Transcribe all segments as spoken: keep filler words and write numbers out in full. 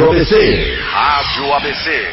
Rádio A B C. Rádio A B C.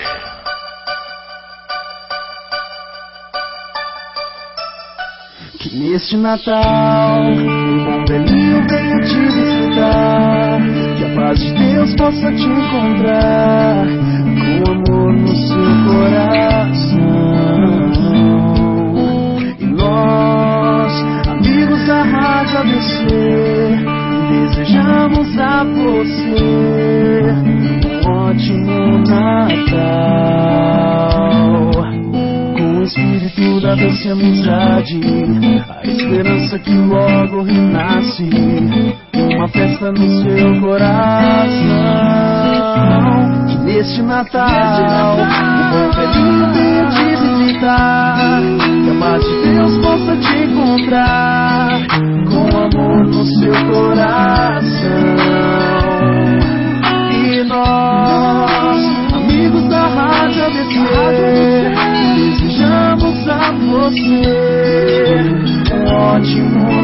Que neste Natal um bom velhinho venha te visitar, que a paz de Deus possa te encontrar, com amor no seu coração. E nós, amigos da Rádio A B C, desejamos a você um ótimo Natal, com o espírito da doce amizade, a esperança que logo renasce, uma festa no seu coração. Que neste Natal o bom velhinho venha te visitar, que a paz de Deus possa te encontrar, com amor no seu coração. E nós, amigos da Rádio A B C, desejamos a você um ótimo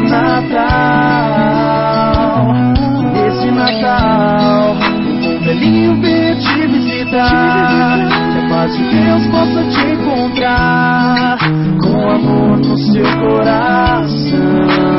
Natal. Nesse Natal um velhinho venha te visitar, que a paz de Deus possa te encontrar, com amor no seu coração.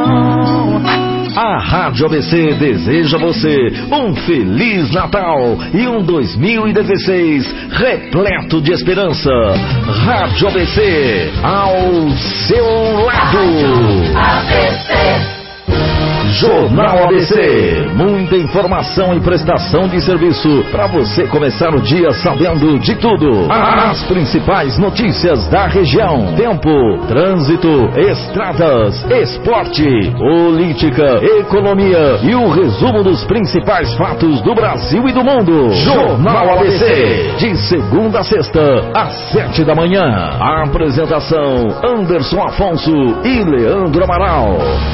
A Rádio A B C deseja a você um Feliz Natal e um dois mil e dezesseis repleto de esperança. Rádio A B C, ao seu lado. A B C. Jornal A B C, muita informação e prestação de serviço para você começar o dia sabendo de tudo. As principais notícias da região: tempo, trânsito, estradas, esporte, política, economia e o resumo dos principais fatos do Brasil e do mundo. Jornal A B C, de segunda a sexta, às sete da manhã. A apresentação: Anderson Afonso e Leandro Amaral.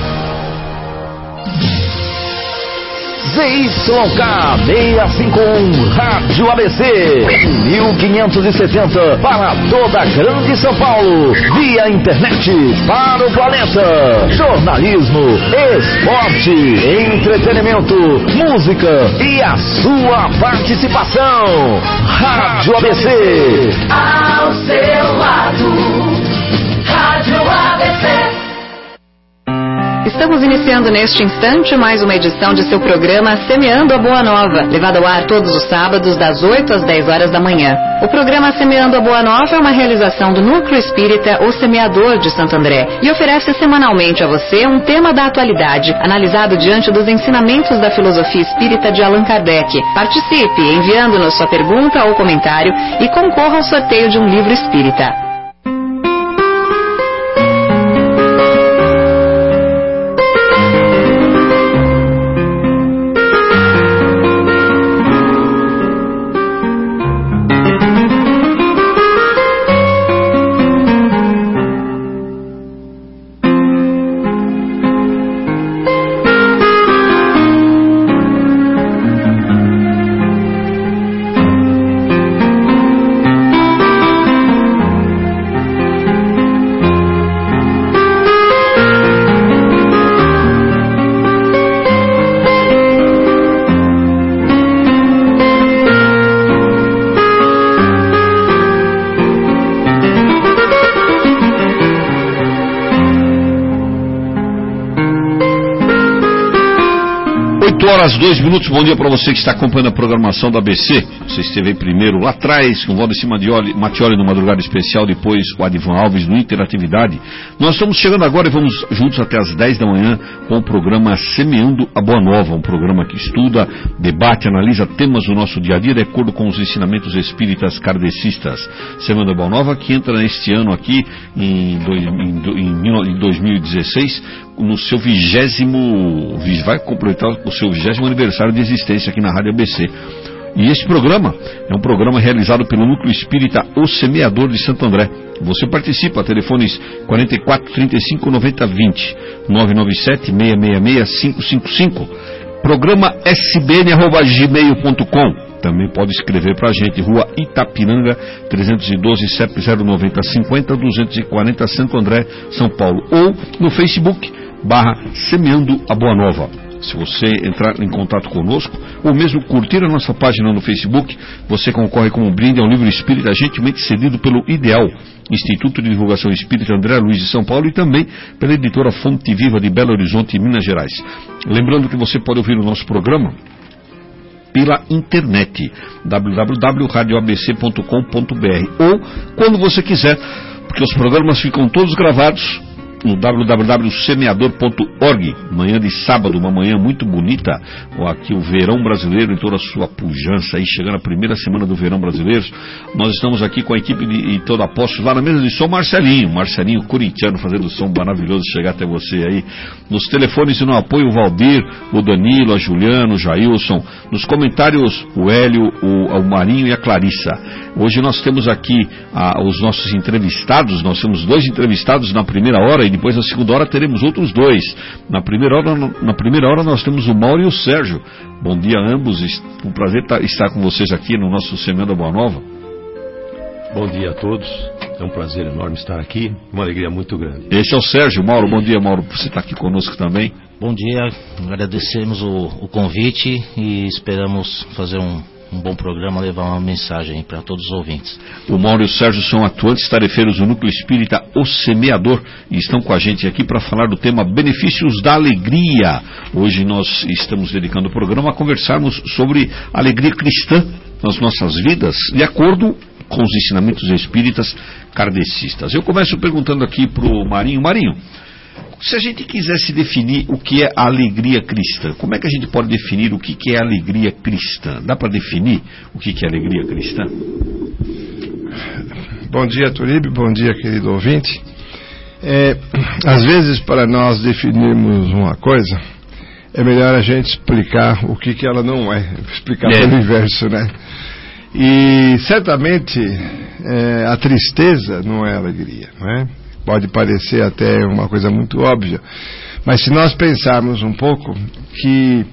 Z Y K seiscentos e cinquenta e um Rádio A B C, mil quinhentos e setenta para toda a Grande São Paulo, via internet para o planeta. Jornalismo, esporte, entretenimento, música e a sua participação. Rádio A B C, ao seu lado. Rádio A B C. Estamos iniciando neste instante mais uma edição de seu programa Semeando a Boa Nova, levado ao ar todos os sábados das oito às dez horas da manhã. O programa Semeando a Boa Nova é uma realização do Núcleo Espírita O Semeador de Santo André e oferece semanalmente a você um tema da atualidade, analisado diante dos ensinamentos da filosofia espírita de Allan Kardec. Participe enviando-nos sua pergunta ou comentário e concorra ao sorteio de um livro espírita. Horas, dois minutos, bom dia para você que está acompanhando a programação da A B C. Você esteve aí primeiro lá atrás com o Valdeci Mattioli no Madrugada Especial, depois o Adivan Alves no Interatividade. Nós estamos chegando agora e vamos juntos até as dez da manhã com o programa Semeando a Boa Nova, um programa que estuda, debate, analisa temas do nosso dia a dia de acordo com os ensinamentos espíritas kardecistas. Semeando a Boa Nova, que entra neste ano aqui em, dois, em, em dois mil e dezesseis no seu vigésimo, vai completar o seu vigésimo aniversário de existência aqui na Rádio A B C. E este programa é um programa realizado pelo Núcleo Espírita O Semeador de Santo André. Você participa, telefones quarenta e quatro, trinta e cinco, noventa, vinte, nove nove sete, seis seis seis, cinco cinco cinco, programa s b n arroba gmail ponto com. Também pode escrever para a gente, Rua Itapiranga, trezentos e doze, C E P zero nove zero cinco zero, duzentos e quarenta, Santo André, São Paulo. Ou no Facebook, barra Semeando a Boa Nova. Se você entrar em contato conosco, ou mesmo curtir a nossa página no Facebook, você concorre com um brinde ao livro espírita gentilmente cedido pelo Ideal, Instituto de Divulgação Espírita André Luiz de São Paulo, e também pela editora Fonte Viva de Belo Horizonte, Minas Gerais. Lembrando que você pode ouvir o nosso programa pela internet, w w w ponto radio a b c ponto com ponto b r, ou quando você quiser, porque os programas ficam todos gravados no w w w ponto semeador ponto org. Manhã de sábado, uma manhã muito bonita, aqui o verão brasileiro em toda a sua pujança, aí chegando a primeira semana do verão brasileiro. Nós estamos aqui com a equipe de, de todo Apóstolos, lá na mesa de som, Marcelinho, Marcelinho corintiano, fazendo som maravilhoso chegar até você aí. Nos telefones e no apoio, o Valdir, o Danilo, a Juliano, o Jailson. Nos comentários, o Hélio, o, o Marinho e a Clarissa. Hoje nós temos aqui ah, os nossos entrevistados. Nós temos dois entrevistados na primeira hora, e depois na segunda hora teremos outros dois. Na primeira hora, na primeira hora nós temos o Mauro e o Sérgio. Bom dia a ambos, um prazer estar com vocês aqui no nosso Semeando a Boa Nova. Bom dia a todos, é um prazer enorme estar aqui, uma alegria muito grande. Esse é o Sérgio. Mauro, bom dia, Mauro, você está aqui conosco também. Bom dia, agradecemos o, o convite e esperamos fazer um um bom programa, levar uma mensagem para todos os ouvintes. O Mauro e o Sérgio são atuantes tarefeiros do Núcleo Espírita O Semeador e estão com a gente aqui para falar do tema Benefícios da Alegria. Hoje nós estamos dedicando o programa a conversarmos sobre a alegria cristã nas nossas vidas, de acordo com os ensinamentos espíritas kardecistas. Eu começo perguntando aqui para o Marinho. Marinho, se a gente quisesse definir o que é a alegria cristã, como é que a gente pode definir o que é a alegria cristã? Dá para definir o que é a alegria cristã? Bom dia, Turibe, bom dia, querido ouvinte. É, às vezes, para nós definirmos uma coisa, é melhor a gente explicar o que, que ela não é, explicar é. pelo inverso, né? E certamente é, a tristeza não é alegria, não é? Pode parecer até uma coisa muito óbvia, mas se nós pensarmos um pouco que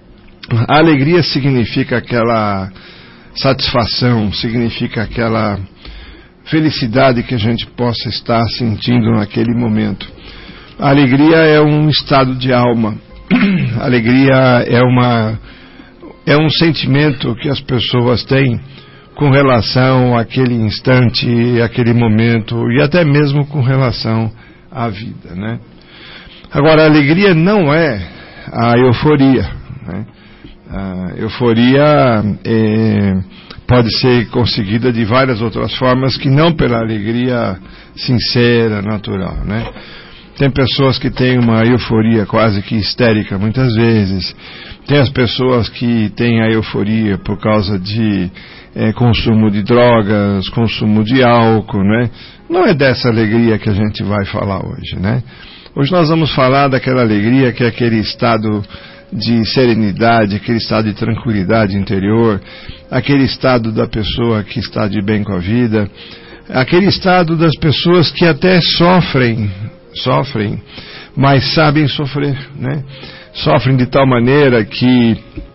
a alegria significa aquela satisfação, significa aquela felicidade que a gente possa estar sentindo naquele momento. A alegria é um estado de alma, a alegria é, uma, é um sentimento que as pessoas têm com relação àquele instante, àquele momento, e até mesmo com relação à vida, né? Agora, a alegria não é a euforia, né? A euforia é, pode ser conseguida de várias outras formas, que não pela alegria sincera, natural, né? Tem pessoas que têm uma euforia quase que histérica, muitas vezes. Tem as pessoas que têm a euforia por causa de É, consumo de drogas, consumo de álcool, né? Não é dessa alegria que a gente vai falar hoje, né? Hoje nós vamos falar daquela alegria que é aquele estado de serenidade, aquele estado de tranquilidade interior, aquele estado da pessoa que está de bem com a vida, aquele estado das pessoas que até sofrem, sofrem, mas sabem sofrer, né? Sofrem de tal maneira que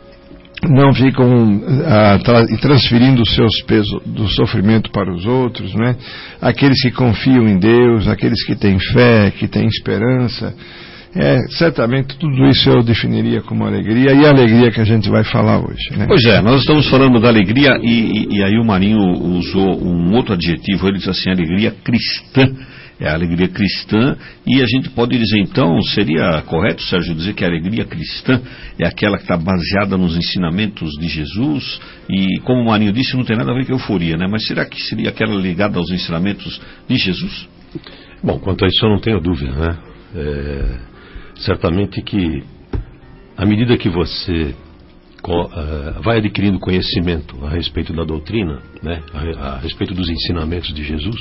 não ficam ah, tra- transferindo os seus pesos do sofrimento para os outros, né? Aqueles que confiam em Deus, aqueles que têm fé, que têm esperança. É, certamente tudo isso eu definiria como alegria, e a alegria que a gente vai falar hoje, né? Pois é, nós estamos falando da alegria e, e, e aí o Marinho usou um outro adjetivo, ele disse assim, alegria cristã. É a alegria cristã, e a gente pode dizer então, seria correto, Sérgio, dizer que a alegria cristã é aquela que está baseada nos ensinamentos de Jesus, e como o Marinho disse, não tem nada a ver com euforia, né? Mas será que seria aquela ligada aos ensinamentos de Jesus? Bom, quanto a isso eu não tenho dúvida, né? É, certamente que à medida que você uh, vai adquirindo conhecimento a respeito da doutrina, né? a, a respeito dos ensinamentos de Jesus,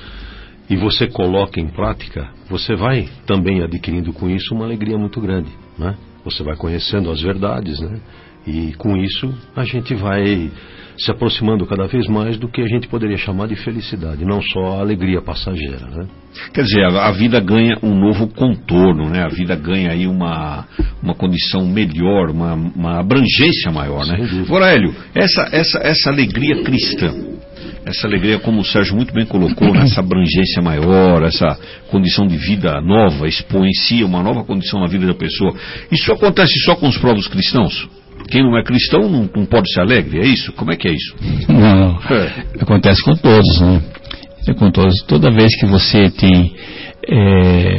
e você coloca em prática, você vai também adquirindo com isso uma alegria muito grande, né? Você vai conhecendo as verdades, né? E com isso a gente vai se aproximando cada vez mais do que a gente poderia chamar de felicidade, não só a alegria passageira, né? Quer dizer, a, a vida ganha um novo contorno, né? A vida ganha aí uma, uma condição melhor, uma, uma abrangência maior, né? Agora, Hélio, essa, essa, essa alegria cristã, essa alegria, como o Sérgio muito bem colocou, nessa abrangência maior, essa condição de vida nova, exponencia uma nova condição na vida da pessoa. Isso acontece só com os próprios cristãos? Quem não é cristão não, não pode ser alegre, é isso? Como é que é isso? Não, é. Acontece com todos, né? É com todos. Toda vez que você tem... É...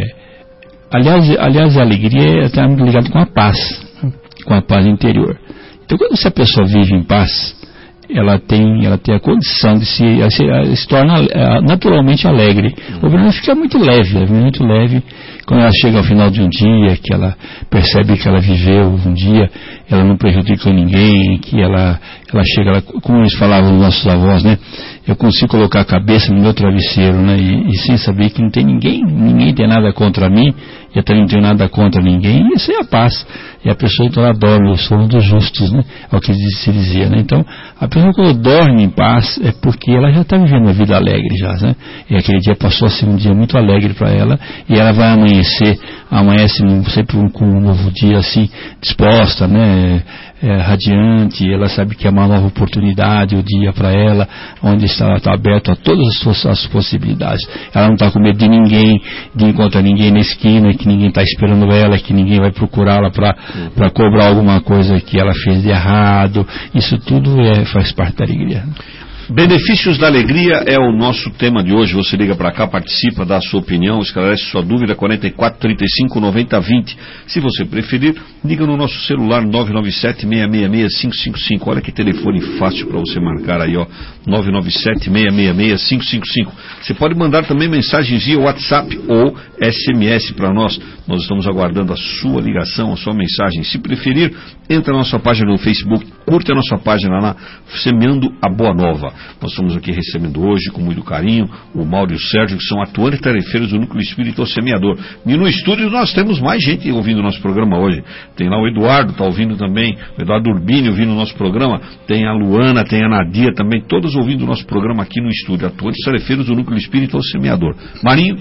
Aliás, aliás, a alegria está muito ligada com a paz, com a paz interior. Então, quando essa pessoa vive em paz, ela tem, ela tem a condição de se, se, se torna naturalmente alegre. O problema fica muito leve, muito leve. Quando ela chega ao final de um dia, que ela percebe que ela viveu um dia, ela não prejudicou ninguém, que ela, ela chega, ela, como eles falavam os nossos avós, né? Eu consigo colocar a cabeça no meu travesseiro, né? E, e sem saber que não tem ninguém, ninguém tem nada contra mim, e eu também não tenho nada contra ninguém, e isso é a paz. E a pessoa então ela dorme, o sono dos justos, né? É o que se dizia, né? Então, a pessoa quando dorme em paz é porque ela já está vivendo uma vida alegre já, né? E aquele dia passou a ser um dia muito alegre para ela, e ela vai amanhecer, amanhece sempre com um novo dia assim, disposta, né? É, radiante, ela sabe que é uma nova oportunidade, o dia para ela, onde está, está aberto a todas as suas as possibilidades. Ela não está com medo de ninguém, de encontrar ninguém na esquina, que ninguém está esperando ela, que ninguém vai procurá-la para cobrar alguma coisa que ela fez de errado. Isso tudo é, faz parte da alegria. Benefícios da alegria é o nosso tema de hoje. Você liga para cá, participa, dá a sua opinião, esclarece sua dúvida, quarenta e quatro, trinta e cinco, noventa, vinte. Se você preferir, liga no nosso celular nove nove sete, seis seis seis, cinco cinco cinco. Olha que telefone fácil para você marcar aí, ó. nove nove sete, seis seis seis, cinco cinco cinco. Você pode mandar também mensagens via WhatsApp ou S M S para nós. Nós estamos aguardando a sua ligação, a sua mensagem. Se preferir, entra na nossa página no Facebook, curte a nossa página lá, Semeando a Boa Nova. Nós estamos aqui recebendo hoje, com muito carinho, o Mauro e o Sérgio, que são atuantes tarefeiros do Núcleo Espírita Semeador. E no estúdio nós temos mais gente ouvindo o nosso programa hoje. Tem lá o Eduardo, está ouvindo também, o Eduardo Urbini ouvindo o nosso programa, tem a Luana, tem a Nadia também, todos ouvindo o nosso programa aqui no estúdio, atuantes tarefeiros do Núcleo Espírita Semeador. Marinho?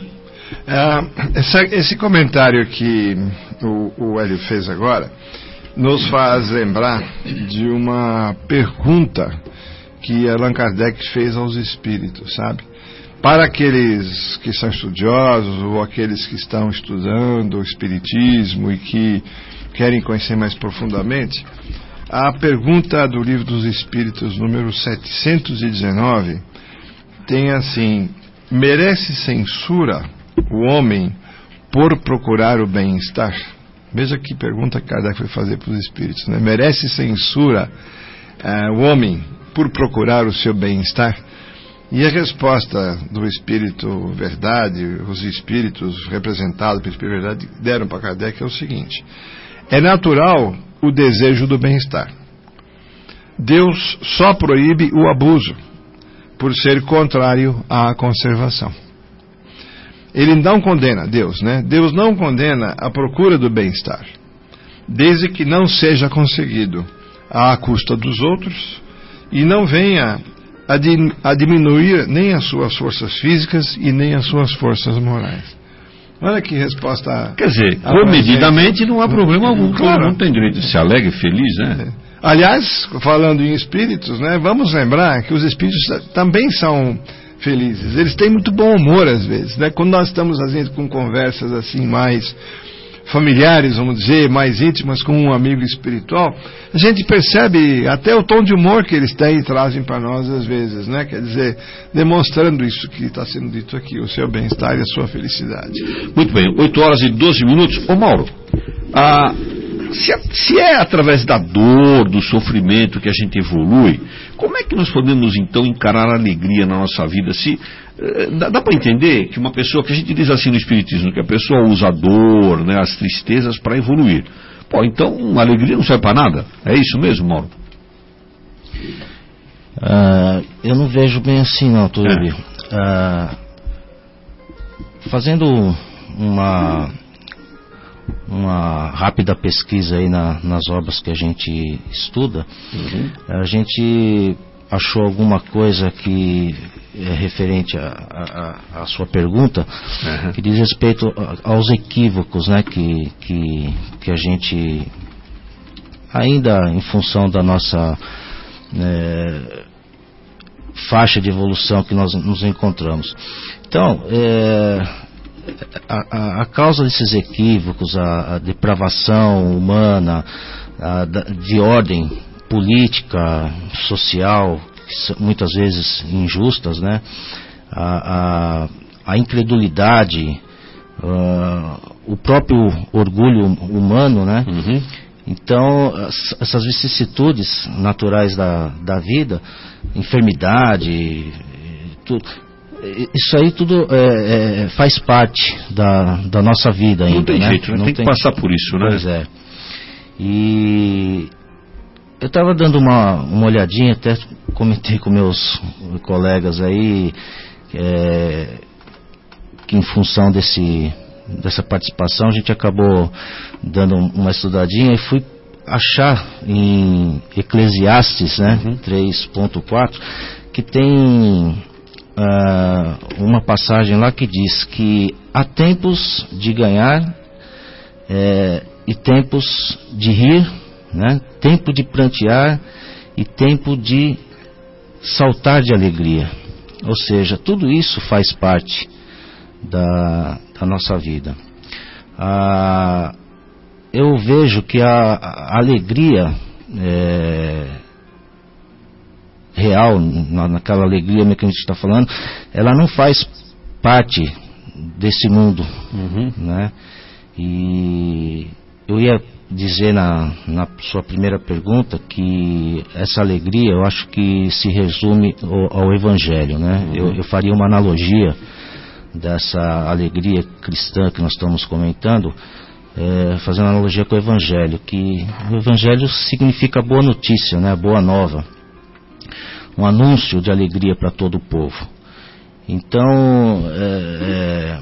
É, essa, esse comentário que o, o Hélio fez agora nos faz lembrar de uma pergunta que Allan Kardec fez aos espíritos, sabe? Para aqueles que são estudiosos ou aqueles que estão estudando o espiritismo e que querem conhecer mais profundamente, a pergunta do Livro dos Espíritos, número setecentos e dezenove, tem assim: merece censura o homem por procurar o bem-estar? Veja que pergunta que Kardec foi fazer para os espíritos, né? Merece censura uh, o homem por procurar o seu bem-estar? E a resposta do Espírito Verdade, os espíritos representados pelo Espírito Verdade deram para Kardec é o seguinte: é natural o desejo do bem-estar. Deus só proíbe o abuso por ser contrário à conservação. Ele não condena, Deus, né? Deus não condena a procura do bem-estar, desde que não seja conseguido à custa dos outros e não venha a, di- a diminuir nem as suas forças físicas e nem as suas forças morais. Olha que resposta. Quer dizer, comedidamente não há problema algum. Claro. Todo mundo tem direito de ser alegre e feliz, né? Aliás, falando em espíritos, né, vamos lembrar que os espíritos também são felizes. Eles têm muito bom humor às vezes, né? Quando nós estamos às com conversas assim mais familiares, vamos dizer, mais íntimas com um amigo espiritual, a gente percebe até o tom de humor que eles têm e trazem para nós às vezes, né? Quer dizer, demonstrando isso que está sendo dito aqui, o seu bem-estar e a sua felicidade. Muito bem, oito horas e doze minutos. Ô Mauro, a... Se é, se é através da dor, do sofrimento que a gente evolui, como é que nós podemos então encarar a alegria na nossa vida? Se, eh, dá dá para entender que uma pessoa, que a gente diz assim no Espiritismo, que a pessoa usa a dor, né, as tristezas para evoluir. Pô, então a alegria não serve para nada? É isso mesmo, Mauro? Ah, eu não vejo bem assim não, Túlio. É. Ah, fazendo uma... uma rápida pesquisa aí na, nas obras que a gente estuda, uhum. A gente achou alguma coisa que é referente à sua pergunta, uhum. Que diz respeito aos equívocos, né, que, que, que a gente, ainda em função da nossa é, faixa de evolução que nós nos encontramos. Então, é, a, a, a causa desses equívocos, a, a depravação humana, a, de ordem política, social, muitas vezes injustas, né? A, a, a incredulidade, uh, o próprio orgulho humano, né? Uhum. Então, essas vicissitudes naturais da, da vida, enfermidade, tudo, isso aí tudo é, é, faz parte da, da nossa vida ainda. Não tem né? jeito, né? Não tem, tem que passar por isso, né? Pois é. E eu estava dando uma, uma olhadinha, até comentei com meus colegas aí, é, que em função desse... dessa participação, a gente acabou dando uma estudadinha e fui achar em Eclesiastes, né, uhum. três ponto quatro, que tem uh, uma passagem lá que diz que há tempos de ganhar é, e tempos de rir, né, tempo de prantear e tempo de saltar de alegria. Ou seja, tudo isso faz parte da, da nossa vida. Ah, eu vejo que a, a alegria é, real, na, naquela alegria que a gente está falando, ela não faz parte desse mundo, uhum. né? E eu ia dizer na, na sua primeira pergunta que essa alegria, eu acho que se resume ao, ao Evangelho, né? Uhum. Eu, eu faria uma analogia dessa alegria cristã que nós estamos comentando, é, fazendo analogia com o Evangelho, que o Evangelho significa boa notícia, né? Boa nova, um anúncio de alegria para todo o povo. Então, é,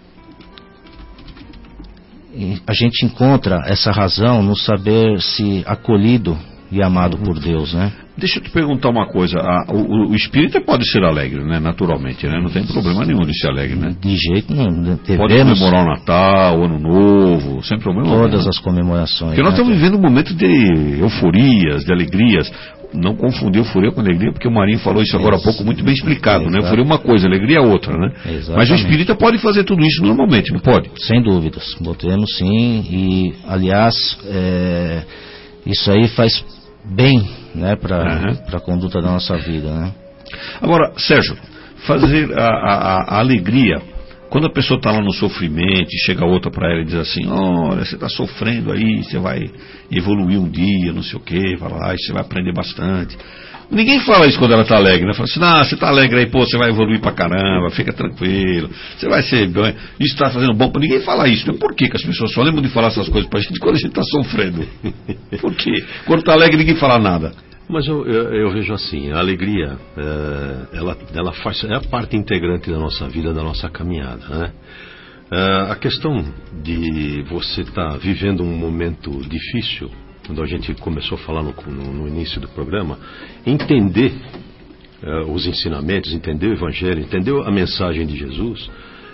é, a gente encontra essa razão no saber se acolhido e amado uhum. por Deus, né? Deixa eu te perguntar uma coisa, a, o, o espírita pode ser alegre, né? Naturalmente, né? Não tem problema nenhum de ser alegre, né? De jeito nenhum. Devemos... Pode comemorar o Natal, o Ano Novo, sem problema nenhum. Todas as comemorações. Porque nós né? estamos vivendo um momento de euforias, de alegrias. Não confundir euforia com alegria, porque o Marinho falou isso agora há pouco, muito bem explicado, né? Euforia é uma coisa, alegria é outra, né? Exatamente. Mas o espírita pode fazer tudo isso normalmente, não pode? Sem dúvidas, podemos sim, e aliás, é, isso aí faz bem, né, para uhum. a conduta da nossa vida, né? Agora, Sérgio, fazer a, a, a alegria, quando a pessoa está lá no sofrimento e chega outra para ela e diz assim, olha, você está sofrendo aí, você vai evoluir um dia, não sei o que, vai lá, você vai aprender bastante. Ninguém fala isso quando ela está alegre, né? Fala assim, não, você está alegre aí, pô, você vai evoluir pra caramba, fica tranquilo, você vai ser bem, isso está fazendo bom. Ninguém fala isso, né? Por que que as pessoas só lembram de falar essas coisas pra gente quando a gente está sofrendo? Por quê? Quando está alegre ninguém fala nada. Mas eu, eu, eu vejo assim, a alegria, é, ela, ela faz, é a parte integrante da nossa vida, da nossa caminhada, né? É, a questão de você estar tá vivendo um momento difícil, quando a gente começou a falar no, no, no início do programa, entender uh, os ensinamentos, entender o Evangelho, entender a mensagem de Jesus,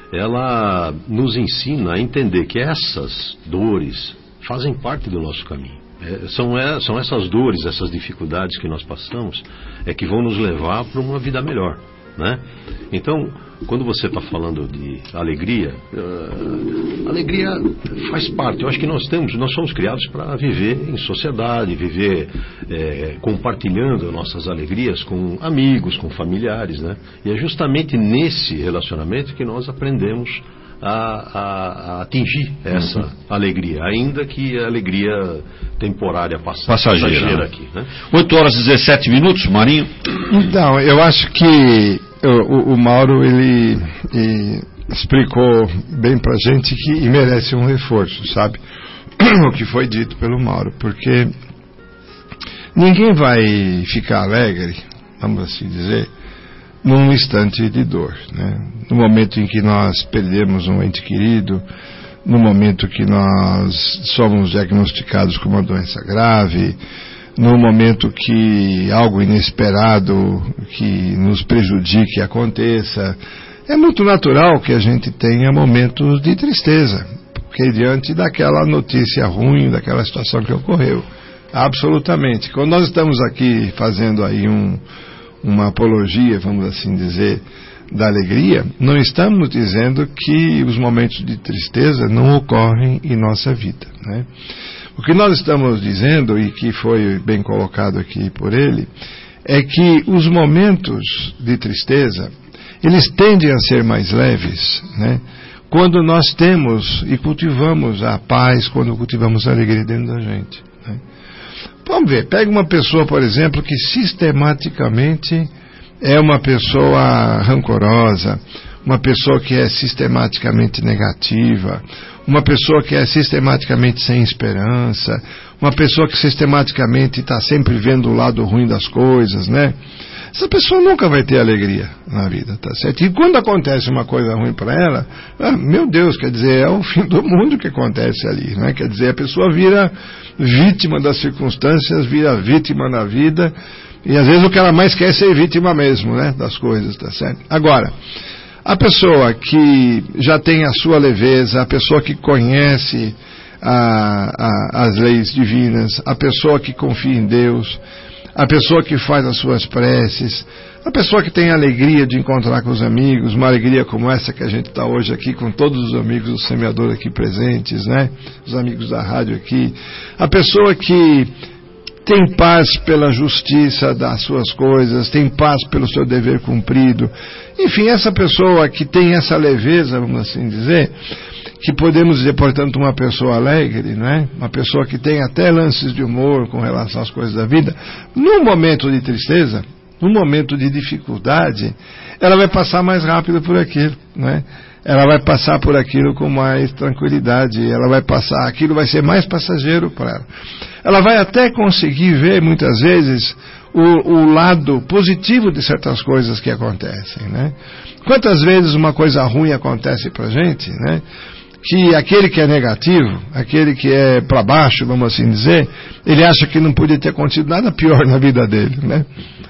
ela nos ensina a entender que essas dores fazem parte do nosso caminho. É, são, é, são essas dores, essas dificuldades que nós passamos, é que vão nos levar para uma vida melhor, né? Então, quando você está falando de alegria, uh, alegria faz parte. Eu acho que nós temos, nós somos criados para viver em sociedade, viver é, compartilhando nossas alegrias com amigos, com familiares, né? E é justamente nesse relacionamento que nós aprendemos a, a, a atingir essa uhum. alegria, ainda que a alegria temporária pass passageira, passageira aqui, né? oito horas e dezessete minutos, Marinho. Então, eu acho que o, o Mauro, ele, ele explicou bem pra gente que e merece um reforço, sabe? O que foi dito pelo Mauro, porque ninguém vai ficar alegre, vamos assim dizer, num instante de dor, né? No momento em que nós perdemos um ente querido, no momento que nós somos diagnosticados com uma doença grave, no momento que algo inesperado que nos prejudique aconteça, é muito natural que a gente tenha momentos de tristeza, porque diante daquela notícia ruim, daquela situação que ocorreu, absolutamente. Quando nós estamos aqui fazendo aí um, uma apologia, vamos assim dizer, da alegria, não estamos dizendo que os momentos de tristeza não ocorrem em nossa vida, né? O que nós estamos dizendo, e que foi bem colocado aqui por ele, é que os momentos de tristeza, eles tendem a ser mais leves, né? Quando nós temos e cultivamos a paz, quando cultivamos a alegria dentro da gente, né? Vamos ver, pega uma pessoa, por exemplo, que sistematicamente é uma pessoa rancorosa, uma pessoa que é sistematicamente negativa, uma pessoa que é sistematicamente sem esperança, uma pessoa que sistematicamente está sempre vendo o lado ruim das coisas, né? Essa pessoa nunca vai ter alegria na vida, tá certo? E quando acontece uma coisa ruim para ela, ah, meu Deus, quer dizer, é o fim do mundo que acontece ali, né? Quer dizer, a pessoa vira vítima das circunstâncias, vira vítima na vida, e às vezes o que ela mais quer é ser vítima mesmo, né? Das coisas, tá certo? Agora, a pessoa que já tem a sua leveza, a pessoa que conhece a, a, as leis divinas, a pessoa que confia em Deus, a pessoa que faz as suas preces, a pessoa que tem a alegria de encontrar com os amigos, uma alegria como essa que a gente está hoje aqui com todos os amigos do semeador aqui presentes, né? Os amigos da rádio aqui, a pessoa que tem paz pela justiça das suas coisas, tem paz pelo seu dever cumprido. Enfim, essa pessoa que tem essa leveza, vamos assim dizer, que podemos dizer, portanto, uma pessoa alegre, né? Uma pessoa que tem até lances de humor com relação às coisas da vida, num momento de tristeza, num momento de dificuldade, ela vai passar mais rápido por aquilo, né? Ela vai passar por aquilo com mais tranquilidade, ela vai passar, aquilo vai ser mais passageiro para ela. Ela vai até conseguir ver, muitas vezes, o, o lado positivo de certas coisas que acontecem, né? Quantas vezes uma coisa ruim acontece para a gente, né? Que aquele que é negativo, aquele que é para baixo, vamos assim dizer, ele acha que não podia ter acontecido nada pior na vida dele, né?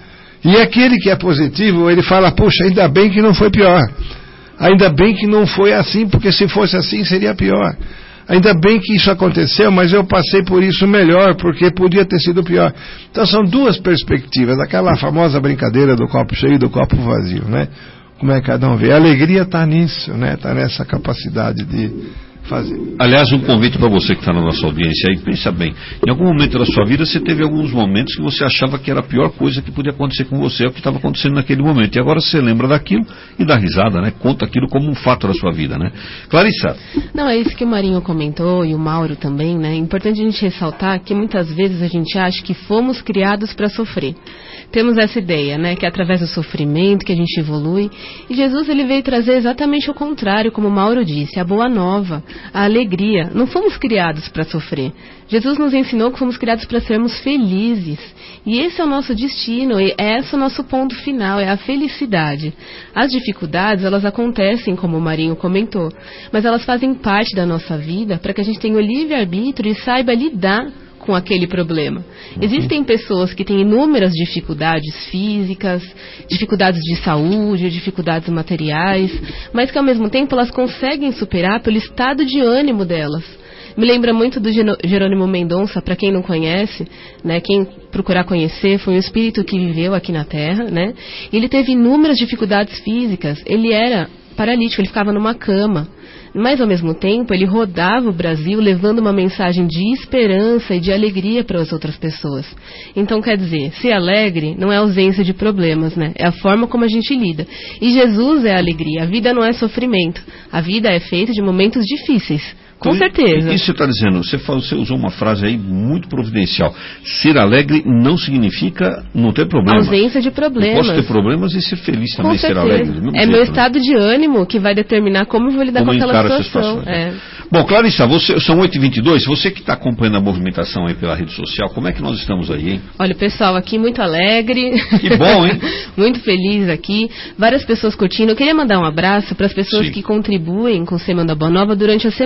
E aquele que é positivo, ele fala, puxa, ainda bem que não foi pior. Ainda bem que não foi assim, porque se fosse assim seria pior. Ainda bem que isso aconteceu, mas eu passei por isso melhor, porque podia ter sido pior. Então são duas perspectivas, aquela famosa brincadeira do copo cheio e do copo vazio, né? Como é que cada um vê? A alegria está nisso, né? Está nessa capacidade de fazer. Aliás, um convite para você que está na nossa audiência aí, pensa bem, em algum momento da sua vida você teve alguns momentos que você achava que era a pior coisa que podia acontecer com você, é o que estava acontecendo naquele momento, e agora você lembra daquilo e dá risada, né? Conta aquilo como um fato da sua vida, né? Clarissa. Não, é isso que o Marinho comentou e o Mauro também, né? É importante a gente ressaltar que muitas vezes a gente acha que fomos criados para sofrer. Temos essa ideia, né, que é através do sofrimento que a gente evolui, e Jesus ele veio trazer exatamente o contrário, como o Mauro disse, a boa nova, a alegria. Não fomos criados para sofrer. Jesus nos ensinou que fomos criados para sermos felizes, e esse é o nosso destino, e esse é o nosso ponto final, é a felicidade. As dificuldades, elas acontecem, como o Marinho comentou, mas elas fazem parte da nossa vida para que a gente tenha o livre-arbítrio e saiba lidar com aquele problema. Existem pessoas que têm inúmeras dificuldades físicas, dificuldades de saúde, dificuldades materiais, mas que ao mesmo tempo elas conseguem superar pelo estado de ânimo delas. Me lembra muito do Jerônimo Mendonça, para quem não conhece, né, quem procurar conhecer, foi um espírito que viveu aqui na Terra, né? Ele teve inúmeras dificuldades físicas, ele era paralítico, ele ficava numa cama. Mas, ao mesmo tempo, ele rodava o Brasil levando uma mensagem de esperança e de alegria para as outras pessoas. Então, quer dizer, ser alegre não é ausência de problemas, né? É a forma como a gente lida. E Jesus é a alegria. A vida não é sofrimento. A vida é feita de momentos difíceis. Com certeza. Isso você está dizendo, você, falou, você usou uma frase aí muito providencial. Ser alegre não significa não ter problema. Ausência de problemas. Eu posso ter problemas e ser feliz também, ser alegre. É jeito, meu né? estado de ânimo que vai determinar como eu vou lidar como com aquela situação. É. Bom, Clarissa, você, são oito e vinte e dois, você que está acompanhando a movimentação aí pela rede social, como é que nós estamos aí, hein? Olha, o pessoal aqui muito alegre. Que bom, hein? Muito feliz aqui. Várias pessoas curtindo. Eu queria mandar um abraço para as pessoas Sim. que contribuem com o Semana da Boa Nova durante a semana.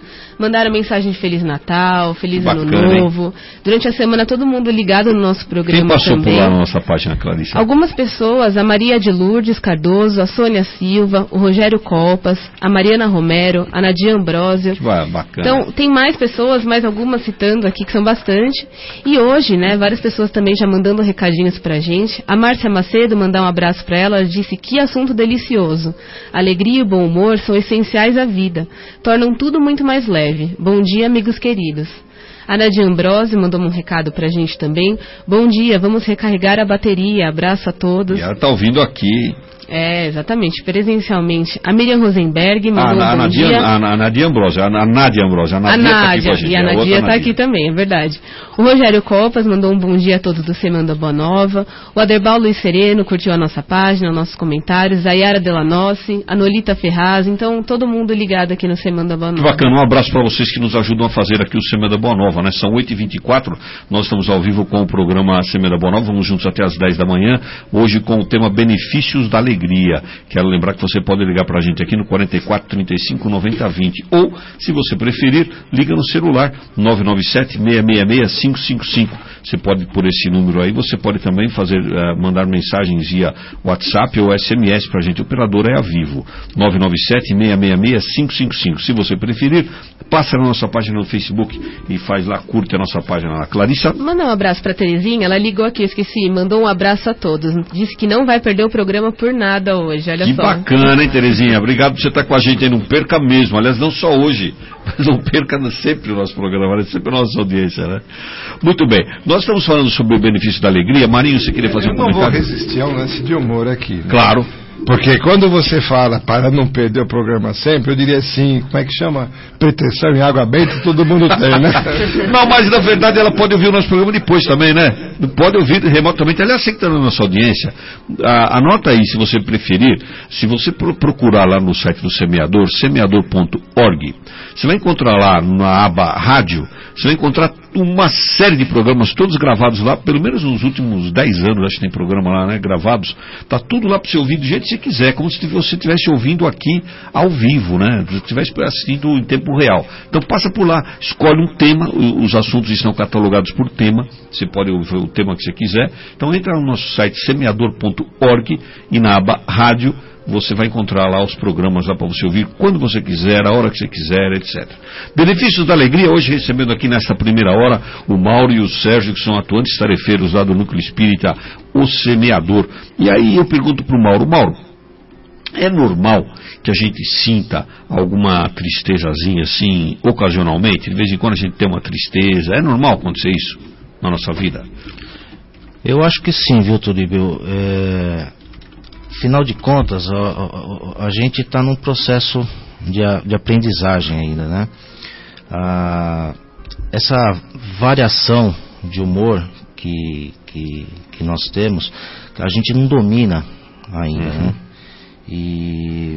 mandaram mensagem de Feliz Natal, Feliz Bacana, Ano Novo. Hein? Durante a semana, todo mundo ligado no nosso programa. Quem passou também. por lá na nossa página, Clarice? Algumas pessoas, a Maria de Lourdes Cardoso, a Sônia Silva, o Rogério Colpas, a Mariana Romero, a Nadia Ambrósio. Vai, bacana. Então, tem mais pessoas, mais algumas citando aqui, que são bastante. E hoje, né, várias pessoas também já mandando recadinhos pra gente. A Márcia Macedo, mandar um abraço pra ela, ela disse: que assunto delicioso. Alegria e bom humor são essenciais à vida. Tornam tudo muito mais leve. Bom dia, amigos queridos. A Nadia Ambrosio mandou um recado pra gente também. Bom dia, vamos recarregar a bateria. Abraço a todos. E ela tá ouvindo aqui. É, exatamente, presencialmente. A Miriam Rosenberg mandou a, a, um bom Nadia, dia. A, a Nadia Ambrosio, a, a Nádia Ambrosio. A Nádia, a Nádia, tá aqui com a gente, e a Nadia está aqui também, é verdade. O Rogério Copas mandou um bom dia a todos do Semana Boa Nova. O Aderbal Luiz Sereno curtiu a nossa página, nossos comentários. A Yara Delanossi, a Nolita Ferraz. Então, todo mundo ligado aqui no Semana Boa Nova. Que bacana, um abraço para vocês que nos ajudam a fazer aqui o Semana Boa Nova, né? São oito e vinte e quatro, nós estamos ao vivo com o programa Semana Boa Nova, vamos juntos até as dez da manhã, hoje com o tema Benefícios da Alegria. Quero lembrar que você pode ligar para a gente aqui no quarenta e quatro, trinta e cinco, noventa, vinte. Ou, se você preferir, liga no celular nove nove sete, seis seis seis, cinco cinco cinco. Você pode, por esse número aí, você pode também fazer, uh, mandar mensagens via WhatsApp ou S M S para a gente. O operador é a Vivo. nove nove sete, seis seis seis, cinco cinco cinco. Se você preferir, passa na nossa página no Facebook e faz lá, curte a nossa página lá. Clarissa? Manda um abraço para Terezinha, ela ligou aqui, eu esqueci, mandou um abraço a todos. Disse que não vai perder o programa por nada hoje, olha que só. Que bacana, hein, Terezinha? Obrigado por você estar com a gente aí. Não perca mesmo. Aliás, não só hoje, mas não perca sempre o nosso programa, né? Sempre a nossa audiência, né? Muito bem. Nós estamos falando sobre o benefício da alegria. Marinho, você queria fazer eu um comentário? Eu não vou resistir a um lance de humor aqui, né? Claro. Porque quando você fala para não perder o programa sempre, eu diria assim, como é que chama? Pretensão em água benta, todo mundo tem, né? Não, mas na verdade ela pode ouvir o nosso programa depois também, né? Pode ouvir remotamente. Aliás, você que está na nossa audiência, a, anota aí, se você preferir, se você pro, procurar lá no site do Semeador, semeador ponto org, você vai encontrar lá na aba Rádio, você vai encontrar uma série de programas, todos gravados lá, pelo menos nos últimos dez anos, acho que tem programa lá, né, gravados, tá tudo lá para você ouvir do jeito que você quiser, como se você estivesse ouvindo aqui ao vivo, né, se estivesse assistindo em tempo real. Então passa por lá, escolhe um tema, os assuntos estão catalogados por tema, você pode ouvir o tema que você quiser, então entra no nosso site semeador ponto org e na aba Rádio, você vai encontrar lá os programas lá para você ouvir quando você quiser, a hora que você quiser, etcétera. Benefícios da Alegria, hoje recebendo aqui nesta primeira hora o Mauro e o Sérgio, que são atuantes tarefeiros lá do Núcleo Espírita, o Semeador. E aí eu pergunto para o Mauro, Mauro, é normal que a gente sinta alguma tristezazinha assim, ocasionalmente? De vez em quando a gente tem uma tristeza, é normal acontecer isso na nossa vida? Eu acho que sim, viu, Turibio? É... Afinal de contas, a, a, a gente está num processo de, de aprendizagem ainda, né? Ah, essa variação de humor que, que, que nós temos, a gente não domina ainda, uhum. né? E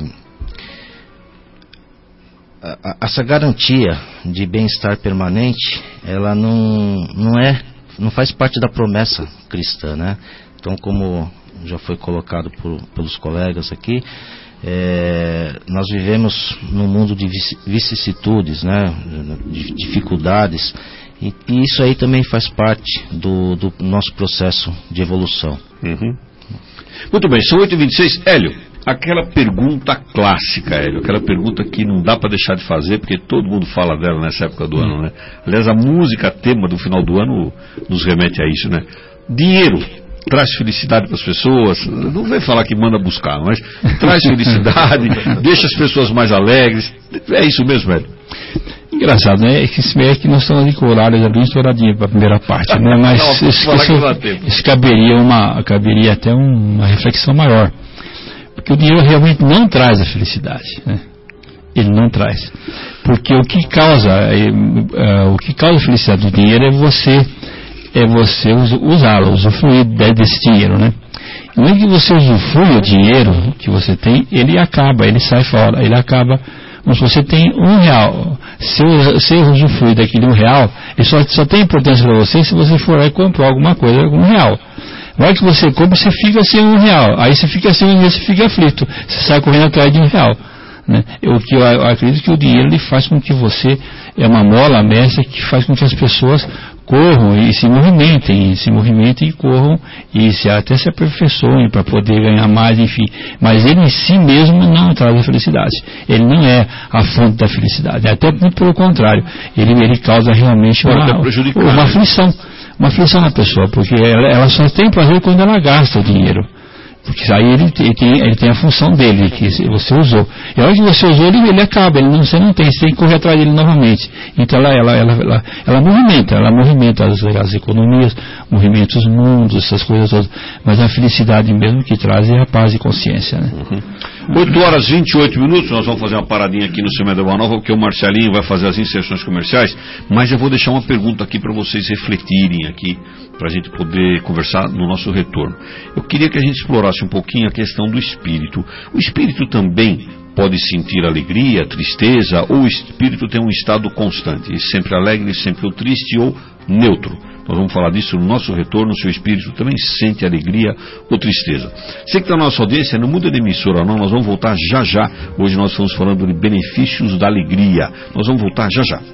a, a, essa garantia de bem-estar permanente, ela não, não é, não faz parte da promessa cristã, né? Então, como já foi colocado por, pelos colegas aqui, é, nós vivemos num mundo de vicissitudes, né, de dificuldades, e, e isso aí também faz parte do, do nosso processo de evolução. Uhum. Muito bem, são oito e vinte e seis. Hélio, aquela pergunta clássica, Hélio, aquela pergunta que não dá para deixar de fazer, porque todo mundo fala dela nessa época do ano, né? Aliás, a música tema do final do ano nos remete a isso, né? Dinheiro traz felicidade para as pessoas, não vem falar que manda buscar, mas traz felicidade, deixa as pessoas mais alegres, é isso mesmo, velho? Engraçado, né? É que, é que nós estamos ali com o horário já bem estouradinho para a primeira parte, né? Mas não, isso, isso, isso caberia, uma, caberia até uma reflexão maior, porque o dinheiro realmente não traz a felicidade, né? Ele não traz, porque o que causa, é, é, o que causa a felicidade do dinheiro é você é você usá-lo, usufruir desse dinheiro, né? E no que você usufrui o dinheiro que você tem, ele acaba, ele sai fora, ele acaba. Mas se você tem um real, se você usufruir daquele um real, ele só, só tem importância para você se você for lá e comprar alguma coisa com um real. Na hora que você compra, você fica sem um real, aí você fica sem um real, você fica aflito, você sai correndo atrás de um real. Né? Eu, que eu, eu acredito que o dinheiro ele faz com que você, é uma mola mestra que faz com que as pessoas corram e se movimentem, e se movimentem e corram e se, até se aperfeiçoem para poder ganhar mais, enfim. Mas ele em si mesmo não traz a felicidade. Ele não é a fonte da felicidade. Até muito pelo contrário. Ele, ele causa realmente uma, uma aflição. Uma aflição na pessoa, porque ela, ela só tem prazer quando ela gasta o dinheiro. Porque aí ele, ele, tem, ele tem a função dele, que você usou. E a hora que você usou, ele, ele acaba, ele não, você não tem, você tem que correr atrás dele novamente. Então ela, ela, ela, ela, ela movimenta, ela movimenta as, as economias, movimenta os mundos, essas coisas todas. Mas a felicidade mesmo que traz é a paz e consciência. Né? Uhum. oito horas e vinte e oito minutos, nós vamos fazer uma paradinha aqui no Semeando a Boa Nova, porque o Marcelinho vai fazer as inserções comerciais, mas eu vou deixar uma pergunta aqui para vocês refletirem aqui, para a gente poder conversar no nosso retorno. Eu queria que a gente explorasse um pouquinho a questão do espírito. O espírito também pode sentir alegria, tristeza, ou o espírito tem um estado constante, sempre alegre, sempre ou triste ou neutro? Nós vamos falar disso no nosso retorno. O seu espírito também sente alegria ou tristeza. Você que está na nossa audiência, não muda de emissora não, nós vamos voltar já já. Hoje nós estamos falando de benefícios da alegria. Nós vamos voltar já já.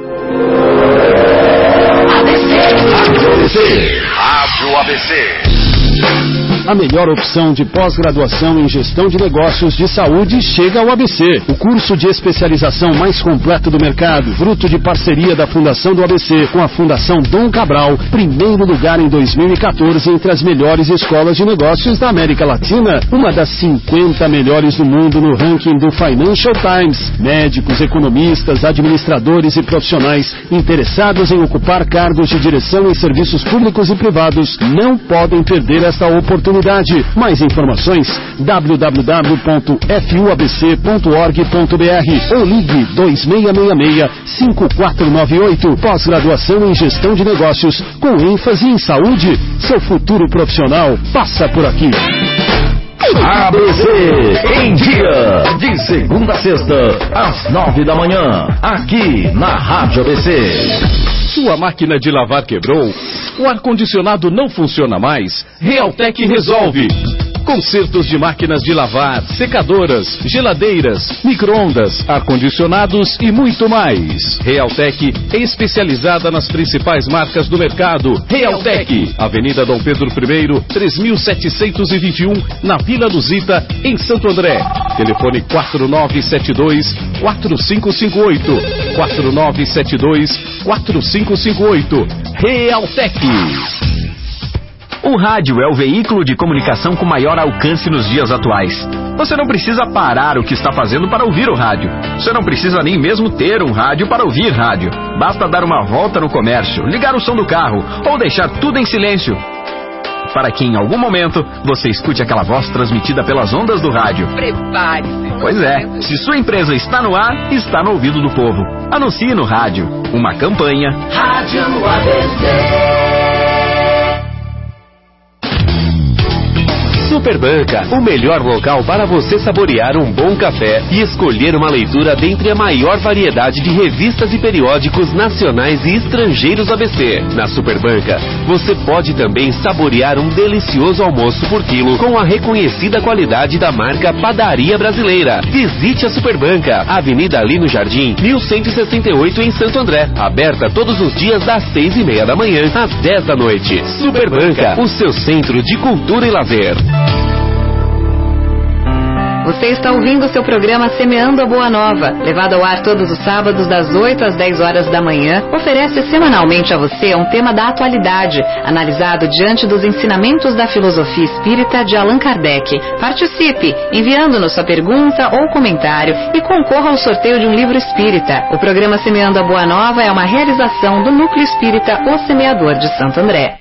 A B C. Rádio A B C. A melhor opção de pós-graduação em gestão de negócios de saúde chega ao A B C. O curso de especialização mais completo do mercado, fruto de parceria da Fundação do A B C com a Fundação Dom Cabral, primeiro lugar em dois mil e quatorze entre as melhores escolas de negócios da América Latina, uma das cinquenta melhores do mundo no ranking do Financial Times. Médicos, economistas, administradores e profissionais interessados em ocupar cargos de direção em serviços públicos e privados não podem perder esta oportunidade. Mais informações w w w ponto f u a b c ponto org ponto b r ou ligue dois seis seis seis, cinco quatro nove oito. Pós-graduação em gestão de negócios com ênfase em saúde. Seu futuro profissional passa por aqui. A B C em dia, de segunda a sexta, às nove da manhã, aqui na Rádio A B C. Sua máquina de lavar quebrou? O ar-condicionado não funciona mais? Realtec resolve! Consertos de máquinas de lavar, secadoras, geladeiras, micro-ondas, ar-condicionados e muito mais. Realtec é especializada nas principais marcas do mercado. Realtec, Avenida Dom Pedro I, três mil setecentos e vinte e um, na Vila Luzita, em Santo André. Telefone quatro nove sete dois, quatro cinco cinco oito. quatro nove sete dois, quatro cinco cinco oito. Realtec. O rádio é o veículo de comunicação com maior alcance nos dias atuais. Você não precisa parar o que está fazendo para ouvir o rádio. Você não precisa nem mesmo ter um rádio para ouvir rádio. Basta dar uma volta no comércio, ligar o som do carro ou deixar tudo em silêncio, para que em algum momento você escute aquela voz transmitida pelas ondas do rádio. Prepare-se. Pois é, se sua empresa está no ar, está no ouvido do povo. Anuncie no rádio. Uma campanha. Rádio A B C. Superbanca, o melhor local para você saborear um bom café e escolher uma leitura dentre a maior variedade de revistas e periódicos nacionais e estrangeiros A B C. Na Superbanca, você pode também saborear um delicioso almoço por quilo com a reconhecida qualidade da marca Padaria Brasileira. Visite a Superbanca, Avenida Lino Jardim, mil cento e sessenta e oito em Santo André. Aberta todos os dias das seis e meia da manhã às dez da noite. Superbanca, o seu centro de cultura e lazer. Você está ouvindo o seu programa Semeando a Boa Nova, levado ao ar todos os sábados das oito às dez horas da manhã, oferece semanalmente a você um tema da atualidade, analisado diante dos ensinamentos da filosofia espírita de Allan Kardec. Participe, enviando-nos sua pergunta ou comentário e concorra ao sorteio de um livro espírita. O programa Semeando a Boa Nova é uma realização do Núcleo Espírita O Semeador de Santo André.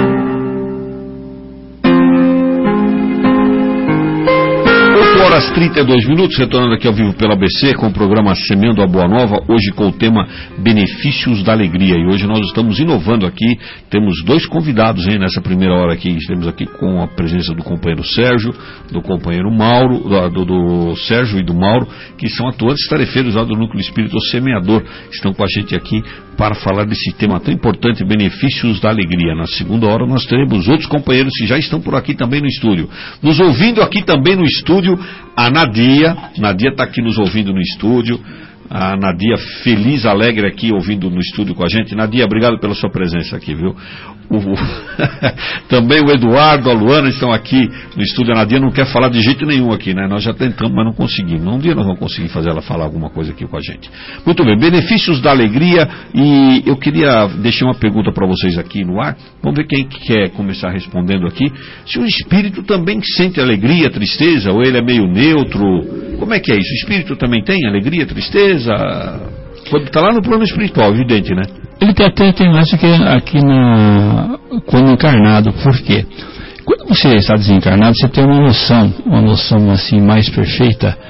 trinta e dois minutos, retornando aqui ao vivo pela A B C com o programa Semeando a Boa Nova, hoje com o tema Benefícios da Alegria. E hoje nós estamos inovando aqui, temos dois convidados hein, nessa primeira hora aqui. Estamos aqui com a presença do companheiro Sérgio, do companheiro Mauro, do, do Sérgio e do Mauro, que são atuantes tarefeiros lá do Núcleo Espírita Semeador. Estão com a gente aqui para falar desse tema tão importante, Benefícios da Alegria. Na segunda hora nós teremos outros companheiros que já estão por aqui também no estúdio. Nos ouvindo aqui também no estúdio, a Nadia. Nadia está aqui nos ouvindo no estúdio. A Nadia feliz, alegre aqui ouvindo no estúdio com a gente. Nadia, obrigado pela sua presença aqui, viu? O, o também o Eduardo, a Luana estão aqui no estúdio. A Nadia não quer falar de jeito nenhum aqui, né? Nós já tentamos, mas não conseguimos. Um dia nós vamos conseguir fazer ela falar alguma coisa aqui com a gente. Muito bem, benefícios da alegria. E eu queria deixar uma pergunta para vocês aqui no ar. Vamos ver quem quer começar respondendo aqui. Se o espírito também sente alegria, tristeza, ou ele é meio neutro, como é que é isso? O espírito também tem alegria, tristeza? Está lá no plano espiritual, evidente, né? Ele tem, até tem mais do que aqui na, quando encarnado. Por quê? Quando você está desencarnado, você tem uma noção, uma noção assim mais perfeita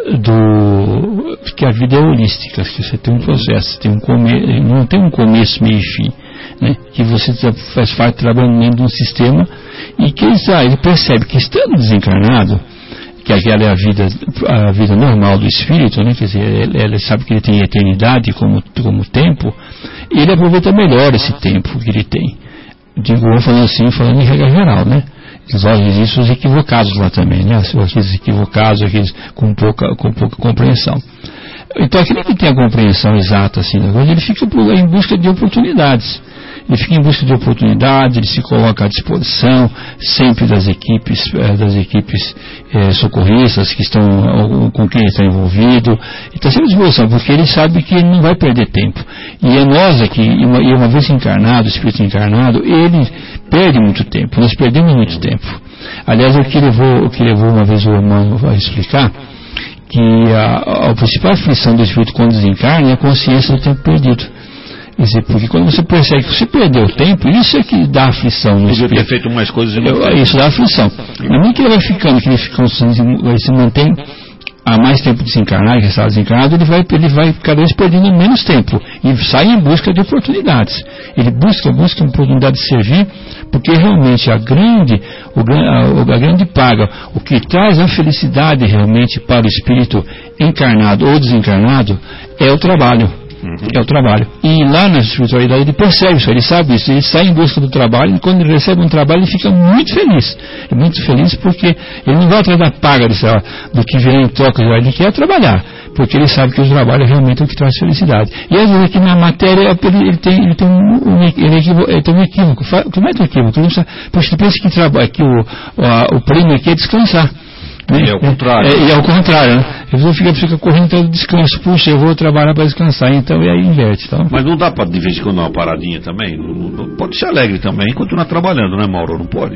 do que a vida é holística, que você tem um processo, tem um come, não tem um começo, meio e fim, né? Que você faz parte trabalhando dentro de um sistema e que ele, ah, ele percebe que estando desencarnado, que aquela é a vida, a vida normal do espírito, né? Quer dizer, ele, ele sabe que ele tem eternidade como, como tempo, e ele aproveita melhor esse tempo que ele tem. Digo, vou falando assim, falando em regra geral, né? Existem os equivocados lá também, né? Aqueles equivocados, aqueles com pouca, com pouca compreensão. Então, aquele que tem a compreensão exata, assim, ele fica em busca de oportunidades. Ele fica em busca de oportunidades, ele se coloca à disposição sempre das equipes, das equipes eh, socorristas que estão, com quem ele está envolvido. Ele está sempre à disposição, porque ele sabe que ele não vai perder tempo. E é nós aqui, e uma, e uma vez encarnado, o espírito encarnado, ele perde muito tempo, nós perdemos muito tempo. Aliás, o que levou, o que levou uma vez o irmão a explicar, que a, a principal aflição do espírito quando desencarna é a consciência do tempo perdido. Quer dizer, porque quando você percebe que você perdeu tempo, isso é que dá aflição no espírito. Podia ter feito mais coisas e não Eu, Isso dá aflição. Não é que ele vai ficando, que ele fica, ele se mantém há mais tempo desencarnado, que está desencarnado, ele vai, ele vai cada vez perdendo menos tempo e sai em busca de oportunidades. Ele busca, busca a oportunidade de servir, porque realmente a grande, o, a, a grande paga, o que traz a felicidade realmente para o espírito encarnado ou desencarnado é o trabalho. Uhum. É o trabalho. E lá na espiritualidade ele percebe isso, ele sabe isso, ele sai em busca do trabalho, e quando ele recebe um trabalho ele fica muito feliz. É muito feliz porque ele não vai atrás da paga do, do que vem em troca, ele quer trabalhar, porque ele sabe que o trabalho é realmente o que traz felicidade. E às vezes aqui na matéria ele, ele, tem, ele, tem, um, ele, equivo, ele tem um equívoco. Como é que é um equívoco? Ele pensa que, trabalha, que o, o, o prêmio aqui é descansar. E é o contrário. É, e é o contrário, né? A pessoa fica, fica correndo todo descanso. Puxa, eu vou trabalhar para descansar, então e aí inverte. Então. Mas não dá para de vez em quando dar uma paradinha também? Não, não, pode ser alegre também e continuar trabalhando, né, Mauro? Não pode?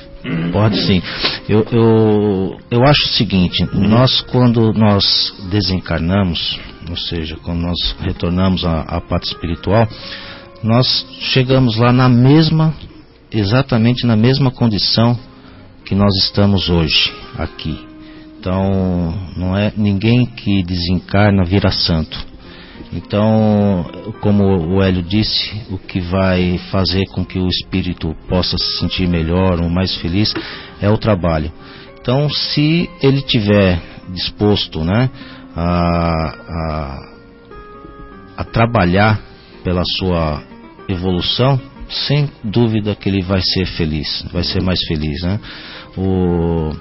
Pode sim. Eu, eu, eu acho o seguinte, uhum. nós quando nós desencarnamos, ou seja, quando nós retornamos à, à parte espiritual, nós chegamos lá na mesma, exatamente na mesma condição que nós estamos hoje aqui. Então não é ninguém que desencarna vira santo. Então, como o Hélio disse, o que vai fazer com que o espírito possa se sentir melhor ou mais feliz é o trabalho. Então, se ele tiver disposto, né, a, a, a trabalhar pela sua evolução, sem dúvida que ele vai ser feliz, vai ser mais feliz, né? O,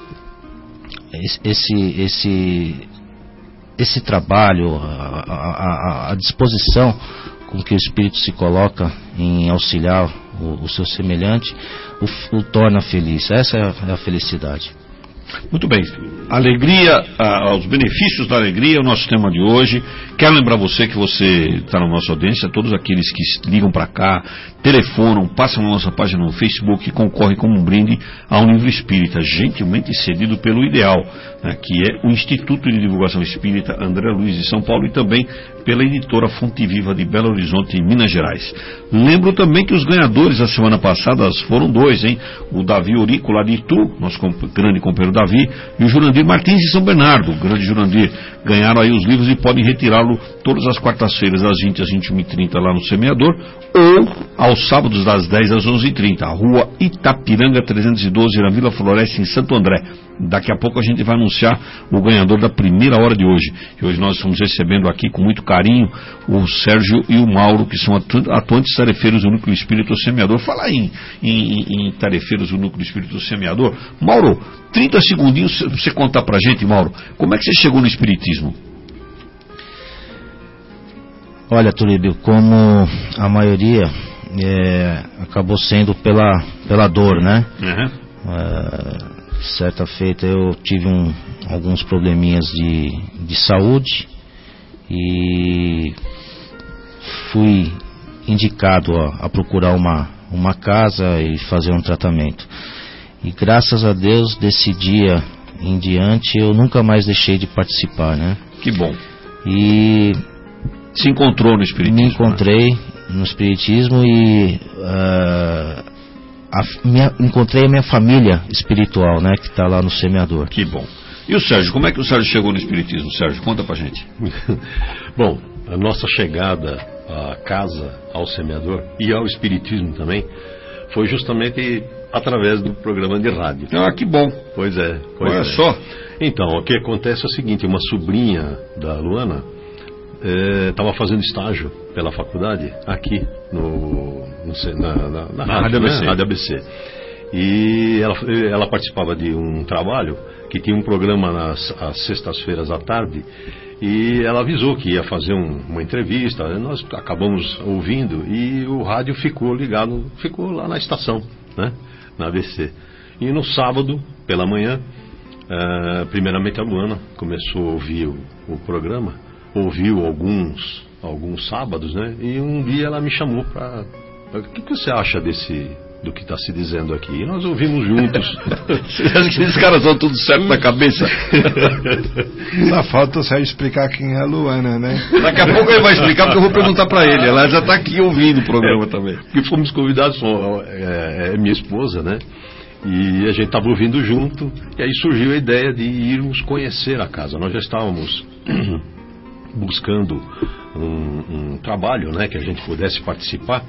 esse, esse, esse trabalho, a, a, a disposição com que o espírito se coloca em auxiliar o, o seu semelhante, o, o torna feliz. Essa é a, é a felicidade. Muito bem, alegria, ah, os benefícios da alegria é o nosso tema de hoje. Quero lembrar você que você está na nossa audiência, todos aqueles que ligam para cá, telefonam, passam na nossa página no Facebook e concorrem como um brinde a um livro espírita, gentilmente cedido pelo Ideal, né, que é o Instituto de Divulgação Espírita André Luiz de São Paulo, e também pela editora Fonte Viva de Belo Horizonte, em Minas Gerais. Lembro também que os ganhadores da semana passada foram dois, hein? O Davi Orico, lá de Itu, nosso grande companheiro Davi e o Jurandir Martins de São Bernardo. O grande Jurandir ganharam aí os livros e podem retirá-lo todas as quartas-feiras das vinte às vinte e uma e trinta lá no Semeador ou aos sábados das dez às onze e trinta, Rua Itapiranga trezentos e doze, na Vila Floresta, em Santo André. Daqui a pouco a gente vai anunciar o ganhador da primeira hora de hoje. E hoje nós estamos recebendo aqui com muito carinho o Sérgio e o Mauro, que são atuantes tarefeiros do Núcleo Espírito Semeador. Falar em, em, em tarefeiros do Núcleo Espírito Semeador, Mauro, trinta segundinhos pra você contar pra gente, Mauro, como é que você chegou no Espiritismo? Olha, Tulíbio, como a maioria é, acabou sendo pela, pela dor, né? Uhum. É, certa feita eu tive um, alguns probleminhas de, de saúde e fui indicado a, a procurar uma, uma casa e fazer um tratamento. E graças a Deus, desse dia em diante, eu nunca mais deixei de participar, né? Que bom. E se encontrou no Espiritismo? Me encontrei né? no Espiritismo e uh, a, minha, encontrei a minha família espiritual, né? Que está lá no Semeador. Que bom. E o Sérgio, como é que o Sérgio chegou no Espiritismo? Sérgio, conta pra gente. Bom, a nossa chegada à casa, ao Semeador e ao Espiritismo também, foi justamente através do programa de rádio. Ah, que bom. Pois é. Pois Olha é. só. Então, o que acontece é o seguinte, uma sobrinha da Luana estava é, fazendo estágio pela faculdade aqui no, no na, na, na, na rádio, rádio, né? rádio A B C. E ela, ela participava de um trabalho que tinha um programa nas às sextas-feiras à tarde e ela avisou que ia fazer um, uma entrevista. Nós acabamos ouvindo e o rádio ficou ligado, ficou lá na estação, né? Na A B C. E no sábado, pela manhã, uh, primeiramente a Luana começou a ouvir o, o programa, ouviu alguns, alguns sábados, né? E um dia ela me chamou para... O que, que você acha desse... do que está se dizendo aqui? E nós ouvimos juntos. Você acha que esses caras estão tudo certo na cabeça? Só falta o Sérgio explicar quem é a Luana, né? Daqui a pouco ele vai explicar, porque eu vou perguntar para ele. Ela já está aqui ouvindo o programa também. Porque fomos convidados, é, é minha esposa, né? E a gente estava ouvindo junto, e aí surgiu a ideia de irmos conhecer a casa. Nós já estávamos buscando um, um trabalho, né, que a gente pudesse participar,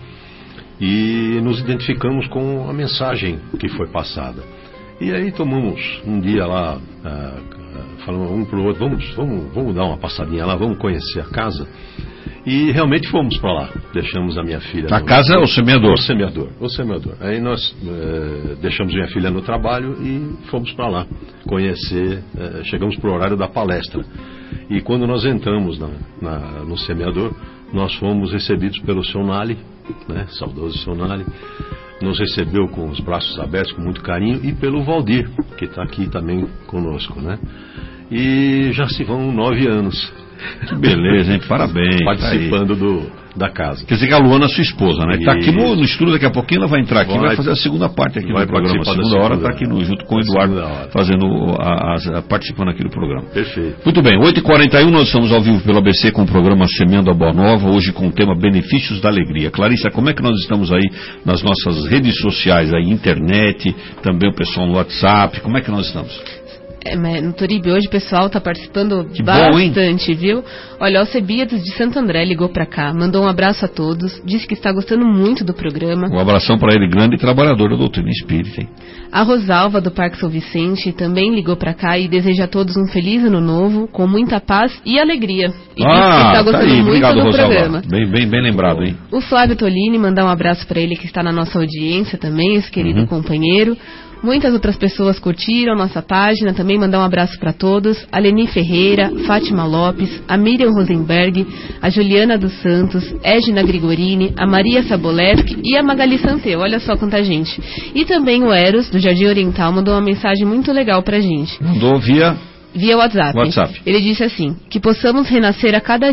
e nos identificamos com a mensagem que foi passada. E aí tomamos um dia lá, ah, falamos um para o outro, vamos, vamos, vamos dar uma passadinha lá, vamos conhecer a casa. E realmente fomos para lá. Deixamos a minha filha... A no, casa é o semeador? O semeador, o semeador. Aí nós eh, deixamos minha filha no trabalho e fomos para lá conhecer. Eh, chegamos para o horário da palestra. E quando nós entramos na, na, no semeador, nós fomos recebidos pelo seu Nali, né, saudoso seu Nali, nos recebeu com os braços abertos, com muito carinho, e pelo Valdir, que está aqui também conosco, né? E já se vão nove anos. Que beleza, hein? Parabéns. Participando do, da casa. Quer dizer que a Luana é sua esposa, né? Está aqui no, no estúdio, daqui a pouquinho ela vai entrar aqui e vai, vai fazer a segunda parte aqui do programa. A segunda hora está aqui no, junto com o Eduardo, fazendo a, a, a, participando aqui do programa. Perfeito. Muito bem, oito e quarenta e um, nós estamos ao vivo pelo A B C com o programa Semeando a Boa Nova, hoje com o tema Benefícios da Alegria. Clarissa, como é que nós estamos aí nas nossas redes sociais, aí, internet, também o pessoal no WhatsApp, como é que nós estamos? É, no Turibe hoje o pessoal está participando que bastante, bom, viu? Olha, o Alcebiades de Santo André ligou para cá, mandou um abraço a todos, disse que está gostando muito do programa. Um abração para ele, grande trabalhador da doutrina espírita, hein? A Rosalva do Parque São Vicente também ligou para cá e deseja a todos um feliz ano novo, com muita paz e alegria. E ah, disse que está gostando tá aí. muito Obrigado, do Rosalva. programa. Bem, bem, bem lembrado, hein? O Flávio Tolini, mandar um abraço para ele que está na nossa audiência também, esse querido uhum. companheiro. Muitas outras pessoas curtiram nossa página, também mandar um abraço para todos. A Leni Ferreira, Fátima Lopes, a Miriam Rosenberg, a Juliana dos Santos, Edna Grigorini, a Maria Sabolevski e a Magali Santeu. Olha só quanta gente. E também o Eros, do Jardim Oriental, mandou uma mensagem muito legal pra gente. Mandou via... Via WhatsApp. WhatsApp. Ele disse assim, que possamos renascer a cada dia,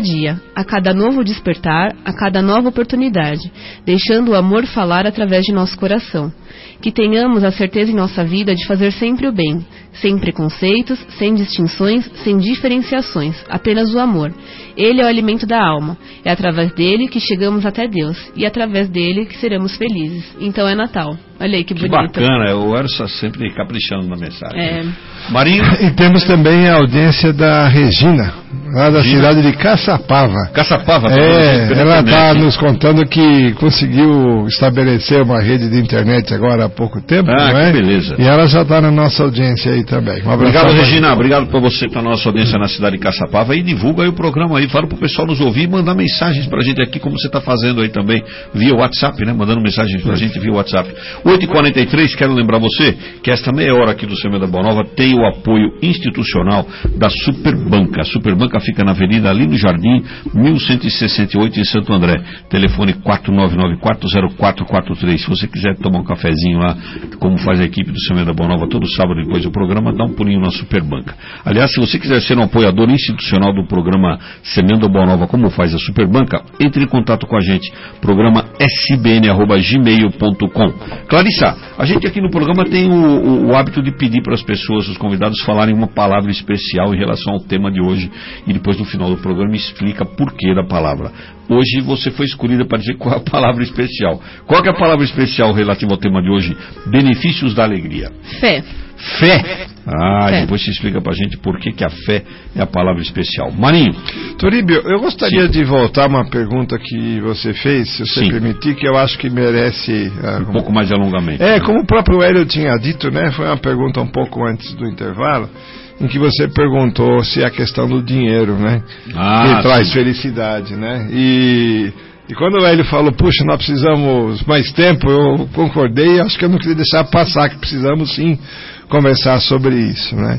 a cada novo despertar, a cada nova oportunidade, deixando o amor falar através de nosso coração. Que tenhamos a certeza em nossa vida de fazer sempre o bem, sem preconceitos, sem distinções, sem diferenciações, apenas o amor. Ele é o alimento da alma. É através dele que chegamos até Deus e através dele que seremos felizes. Então é Natal. Olha aí que, que bonito. Que bacana, o Erson sempre caprichando na mensagem. É. Marinho? E temos também a audiência da Regina, lá da Regina? cidade de Caçapava. Caçapava? É, ela está nos contando que conseguiu estabelecer uma rede de internet agora há pouco tempo, ah, não é? Que beleza. E ela já está na nossa audiência aí também. Um obrigado, Regina. Obrigado por você estar na nossa audiência na cidade de Caçapava e divulga aí o programa aí. Fala pro pessoal nos ouvir e mandar mensagens pra gente aqui, como você está fazendo aí também, via WhatsApp, né? Mandando mensagens pra gente via WhatsApp. oito e quarenta e três, quero lembrar você que esta meia hora aqui do Semeando a Boa Nova tem o apoio institucional da Superbanca. A Superbanca fica na Avenida ali no Jardim, mil cento e sessenta e oito em Santo André. Telefone quatro nove nove quatro zero quatro quatro três. Se você quiser tomar um cafezinho lá, como faz a equipe do Semeando a Boa Nova todo sábado depois do programa, dá um pulinho na Superbanca. Aliás, se você quiser ser um apoiador institucional do programa Semeando a Boa Nova, como faz a Superbanca, entre em contato com a gente. Programa s b n arroba gmail ponto com. Clarissa, a gente aqui no programa tem o, o, o hábito de pedir para as pessoas, os convidados, falarem uma palavra especial em relação ao tema de hoje e depois no final do programa explica por que da palavra. Hoje você foi escolhida para dizer qual é a palavra especial. Qual que é a palavra especial relativa ao tema de hoje? Benefícios da alegria. Fé. Fé. Ah, fé. Depois você explica pra gente por que, que a fé é a palavra especial. Marinho. Toribio, eu gostaria Sim. de voltar a uma pergunta que você fez, se você Sim. permitir, que eu acho que merece... Uh, um pouco mais de alongamento. É, né? Como o próprio Hélio tinha dito, né? Foi uma pergunta um pouco antes do intervalo, em que você perguntou se é a questão do dinheiro, né? Ah, que traz sim. felicidade, né? E... E quando o Hélio falou, puxa, nós precisamos mais tempo, eu concordei, acho que eu não queria deixar passar, que precisamos sim conversar sobre isso, né?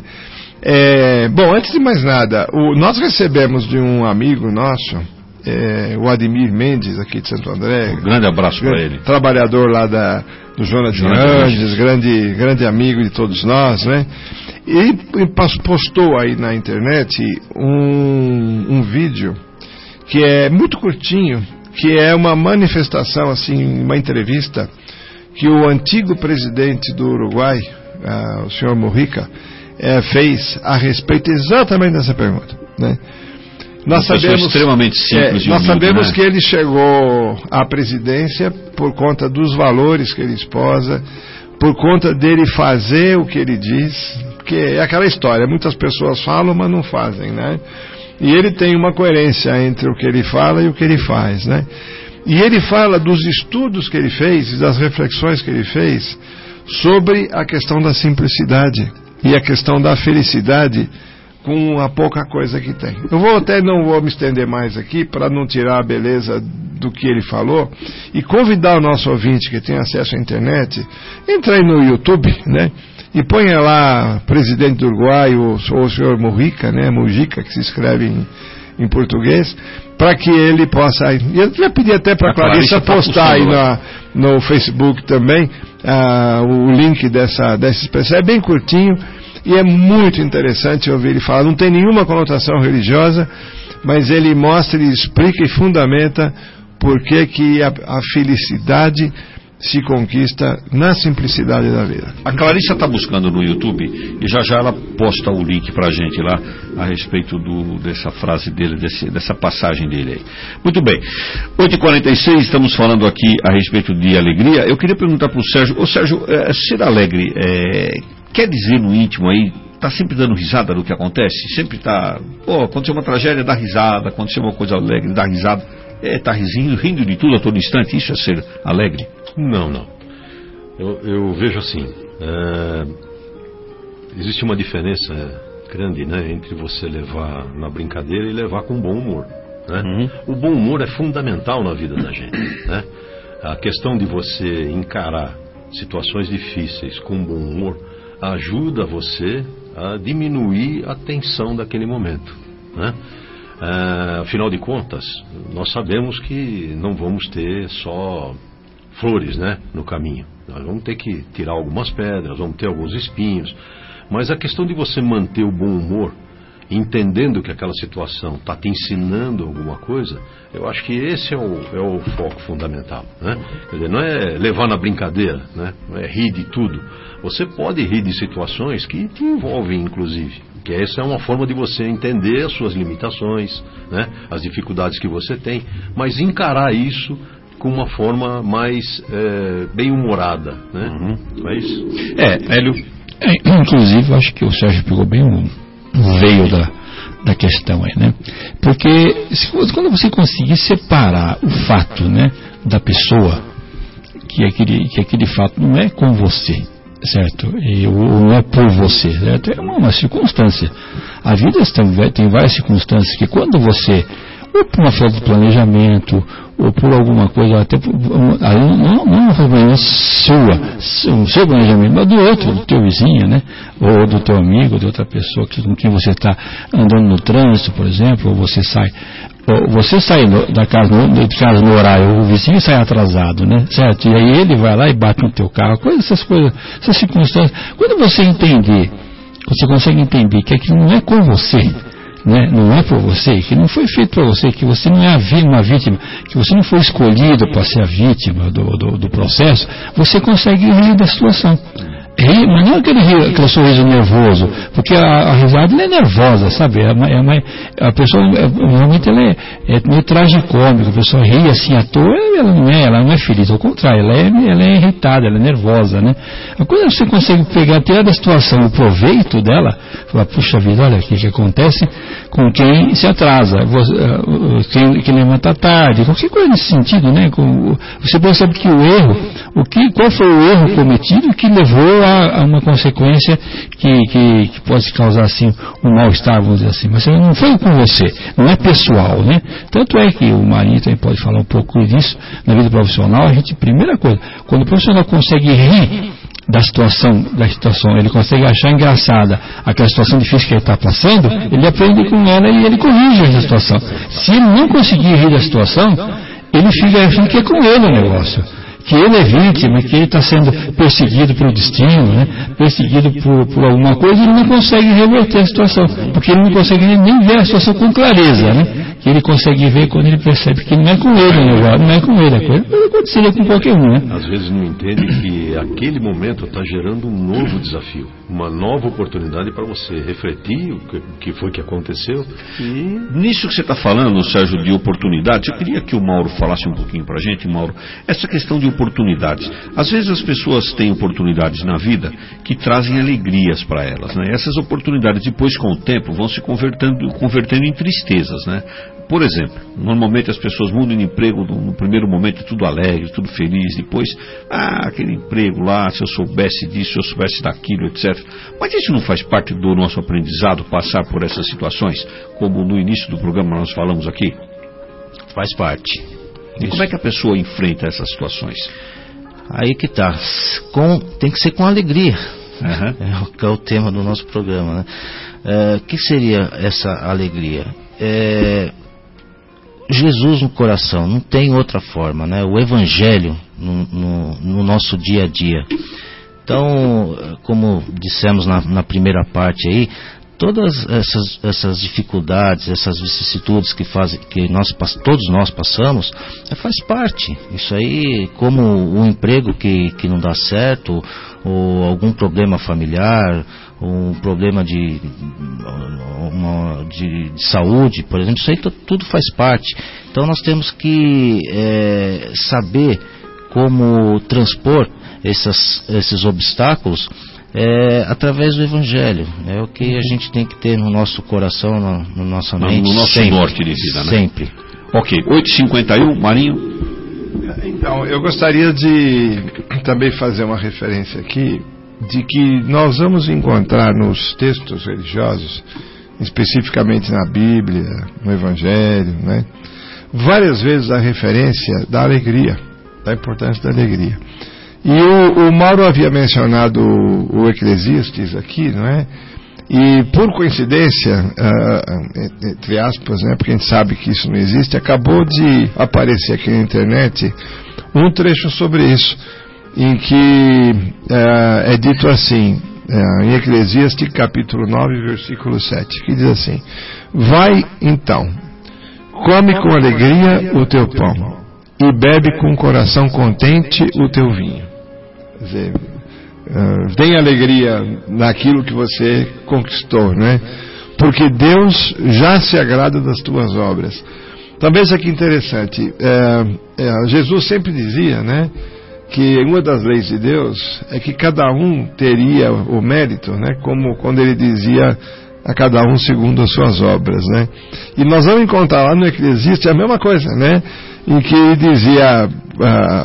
É, bom, antes de mais nada, o, nós recebemos de um amigo nosso, é, o Ademir Mendes, aqui de Santo André. Um grande abraço para ele. Trabalhador lá da, do Jonas de Andes, grande, grande amigo de todos nós, né? E, e postou aí na internet um, um vídeo que é muito curtinho, que é uma manifestação, assim, uma entrevista que o antigo presidente do Uruguai, uh, o senhor Mujica, uh, fez a respeito exatamente dessa pergunta, né? Nós uma sabemos, extremamente simples é, nós humilde, sabemos né? que ele chegou à presidência por conta dos valores que ele esposa, por conta dele fazer o que ele diz, porque é aquela história, muitas pessoas falam, mas não fazem, né? E ele tem uma coerência entre o que ele fala e o que ele faz, né? E ele fala dos estudos que ele fez e das reflexões que ele fez sobre a questão da simplicidade e a questão da felicidade com a pouca coisa que tem. Eu vou até não vou me estender mais aqui para não tirar a beleza do que ele falou e convidar o nosso ouvinte que tem acesso à internet, entra aí no YouTube, né? E ponha lá presidente do Uruguai, ou, ou o senhor Mujica, né? Mujica, que se escreve em, em português, para que ele possa... E eu vai pedir até para a Clarissa, Clarissa postar aí na, no Facebook também uh, o link dessa, dessa expressão. É bem curtinho e é muito interessante ouvir ele falar. Não tem nenhuma conotação religiosa, mas ele mostra, ele explica e fundamenta por que que a, a felicidade se conquista na simplicidade da vida. A Clarissa está buscando no YouTube e já já ela posta o link para a gente lá a respeito do, dessa frase dele, desse, dessa passagem dele aí. Muito bem, oito e quarenta e seis, estamos falando aqui a respeito de alegria. Eu queria perguntar para o Sérgio, ô Sérgio, é, ser alegre é, quer dizer no íntimo aí, está sempre dando risada do que acontece? Sempre está, pô, aconteceu uma tragédia, dá risada, aconteceu uma coisa alegre, dá risada. É, tá rindo, rindo de tudo a todo instante, isso é ser alegre? Não, não. Eu, eu vejo assim, é, existe uma diferença grande, né, entre você levar na brincadeira e levar com bom humor, né? Uhum. O bom humor é fundamental na vida da gente, né? A questão de você encarar situações difíceis com bom humor ajuda você a diminuir a tensão daquele momento, né? Uh, afinal de contas, nós sabemos que não vamos ter só flores, né, no caminho. Nós vamos ter que tirar algumas pedras, vamos ter alguns espinhos. Mas a questão de você manter o bom humor entendendo que aquela situação está te ensinando alguma coisa, eu acho que esse é o, é o foco fundamental, né? Quer dizer, não é levar na brincadeira, né? Não é rir de tudo. Você pode rir de situações que te envolvem, inclusive, que essa é uma forma de você entender as suas limitações, né? As dificuldades que você tem, mas encarar isso com uma forma mais é, bem-humorada, né? Uhum. Não é isso? É, Hélio. É, inclusive, eu acho que o Sérgio pegou bem o veio da, da questão aí, né? Porque se, quando você conseguir separar o fato, né, da pessoa, que aquele, que aquele fato não é com você, certo? E, ou não é por você, certo? É uma, uma circunstância. A vida tem, tem várias circunstâncias que quando você, ou por uma falta de planejamento, ou por alguma coisa, até por, não, não, não uma falta sua, o seu planejamento, mas do outro, do teu vizinho, né? Ou do teu amigo, de outra pessoa que, com quem você está andando no trânsito, por exemplo, ou você sai, ou você sai no, da casa no, de casa no horário, o vizinho sai atrasado, né? Certo? E aí ele vai lá e bate no teu carro, coisas, essas coisas, essas circunstâncias. Quando você entender, você consegue entender que aquilo não é com você, né? Não é por você, que não foi feito para você, que você não é uma vítima, que você não foi escolhido para ser a vítima do, do, do processo, você consegue rir da situação. Rir, mas não aquele, rir, aquele sorriso nervoso, porque a, a risada ela é nervosa, sabe? É uma, é uma, a pessoa, é, realmente, ela é, é meio tragicômica, a pessoa ri assim à toa, ela não é, ela não é feliz, ao contrário, ela é, ela é irritada, ela é nervosa, né? A coisa é que você consegue pegar, tirar da situação o proveito dela, falar, puxa vida, olha o que, que acontece com quem se atrasa, quem, quem levanta tarde, qualquer coisa nesse sentido, né? Você percebe que o erro, o que, qual foi o erro cometido que levou a, a uma consequência que, que, que pode causar assim um mal-estar, vamos dizer assim, mas não foi com você, não é pessoal, né? Tanto é que o Marinho também pode falar um pouco disso na vida profissional. A gente, primeira coisa, quando o profissional consegue rir da situação, da situação, ele consegue achar engraçada aquela situação difícil que ele está passando, ele aprende com ela e ele corrige essa situação. Se ele não conseguir rir da situação, ele fica achando que é com ele o negócio, que ele é vítima, que ele está sendo perseguido pelo destino, né? Perseguido por, por alguma coisa, e ele não consegue reverter a situação, porque ele não consegue nem ver a situação com clareza, né? Que ele consegue ver quando ele percebe que não é com ele o negócio, não é com ele, a coisa pode acontecer com qualquer um, né? Às vezes não entende que aquele momento está gerando um novo desafio, uma nova oportunidade para você refletir o que, o que foi que aconteceu. E nisso que você está falando, Sérgio, de oportunidades, eu queria que o Mauro falasse um pouquinho para a gente, Mauro, essa questão de oportunidades. Às vezes as pessoas têm oportunidades na vida que trazem alegrias para elas, né? Essas oportunidades depois, com o tempo, vão se convertendo, convertendo em tristezas, né? Por exemplo, normalmente as pessoas mudam de emprego no, no primeiro momento, tudo alegre, tudo feliz, depois, ah, aquele emprego lá, se eu soubesse disso, se eu soubesse daquilo, etcétera. Mas isso não faz parte do nosso aprendizado, passar por essas situações, como no início do programa nós falamos aqui? Faz parte. E como é que a pessoa enfrenta essas situações? Aí que tá, com, tem que ser com alegria. Uhum. É, o, que é o tema do nosso programa, né? O é, que seria essa alegria? É, Jesus no coração, não tem outra forma, né? O Evangelho no, no, no nosso dia a dia. Então, como dissemos na, na primeira parte aí, todas essas, essas dificuldades, essas vicissitudes que, faz, que nós, todos nós passamos, é, faz parte. Isso aí, como o emprego que, que não dá certo, ou algum problema familiar, um problema de, uma, de, de saúde, por exemplo, isso aí tudo faz parte. Então nós temos que é, saber como transpor essas, esses obstáculos é, através do Evangelho. É o que a gente tem que ter no nosso coração, na no nossa mente. No nosso sempre, norte de vida, né? Sempre. Ok, oito e cinquenta e um, Marinho. Então, eu gostaria de também fazer uma referência aqui de que nós vamos encontrar nos textos religiosos, especificamente na Bíblia, no Evangelho, né, várias vezes a referência da alegria, da importância da alegria. E o, o Mauro havia mencionado o, o Eclesiastes aqui, não é? E por coincidência, uh, entre aspas, né, porque a gente sabe que isso não existe, acabou de aparecer aqui na internet um trecho sobre isso, em que uh, é dito assim: é, em Eclesiastes capítulo nove, versículo sete, que diz assim: vai então, come com alegria o teu pão e bebe com coração contente o teu vinho. Quer dizer, uh, tem alegria naquilo que você conquistou, né? Porque Deus já se agrada das tuas obras. Também isso aqui é interessante. É, é, Jesus sempre dizia, né, que uma das leis de Deus é que cada um teria o mérito, né, como quando ele dizia a cada um segundo as suas obras, né? E nós vamos encontrar lá no Eclesiastes a mesma coisa, né, em que ele dizia: ah,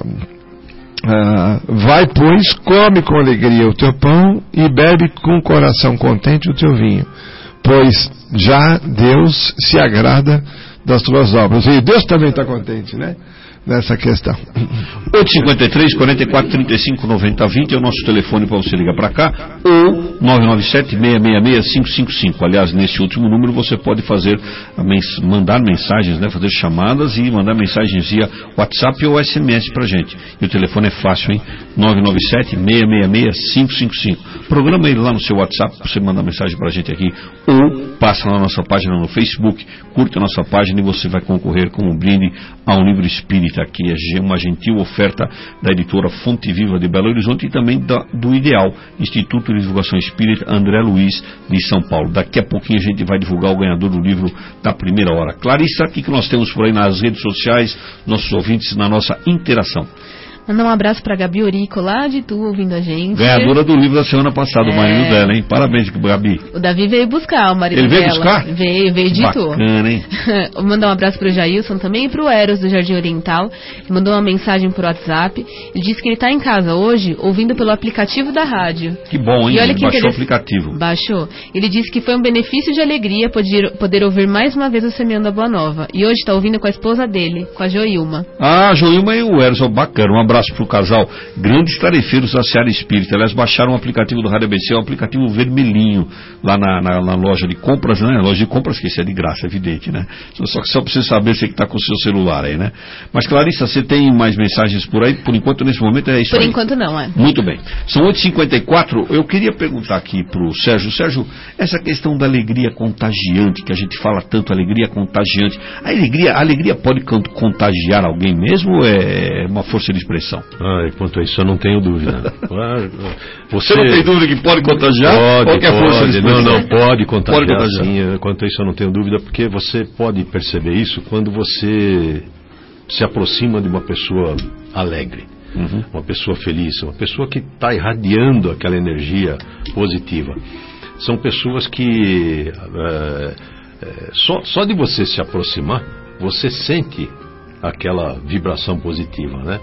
ah, vai, pois, come com alegria o teu pão e bebe com coração contente o teu vinho, pois já Deus se agrada das tuas obras. E Deus também está contente, né, nessa questão. oito cinco três, quatro quatro, trinta e cinco, noventa, vinte é o nosso telefone para você ligar para cá, ou nove nove sete, seis seis seis, cinco cinco cinco. Aliás, nesse último número você pode fazer mens- mandar mensagens, né, fazer chamadas e mandar mensagens via WhatsApp ou S M S para a gente. E o telefone é fácil, hein? nove nove sete, seis seis seis, cinco cinco cinco. Programa ele lá no seu WhatsApp para você mandar mensagem para a gente aqui, ou passa na nossa página no Facebook, curta a nossa página e você vai concorrer com um brinde a um livro espírita, que é uma gentil oferta da editora Fonte Viva de Belo Horizonte e também da, do Ideal, Instituto de Divulgação Espírita André Luiz de São Paulo. Daqui a pouquinho a gente vai divulgar o ganhador do livro da primeira hora. Clarissa, o que, que nós temos por aí nas redes sociais, nossos ouvintes, na nossa interação? Mandar um abraço pra Gabi Orico, lá de Tu, ouvindo a gente. Ganhadora do livro da semana passada, é... o marido dela, hein? Parabéns, Gabi. O Davi veio buscar o marido Ele veio dela. buscar? Veio, veio de Tu. Bacana, hein? Mandar um abraço pro Jailson também e pro Eros do Jardim Oriental. Ele mandou uma mensagem por WhatsApp. Ele disse que ele tá em casa hoje, ouvindo pelo aplicativo da rádio. Que bom, hein? E olha Ele que baixou o interess... aplicativo. Baixou. Ele disse que foi um benefício de alegria poder, poder ouvir mais uma vez o Semeando a Boa Nova. E hoje tá ouvindo com a esposa dele, com a Joilma. Ah, a Joilma e o Eros, bacana. Um abraço pro casal. Grandes tarefeiros da Seara Espírita. Elas baixaram o aplicativo do Rádio A B C, o aplicativo vermelhinho, lá na, na, na loja de compras, né? Loja de compras, que isso é de graça, é evidente, né? Só que só pra você saber, você que está com o seu celular aí, né? Mas, Clarissa, você tem mais mensagens por aí? Por enquanto, nesse momento, é isso Por aí. enquanto não, é. Muito bem. São oito e cinquenta e quatro. Eu queria perguntar aqui pro Sérgio. Sérgio, essa questão da alegria contagiante, que a gente fala tanto, alegria contagiante. A alegria, a alegria pode contagiar alguém mesmo ou é uma força de expressão? Ah, quanto a isso, eu não tenho dúvida. Você, você não tem dúvida que pode contagiar? Pode, Qual que é a força pode. de Não, não, pode contagiar, pode contagiar. Sim. Quanto a isso, eu não tenho dúvida, porque você pode perceber isso quando você se aproxima de uma pessoa alegre. Uhum. Uma pessoa feliz, uma pessoa que está irradiando aquela energia positiva. São pessoas que é, é, só, só de você se aproximar, você sente aquela vibração positiva, né?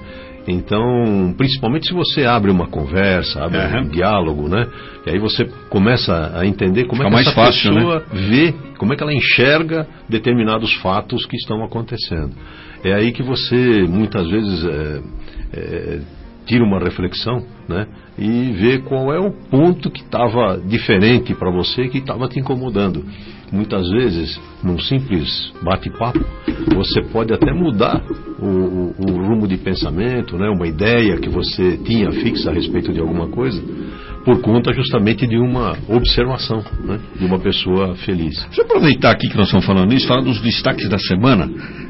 Então, principalmente se você abre uma conversa, abre uhum. um diálogo, né? E aí você começa a entender como Fica é que essa fácil, pessoa né? vê, como é que ela enxerga determinados fatos que estão acontecendo. É aí que você, muitas vezes, é, é, tira uma reflexão, né? E vê qual é o ponto que estava diferente para você, que estava te incomodando. Muitas vezes, num simples bate-papo, você pode até mudar o, o, o rumo de pensamento, né? Uma ideia que você tinha fixa a respeito de alguma coisa, por conta justamente de uma observação, né? De uma pessoa feliz. Deixa eu aproveitar aqui que nós estamos falando isso, falar dos destaques da semana.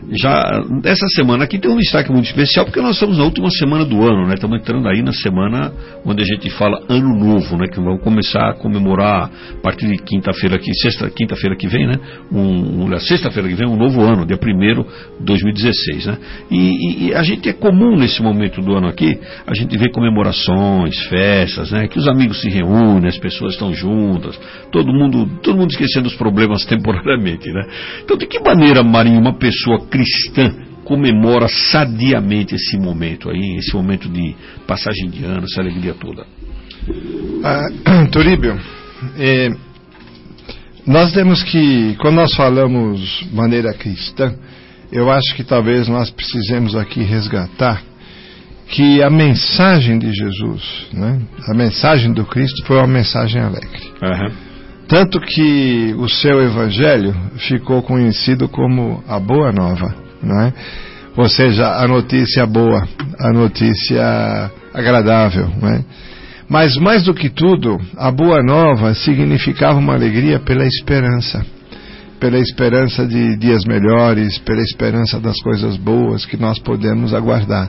Já essa semana aqui tem um destaque muito especial, porque nós estamos na última semana do ano, né? Estamos entrando aí na semana onde a gente fala Ano Novo, né? Que vamos começar a comemorar a partir de quinta-feira aqui, sexta, quinta-feira que vem, né? Um, um, sexta-feira que vem, um novo ano, dia primeiro de dois mil e dezesseis, né? E, e, e a gente é comum nesse momento do ano aqui, a gente vê comemorações, festas, né? Que os amigos se reúnem, as pessoas estão juntas, todo mundo, todo mundo esquecendo os problemas temporariamente, né? Então, de que maneira, Marinho, uma pessoa cristã comemora sadiamente esse momento aí, esse momento de passagem de ano, essa alegria toda? Ah, Turíbio, é, nós temos que, quando nós falamos maneira cristã, eu acho que talvez nós precisemos aqui resgatar que a mensagem de Jesus, né, a mensagem do Cristo foi uma mensagem alegre. Uhum. Tanto que o seu evangelho ficou conhecido como a Boa Nova, não é? Ou seja, a notícia boa, a notícia agradável, não é? Mas mais do que tudo, a Boa Nova significava uma alegria pela esperança. Pela esperança de dias melhores, pela esperança das coisas boas que nós podemos aguardar.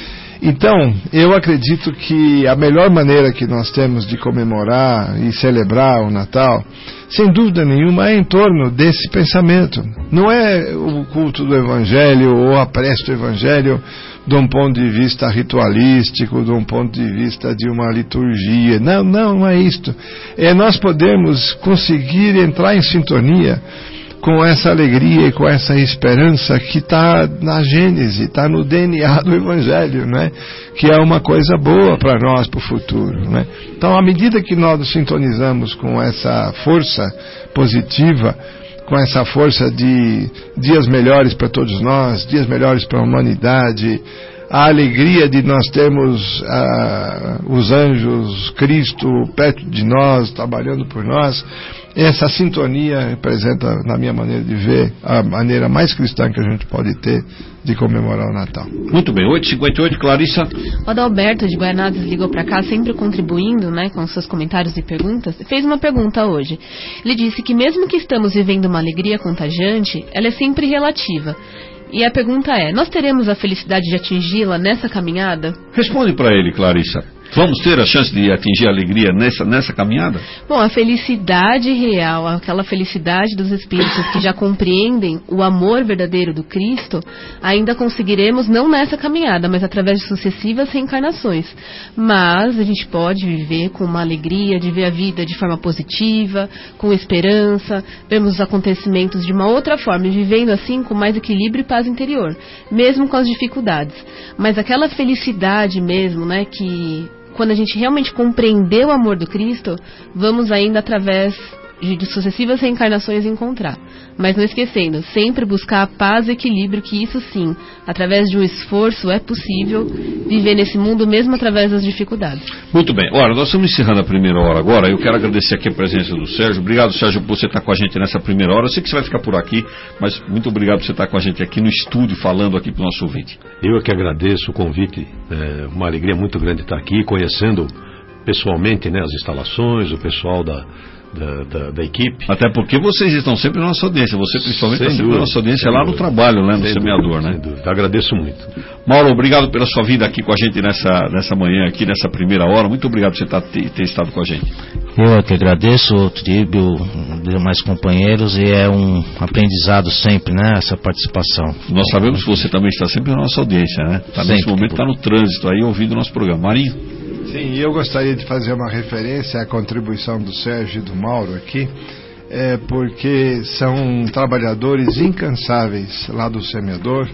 Então, eu acredito que a melhor maneira que nós temos de comemorar e celebrar o Natal, sem dúvida nenhuma, é em torno desse pensamento. Não é o culto do Evangelho ou a prece do Evangelho de um ponto de vista ritualístico, de um ponto de vista de uma liturgia. Não, não, não é isto. É nós podemos conseguir entrar em sintonia com essa alegria e com essa esperança que está na Gênese, está no D N A do Evangelho, né? Que é uma coisa boa para nós, para o futuro, né? Então, à medida que nós nos sintonizamos com essa força positiva, com essa força de dias melhores para todos nós, dias melhores para a humanidade, a alegria de nós termos ah, os anjos, Cristo perto de nós, trabalhando por nós, essa sintonia representa, na minha maneira de ver, a maneira mais cristã que a gente pode ter de comemorar o Natal. Muito bem, oito e cinquenta e oito, Clarissa. O Adalberto de Guaianazes ligou para cá, sempre contribuindo, né, com seus comentários e perguntas. Fez uma pergunta hoje. Ele disse que mesmo que estamos vivendo uma alegria contagiante, ela é sempre relativa. E a pergunta é, nós teremos a felicidade de atingi-la nessa caminhada? Responde para ele, Clarissa. Vamos ter a chance de atingir a alegria nessa, nessa caminhada? Bom, a felicidade real, aquela felicidade dos espíritos que já compreendem o amor verdadeiro do Cristo, ainda conseguiremos não nessa caminhada, mas através de sucessivas reencarnações. Mas a gente pode viver com uma alegria de ver a vida de forma positiva, com esperança, vemos os acontecimentos de uma outra forma, e vivendo assim com mais equilíbrio e paz interior, mesmo com as dificuldades. Mas aquela felicidade mesmo, né, que quando a gente realmente compreender o amor do Cristo, vamos ainda através de, de sucessivas reencarnações encontrar. Mas não esquecendo, sempre buscar a paz e equilíbrio, que isso sim, através de um esforço é possível viver nesse mundo mesmo através das dificuldades. Muito bem, olha, nós estamos encerrando a primeira hora agora. Eu quero agradecer aqui a presença do Sérgio. Obrigado, Sérgio, por você estar com a gente nessa primeira hora. Eu sei que você vai ficar por aqui, mas muito obrigado por você estar com a gente aqui no estúdio, falando aqui para o nosso ouvinte. Eu é que agradeço o convite, é uma alegria muito grande estar aqui, conhecendo pessoalmente, né, as instalações, o pessoal da Da, da, da equipe. Até porque vocês estão sempre na nossa audiência. Você principalmente está sempre na nossa audiência lá no trabalho, né, no semeador, né? Agradeço muito. Mauro, obrigado pela sua vida aqui com a gente nessa, nessa manhã, aqui nessa primeira hora. Muito obrigado por você tá, ter, ter estado com a gente. Eu é que agradeço, o Tríbio, demais companheiros, e é um aprendizado sempre, né, essa participação. Nós sabemos que você também está sempre na nossa audiência, né? Tá, nesse momento está no trânsito aí, ouvindo o nosso programa. Marinho? Sim, e eu gostaria de fazer uma referência à contribuição do Sérgio e do Mauro aqui, é, porque são trabalhadores incansáveis lá do semeador,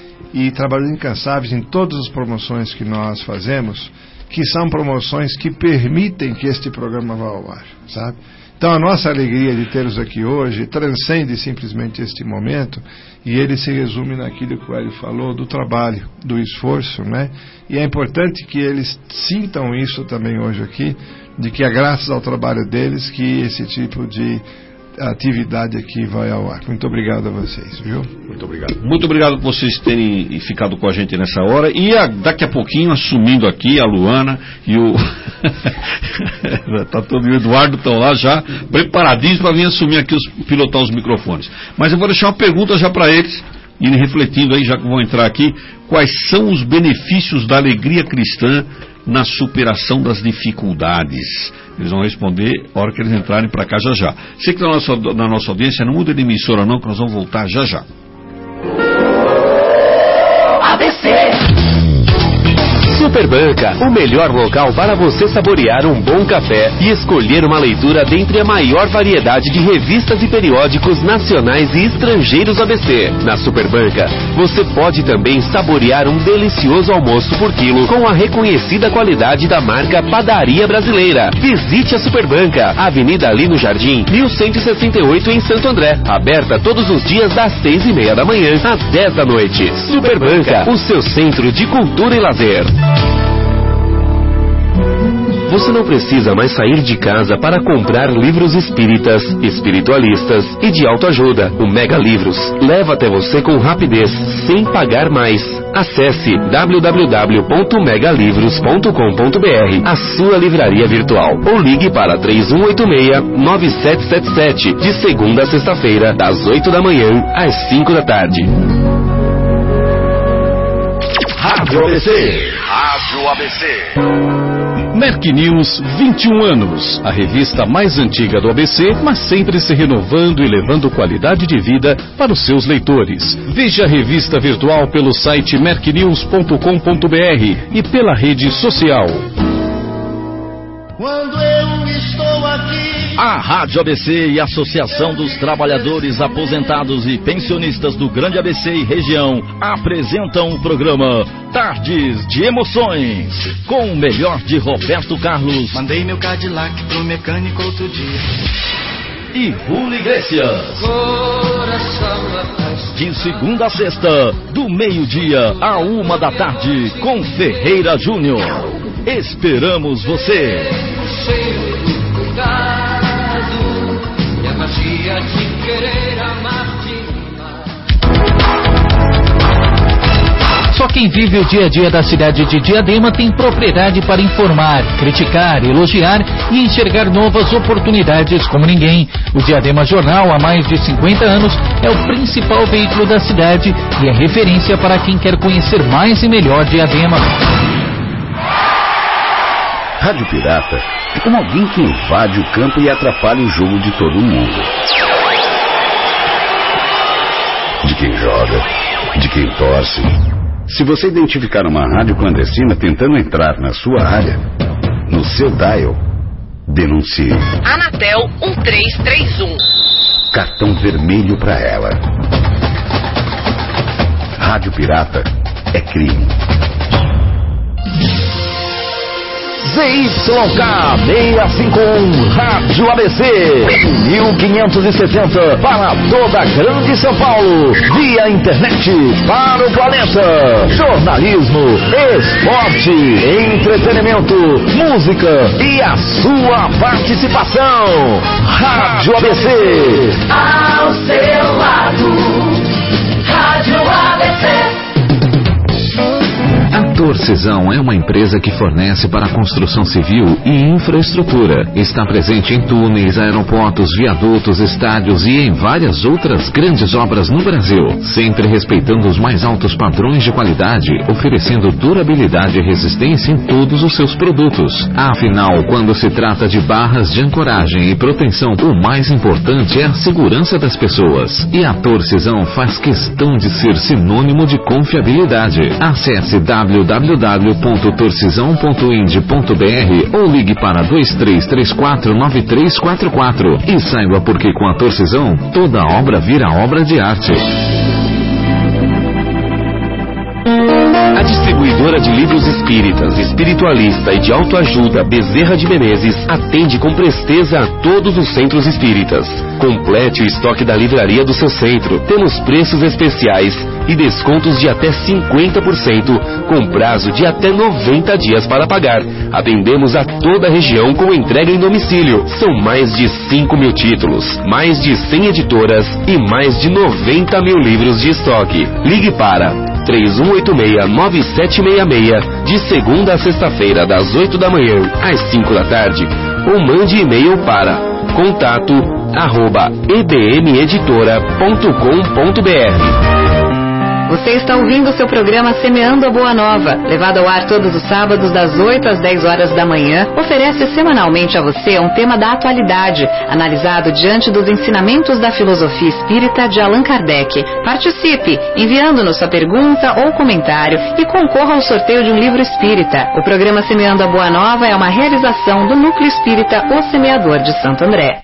e trabalhadores incansáveis em todas as promoções que nós fazemos, que são promoções que permitem que este programa vá ao ar, sabe? Então a nossa alegria de tê-los aqui hoje transcende simplesmente este momento, e ele se resume naquilo que o Hélio falou, do trabalho, do esforço, né? E é importante que eles sintam isso também hoje aqui, de que é graças ao trabalho deles que esse tipo de atividade aqui vai ao ar. Muito obrigado a vocês, viu? Muito obrigado. Muito obrigado por vocês terem ficado com a gente nessa hora. E a, daqui a pouquinho, assumindo aqui, a Luana e o... tá todo o Eduardo estão lá já preparadinhos para vir assumir aqui, os, pilotar os microfones. Mas eu vou deixar uma pergunta já para eles, irem refletindo aí, já que vão entrar aqui, quais são os benefícios da alegria cristã na superação das dificuldades. Eles vão responder a hora que eles entrarem para cá já já. Você que está na nossa, na nossa audiência, não muda de emissora não, que nós vamos voltar já já. A B C Superbanca, o melhor local para você saborear um bom café e escolher uma leitura dentre a maior variedade de revistas e periódicos nacionais e estrangeiros A B C. Na Superbanca, você pode também saborear um delicioso almoço por quilo com a reconhecida qualidade da marca Padaria Brasileira. Visite a Superbanca, Avenida Lino Jardim, mil cento e sessenta e oito em Santo André. Aberta todos os dias das seis e meia da manhã às dez da noite. Superbanca, o seu centro de cultura e lazer. você não precisa mais sair de casa para comprar livros espíritas, espiritualistas e de autoajuda. O Mega Livros leva até você com rapidez, sem pagar mais. Acesse w w w ponto mega livros ponto com ponto b r, a sua livraria virtual, ou ligue para três um oito seis, nove sete sete sete, de segunda a sexta-feira, das oito da manhã às cinco da tarde. Rádio A B C. Rádio A B C. Merck News, vinte e um anos. A revista mais antiga do A B C, mas sempre se renovando e levando qualidade de vida para os seus leitores. Veja a revista virtual pelo site merck news ponto com ponto b r e pela rede social. Quando eu estou aqui. A Rádio A B C e a Associação dos Trabalhadores Aposentados e Pensionistas do Grande A B C e Região apresentam o programa Tardes de Emoções, com o melhor de Roberto Carlos. Mandei meu Cadillac pro mecânico outro dia. E Julio Iglesias. De segunda a sexta, do meio-dia a uma da tarde, com Ferreira Júnior. Esperamos você. E a magia de querer amar-te. Só quem vive o dia a dia da cidade de Diadema tem propriedade para informar, criticar, elogiar e enxergar novas oportunidades como ninguém. O Diadema Jornal, há mais de cinquenta anos, é o principal veículo da cidade e é referência para quem quer conhecer mais e melhor Diadema. Rádio Pirata é como alguém que invade o campo e atrapalha o jogo de todo mundo. De quem joga, de quem torce. Se você identificar uma rádio clandestina tentando entrar na sua área, no seu dial, denuncie. Anatel um três três um. Cartão vermelho pra ela. Rádio Pirata é crime. Z Y K seiscentos e cinquenta e um, Rádio A B C, mil quinhentos e sessenta, para toda a Grande São Paulo, via internet para o planeta. Jornalismo, esporte, entretenimento, música e a sua participação. Rádio A B C. Ao seu lado, Rádio A B C. A Torcisão é uma empresa que fornece para a construção civil e infraestrutura. Está presente em túneis, aeroportos, viadutos, estádios e em várias outras grandes obras no Brasil, sempre respeitando os mais altos padrões de qualidade, oferecendo durabilidade e resistência em todos os seus produtos. Afinal, quando se trata de barras de ancoragem e proteção, o mais importante é a segurança das pessoas. E a Torcisão faz questão de ser sinônimo de confiabilidade. Acesse w w w ponto torcisão ponto ind ponto b r ou ligue para dois três três quatro nove três quatro quatro e saiba porque com a Torcisão toda obra vira obra de arte. A distribuidora de livros espíritas, espiritualista e de autoajuda Bezerra de Menezes atende com presteza a todos os centros espíritas. Complete o estoque da livraria do seu centro. Temos preços especiais e descontos de até cinquenta por cento, com prazo de até noventa dias para pagar. Atendemos a toda a região com entrega em domicílio. São mais de cinco mil títulos, mais de cem editoras e mais de noventa mil livros de estoque. Ligue para três um oito seis, nove sete seis seis, de segunda a sexta-feira, das oito da manhã às cinco da tarde, ou mande e-mail para contato arroba e b m editora ponto com ponto b r. Você está ouvindo o seu programa Semeando a Boa Nova, levado ao ar todos os sábados das oito às dez horas da manhã. Oferece semanalmente a você um tema da atualidade, analisado diante dos ensinamentos da filosofia espírita de Allan Kardec. Participe, enviando-nos sua pergunta ou comentário e concorra ao sorteio de um livro espírita. O programa Semeando a Boa Nova é uma realização do Núcleo Espírita O Semeador de Santo André.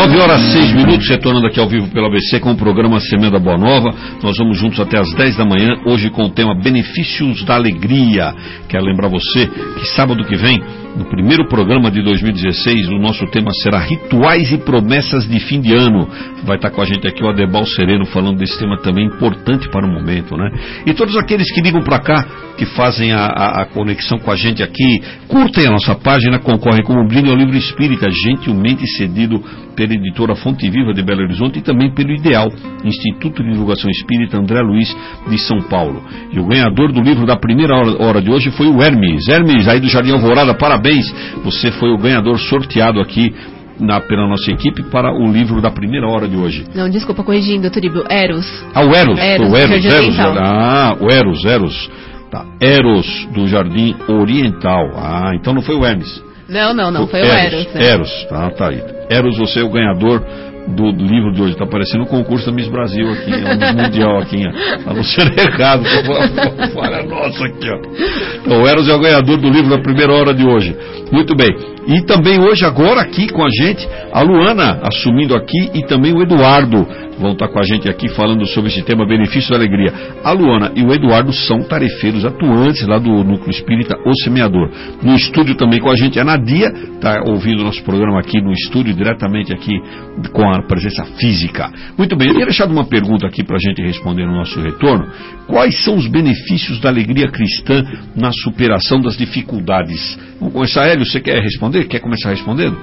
nove horas e seis minutos, retornando aqui ao vivo pela A B C com o programa Semeando a Boa Nova. Nós vamos juntos até as dez da manhã, hoje com o tema Benefícios da Alegria. Quero lembrar você que sábado que vem, no primeiro programa de dois mil e dezesseis, o nosso tema será Rituais e Promessas de Fim de Ano. Vai estar com a gente aqui o Adebal Sereno falando desse tema também importante para o momento, né? E todos aqueles que ligam para cá, que fazem a, a, a conexão com a gente aqui, curtem a nossa página, concorrem com um brinde ao livro espírita, gentilmente cedido pela editora Fonte Viva de Belo Horizonte e também pelo Ideal, Instituto de Divulgação Espírita André Luiz de São Paulo. E o ganhador do livro da primeira hora, hora de hoje foi o Hermes. Hermes, aí do Jardim Alvorada, parabéns! Você foi o ganhador sorteado aqui Na, pela nossa equipe para o livro da primeira hora de hoje. Não, desculpa, corrigindo, Turíbio, Eros. Ah, o Eros, Eros, o Eros, Eros, ah, o Eros, Eros. Eros, tá, Eros do Jardim Oriental. Ah, então não foi o Hermes. Não, não, não, o foi Eros, o Eros. Né? Eros, tá, tá aí. Eros, você é o ganhador do, do livro de hoje. Tá parecendo um concurso da Miss Brasil aqui, é um mundial aqui, ó. Tá no seu recado, olha nossa aqui, ó. Então, o Eros é o ganhador do livro da primeira hora de hoje. Muito bem. E também hoje, agora aqui com a gente, a Luana assumindo aqui e também o Eduardo vão estar com a gente aqui falando sobre esse tema Benefício da Alegria. A Luana e o Eduardo são tarefeiros atuantes lá do Núcleo Espírita O Semeador. No estúdio também com a gente a Nadia, está ouvindo o nosso programa aqui no estúdio, diretamente aqui com a presença física. Muito bem, eu tinha deixado uma pergunta aqui para a gente responder no nosso retorno. Quais são os benefícios da alegria cristã na superação das dificuldades? Vamos começar, Hélio, você quer responder? Quer começar respondendo?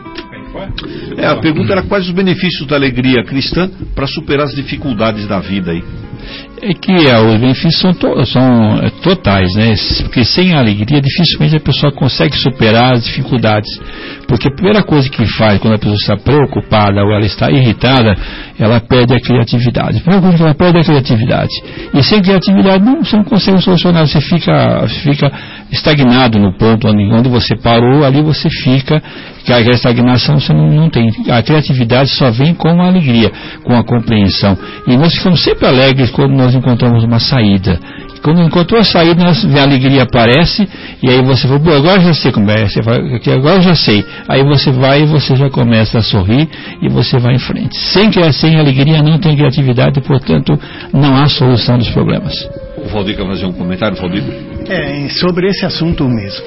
É, a pergunta era quais os benefícios da alegria cristã para superar as dificuldades da vida aí. É que é, os benefícios são, to, são é, totais, né? Porque sem a alegria dificilmente a pessoa consegue superar as dificuldades. Porque a primeira coisa que faz quando a pessoa está preocupada ou ela está irritada, ela perde a criatividade. A primeira coisa que ela perde é a criatividade. E sem criatividade não, você não consegue solucionar, você fica, fica estagnado no ponto onde, onde você parou, ali você fica, que a estagnação você não, não tem. A criatividade só vem com a alegria, com a compreensão. E nós ficamos sempre alegres quando nós encontramos uma saída. Quando encontrou a saída, a alegria aparece, e aí você fala, pô, agora já sei como é, você vai, agora eu já sei. Aí você vai e você já começa a sorrir e você vai em frente. Sem, sem alegria não tem criatividade, portanto, não há solução dos problemas. O Valdir quer fazer um comentário, Valdir? É, sobre esse assunto mesmo.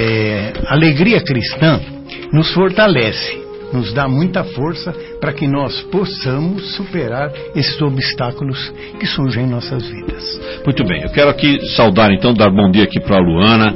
É, a alegria cristã nos fortalece, nos dá muita força para que nós possamos superar esses obstáculos que surgem em nossas vidas. Muito bem, eu quero aqui saudar então, dar bom dia aqui para a Luana,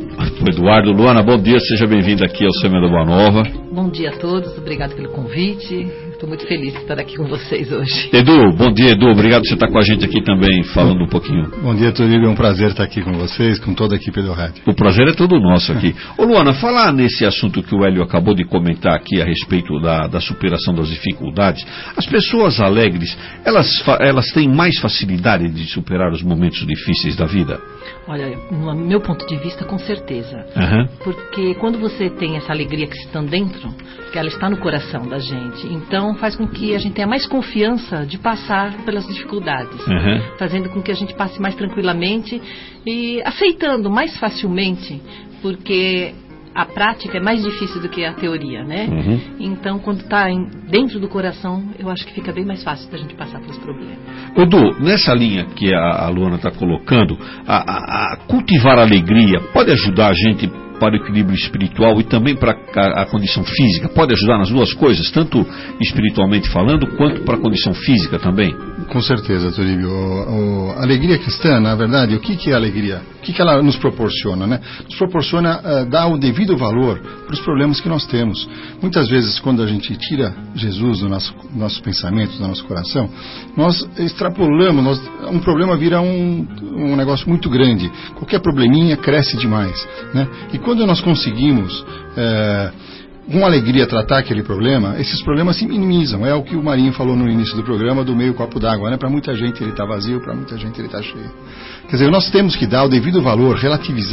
o Eduardo. Luana, bom dia, seja bem-vinda aqui ao Semeando a Boa Nova. Bom dia a todos, obrigado pelo convite. Estou muito feliz de estar aqui com vocês hoje. Edu, bom dia, Edu, obrigado por você estar com a gente aqui também, falando um pouquinho. Bom dia, Turíbio, é um prazer estar aqui com vocês, com toda a equipe do rádio. O prazer é todo nosso aqui. Ô Luana, falar nesse assunto que o Hélio acabou de comentar aqui a respeito da, da superação das dificuldades, as pessoas alegres, elas, elas têm mais facilidade de superar os momentos difíceis da vida? Olha, no meu ponto de vista, com certeza. Uhum. Porque quando você tem essa alegria que está dentro, que ela está no coração da gente, então faz com que a gente tenha mais confiança de passar pelas dificuldades, uhum. fazendo com que a gente passe mais tranquilamente e aceitando mais facilmente, porque a prática é mais difícil do que a teoria, né? Uhum. Então, quando está dentro do coração, eu acho que fica bem mais fácil da gente passar pelos problemas. Edu, nessa linha que a, a Luana está colocando, a, a, a cultivar a alegria pode ajudar a gente para o equilíbrio espiritual e também para a, a condição física? Pode ajudar nas duas coisas, tanto espiritualmente falando, quanto para a condição física também? Com certeza, Turíbio. O, o, a alegria cristã, na verdade, o que, que é a alegria? O que, que ela nos proporciona, né? Nos proporciona uh, dar o devido valor para os problemas que nós temos. Muitas vezes, quando a gente tira Jesus do nosso, do nosso pensamento, do nosso coração, nós extrapolamos, nós, um problema vira um, um negócio muito grande. Qualquer probleminha cresce demais, né? E quando nós conseguimos, é, com alegria, tratar aquele problema, esses problemas se minimizam. É o que o Marinho falou no início do programa, do meio copo d'água, né? Para muita gente ele está vazio, para muita gente ele está cheio. Quer dizer, nós temos que dar o devido valor, relativizar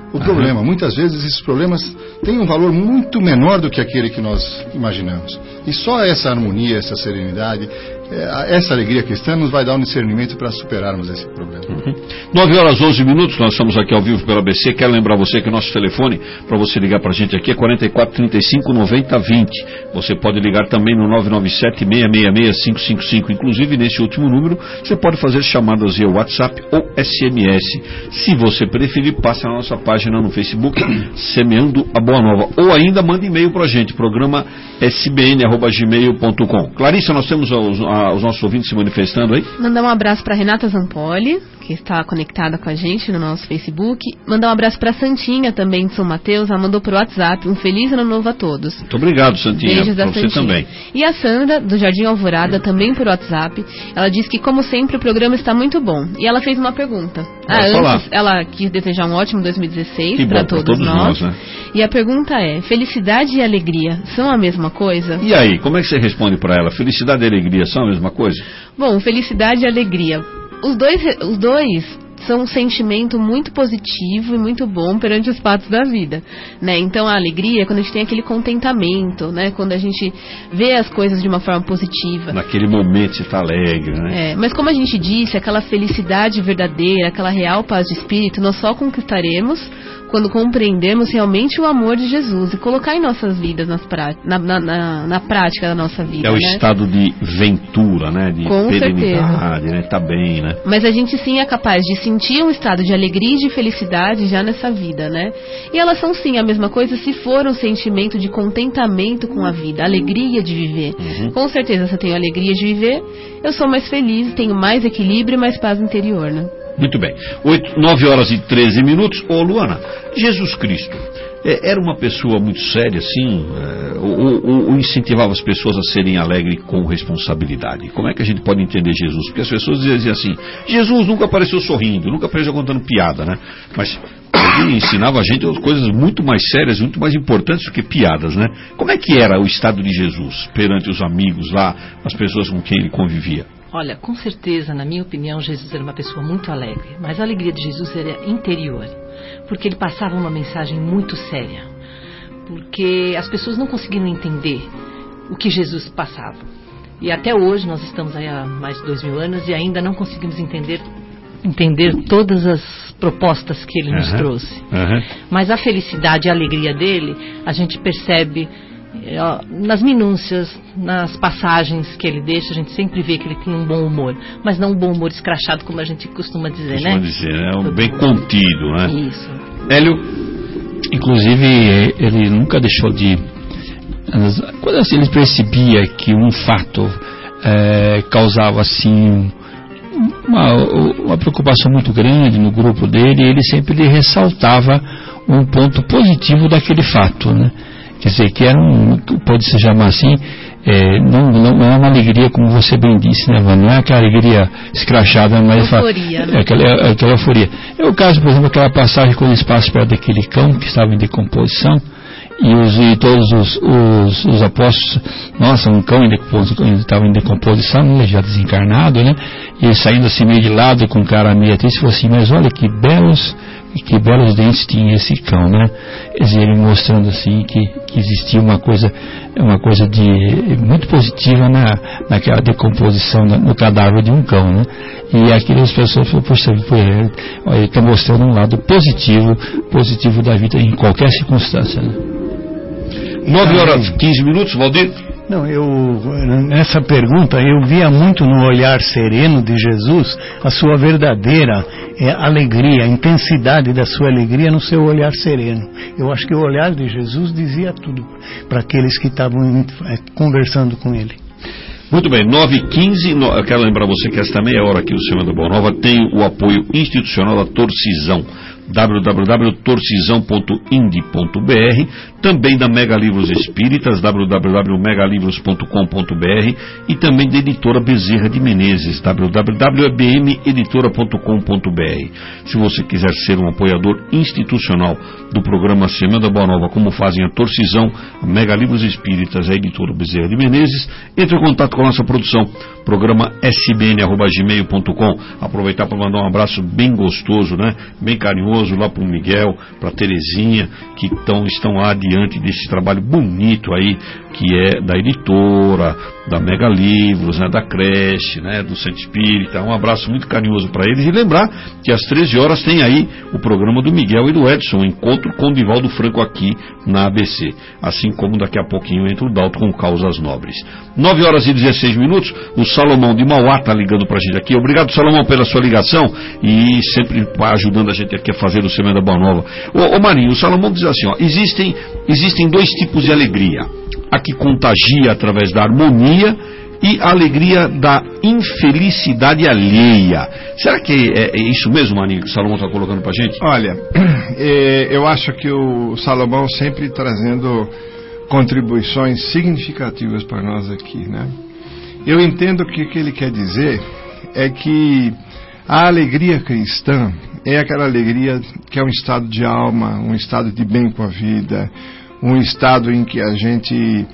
o problema. Muitas vezes esses problemas têm um valor muito menor do que aquele que nós imaginamos. E só essa harmonia, essa serenidade, essa alegria cristã nos vai dar um discernimento para superarmos esse problema. Uhum. nove horas e onze minutos, nós estamos aqui ao vivo pela A B C. Quero lembrar você que o nosso telefone para você ligar para a gente aqui é quarenta e quatro, trinta e cinco, noventa, vinte. Você pode ligar também no nove nove sete, seis seis seis, cinco cinco cinco. Inclusive, nesse último número, você pode fazer chamadas via WhatsApp ou S M S. Se você preferir, passa na nossa página no Facebook, Semeando a Boa Nova. Ou ainda manda e-mail para a gente, programa s b n arroba gmail ponto com. Clarissa, nós temos os, a, os nossos ouvintes se manifestando aí? Mandar um abraço para Renata Zampoli, que está conectada com a gente no nosso Facebook. Mandar um abraço para Santinha, também de São Mateus. Ela mandou por WhatsApp. Um feliz ano novo a todos. Muito obrigado, Santinha. Beijos da pra Santinha. Você também. E a Sandra, do Jardim Alvorada, também por WhatsApp. Ela disse que, como sempre, o programa está muito bom. E ela fez uma pergunta. Ah, antes, falar. Ela quis desejar um ótimo dois mil e dezesseis para todos, todos nós. nós né? E a pergunta é: felicidade e alegria são a mesma coisa? E aí, como é que você responde para ela? Felicidade e alegria são a mesma coisa? Bom, felicidade e alegria. Os dois, os dois são um sentimento muito positivo e muito bom perante os fatos da vida, né? Então a alegria é quando a gente tem aquele contentamento, né? Quando a gente vê as coisas de uma forma positiva. Naquele momento você está alegre, né? É, mas como a gente disse, aquela felicidade verdadeira, aquela real paz de espírito, nós só conquistaremos quando compreendermos realmente o amor de Jesus e colocar em nossas vidas, nas prá na, na, na, na prática da nossa vida. É o né? estado de ventura, né? De Com perenidade, certeza. né? Tá bem, né? Mas a gente sim é capaz de sentir um estado de alegria e de felicidade já nessa vida, né? E elas são sim a mesma coisa se for um sentimento de contentamento com a vida, alegria de viver. Uhum. Com certeza, se eu tenho alegria de viver, eu sou mais feliz, tenho mais equilíbrio e mais paz interior, né? Muito bem. oito, nove horas e treze minutos. Ô, Luana, Jesus Cristo é, era uma pessoa muito séria, assim, é, ou, ou, ou incentivava as pessoas a serem alegres com responsabilidade? Como é que a gente pode entender Jesus? Porque as pessoas diziam assim: Jesus nunca apareceu sorrindo, nunca apareceu contando piada, né? Mas ele ensinava a gente coisas muito mais sérias, muito mais importantes do que piadas, né? Como é que era o estado de Jesus perante os amigos lá, as pessoas com quem ele convivia? Olha, com certeza, na minha opinião, Jesus era uma pessoa muito alegre, mas a alegria de Jesus era interior, porque ele passava uma mensagem muito séria, porque as pessoas não conseguiram entender o que Jesus passava. E até hoje, nós estamos aí há mais de dois mil anos e ainda não conseguimos entender, entender todas as propostas que ele uhum. nos trouxe. Uhum. Mas a felicidade e a alegria dele, a gente percebe nas minúcias, nas passagens que ele deixa, a gente sempre vê que ele tem um bom humor, mas não um bom humor escrachado, como a gente costuma dizer, costuma né? dizer, é um bem contido, né? Isso. Hélio? Inclusive, ele nunca deixou de... Quando assim, ele percebia que um fato é, causava, assim, uma, uma preocupação muito grande no grupo dele, ele sempre ressaltava um ponto positivo daquele fato, né? Quer dizer, que era um, pode-se chamar assim, é, não, não é uma alegria, como você bem disse, né, Vânia? Não é aquela alegria escrachada, mas euforia, é, né? aquela, é aquela euforia. É o caso, por exemplo, aquela passagem quando eles passam perto daquele cão que estava em decomposição, e, os, e todos os, os, os apóstolos, nossa, um cão em decomposição, estava em decomposição, já desencarnado, né? E saindo assim meio de lado com cara meio triste, falou assim: mas olha que belos que belos dentes tinha esse cão, né? Quer dizer, ele mostrando assim que, que existia uma coisa, uma coisa de muito positiva na, naquela decomposição no cadáver de um cão, né? E aquelas pessoas falaram: poxa, ele está mostrando um lado positivo, positivo da vida em qualquer circunstância, né? nove horas e quinze minutos, Valdir. Não, eu, nessa pergunta, eu via muito no olhar sereno de Jesus a sua verdadeira é, alegria, a intensidade da sua alegria no seu olhar sereno. Eu acho que o olhar de Jesus dizia tudo para aqueles que estavam é, conversando com ele. Muito bem, nove e quinze, eu quero lembrar você que esta meia hora aqui do Semana Boa Nova tem o apoio institucional da Torcisão, w w w ponto torcisão ponto ind ponto b r, também da Mega Livros Espíritas, w w w ponto mega livros ponto com ponto b r, e também da Editora Bezerra de Menezes, w w w ponto b m editora ponto com ponto b r. Se você quiser ser um apoiador institucional do programa Semana Boa Nova, como fazem a Torcisão, a Mega Livros Espíritas, a Editora Bezerra de Menezes, entre em contato com a nossa produção, programa s b n arroba gmail ponto com. Aproveitar para mandar um abraço bem gostoso, né? Bem carinhoso carinhoso lá para o Miguel, para a Terezinha, que tão, estão adiante desse trabalho bonito aí, que é da editora, da Mega Livros, né, da creche, né, do Centro Espírita. Um abraço muito carinhoso para eles. E lembrar que às treze horas tem aí o programa do Miguel e do Edson, o encontro com o Divaldo Franco aqui na A B C. Assim como daqui a pouquinho entra o Dalto com Causas Nobres. nove horas e dezesseis minutos, o Salomão de Mauá está ligando para a gente aqui. Obrigado, Salomão, pela sua ligação e sempre ajudando a gente aqui a fazer o Semana da Boa Nova. Ô, ô Marinho, o Salomão diz assim, ó, existem, existem dois tipos de alegria. A que contagia através da harmonia e a alegria da infelicidade alheia. Será que é, é isso mesmo, Marinho, que o Salomão está colocando para a gente? Olha, é, eu acho que o Salomão sempre trazendo contribuições significativas para nós aqui, né? Eu entendo que o que ele quer dizer é que a alegria cristã é aquela alegria que é um estado de alma, um estado de bem com a vida, um estado em que a gente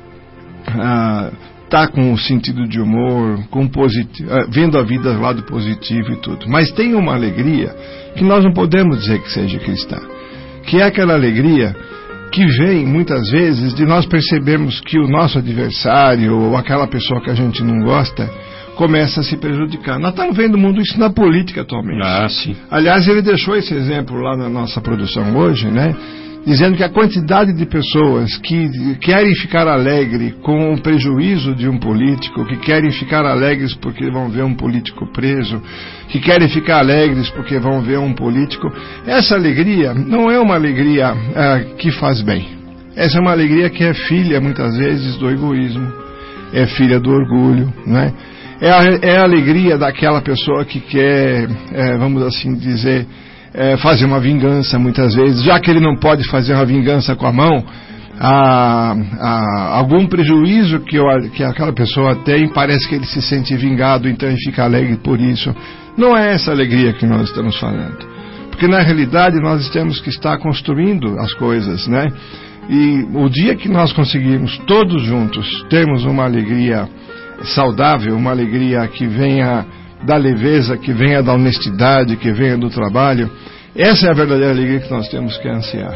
está ah, com um sentido de humor, com positivo, ah, vendo a vida do lado positivo e tudo. Mas tem uma alegria que nós não podemos dizer que seja cristã, que é aquela alegria que vem muitas vezes de nós percebermos que o nosso adversário ou aquela pessoa que a gente não gosta começa a se prejudicar. Nós estamos vendo o mundo isso na política atualmente. Ah, sim. Aliás, ele deixou esse exemplo lá na nossa produção hoje, né? Dizendo que a quantidade de pessoas que querem ficar alegre com o prejuízo de um político, que querem ficar alegres porque vão ver um político preso, que querem ficar alegres porque vão ver um político, essa alegria não é uma alegria ah, que faz bem. Essa é uma alegria que é filha, muitas vezes, do egoísmo, é filha do orgulho, né? É a, é a alegria daquela pessoa que quer, é, vamos assim dizer, É, fazer uma vingança muitas vezes, já que ele não pode fazer uma vingança com a mão, a, a, algum prejuízo que, eu, que aquela pessoa tem, parece que ele se sente vingado, então ele fica alegre por isso. Não é essa alegria que nós estamos falando, porque na realidade nós temos que estar construindo as coisas, né? E o dia que nós conseguirmos todos juntos termos uma alegria saudável, uma alegria que venha da leveza, que venha da honestidade, que venha do trabalho, essa é a verdadeira alegria que nós temos que ansiar.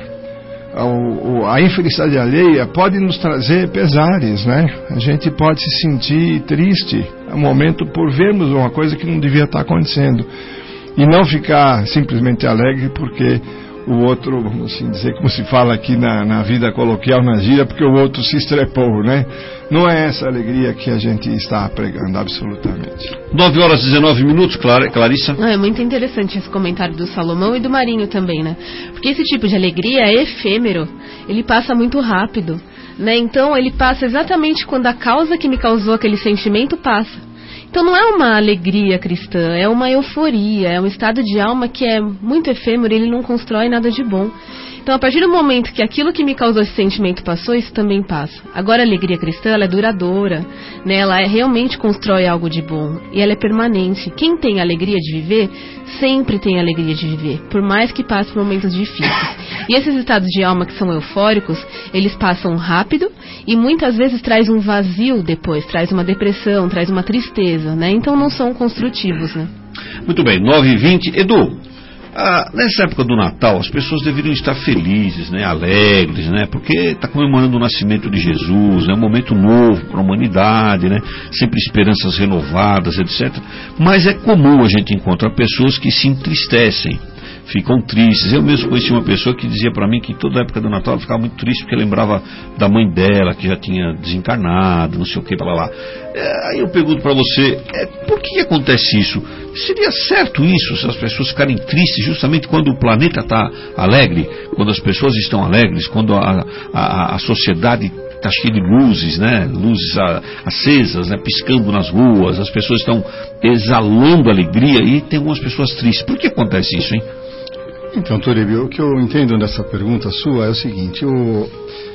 A, a infelicidade alheia pode nos trazer pesares, né? A gente pode se sentir triste no momento por vermos uma coisa que não devia estar acontecendo e não ficar simplesmente alegre porque o outro, vamos assim dizer, como se fala aqui na, na vida coloquial, na gíria, porque o outro se estrepou, né? Não é essa alegria que a gente está pregando, absolutamente. nove horas e dezenove minutos, Clar, Clarissa. É muito interessante esse comentário do Salomão e do Marinho também, né? Porque esse tipo de alegria é efêmero, ele passa muito rápido, né? Então ele passa exatamente quando a causa que me causou aquele sentimento passa. Então não é uma alegria cristã, é uma euforia, é um estado de alma que é muito efêmero e ele não constrói nada de bom. Então a partir do momento que aquilo que me causou esse sentimento passou, isso também passa. Agora a alegria cristã, ela é duradoura, né? Ela é, realmente constrói algo de bom e ela é permanente. Quem tem alegria de viver, sempre tem alegria de viver, por mais que passe por momentos difíceis. E esses estados de alma que são eufóricos, eles passam rápido e muitas vezes traz um vazio depois, traz uma depressão, traz uma tristeza, né? Então não são construtivos, né? Muito bem, nove e vinte. Edu, ah, nessa época do Natal as pessoas deveriam estar felizes, né, alegres, né, porque está comemorando o nascimento de Jesus, é um momento novo para a humanidade, né, sempre esperanças renovadas, etcétera. Mas é comum a gente encontrar pessoas que se entristecem, ficam tristes. Eu mesmo conheci uma pessoa que dizia para mim que toda época do Natal ela ficava muito triste porque lembrava da mãe dela que já tinha desencarnado, não sei o que, para lá. É, aí eu pergunto para você, é, por que acontece isso? Seria certo isso, se as pessoas ficarem tristes justamente quando o planeta está alegre, quando as pessoas estão alegres, quando a, a, a sociedade está cheia de luzes, né? Luzes a, acesas, né? Piscando nas ruas, as pessoas estão exalando alegria e tem algumas pessoas tristes. Por que acontece isso, hein? Então, Toribio, o que eu entendo dessa pergunta sua é o seguinte: o,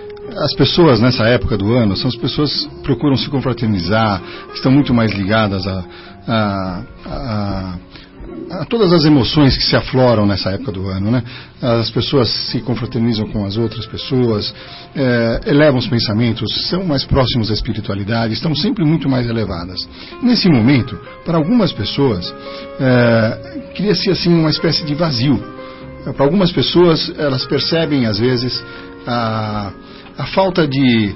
as pessoas nessa época do ano são as pessoas que procuram se confraternizar, estão muito mais ligadas a, a, a, a todas as emoções que se afloram nessa época do ano, né? As pessoas se confraternizam com as outras pessoas, é, elevam os pensamentos, são mais próximos da espiritualidade, estão sempre muito mais elevadas. Nesse momento, para algumas pessoas, é, cria-se assim uma espécie de vazio. para algumas pessoas, elas percebem, às vezes, a, a falta de...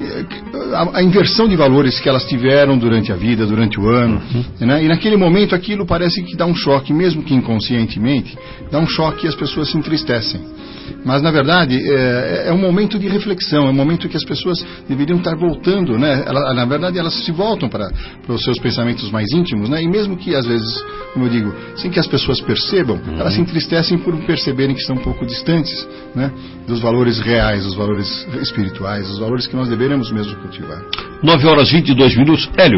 A, a inversão de valores que elas tiveram durante a vida, durante o ano, uhum. né? E naquele momento aquilo parece que dá um choque, mesmo que inconscientemente, dá um choque e as pessoas se entristecem. Mas, na verdade, é, é um momento de reflexão, é um momento que as pessoas deveriam estar voltando, né? Ela, na verdade, elas se voltam para, para os seus pensamentos mais íntimos, né? E mesmo que, às vezes, como eu digo, sem que as pessoas percebam, uhum. elas se entristecem por perceberem que estão um pouco distantes, né? Dos valores reais, dos valores espirituais, dos valores que nós deveríamos mesmo cultivar. nove horas e vinte e dois minutos. Hélio,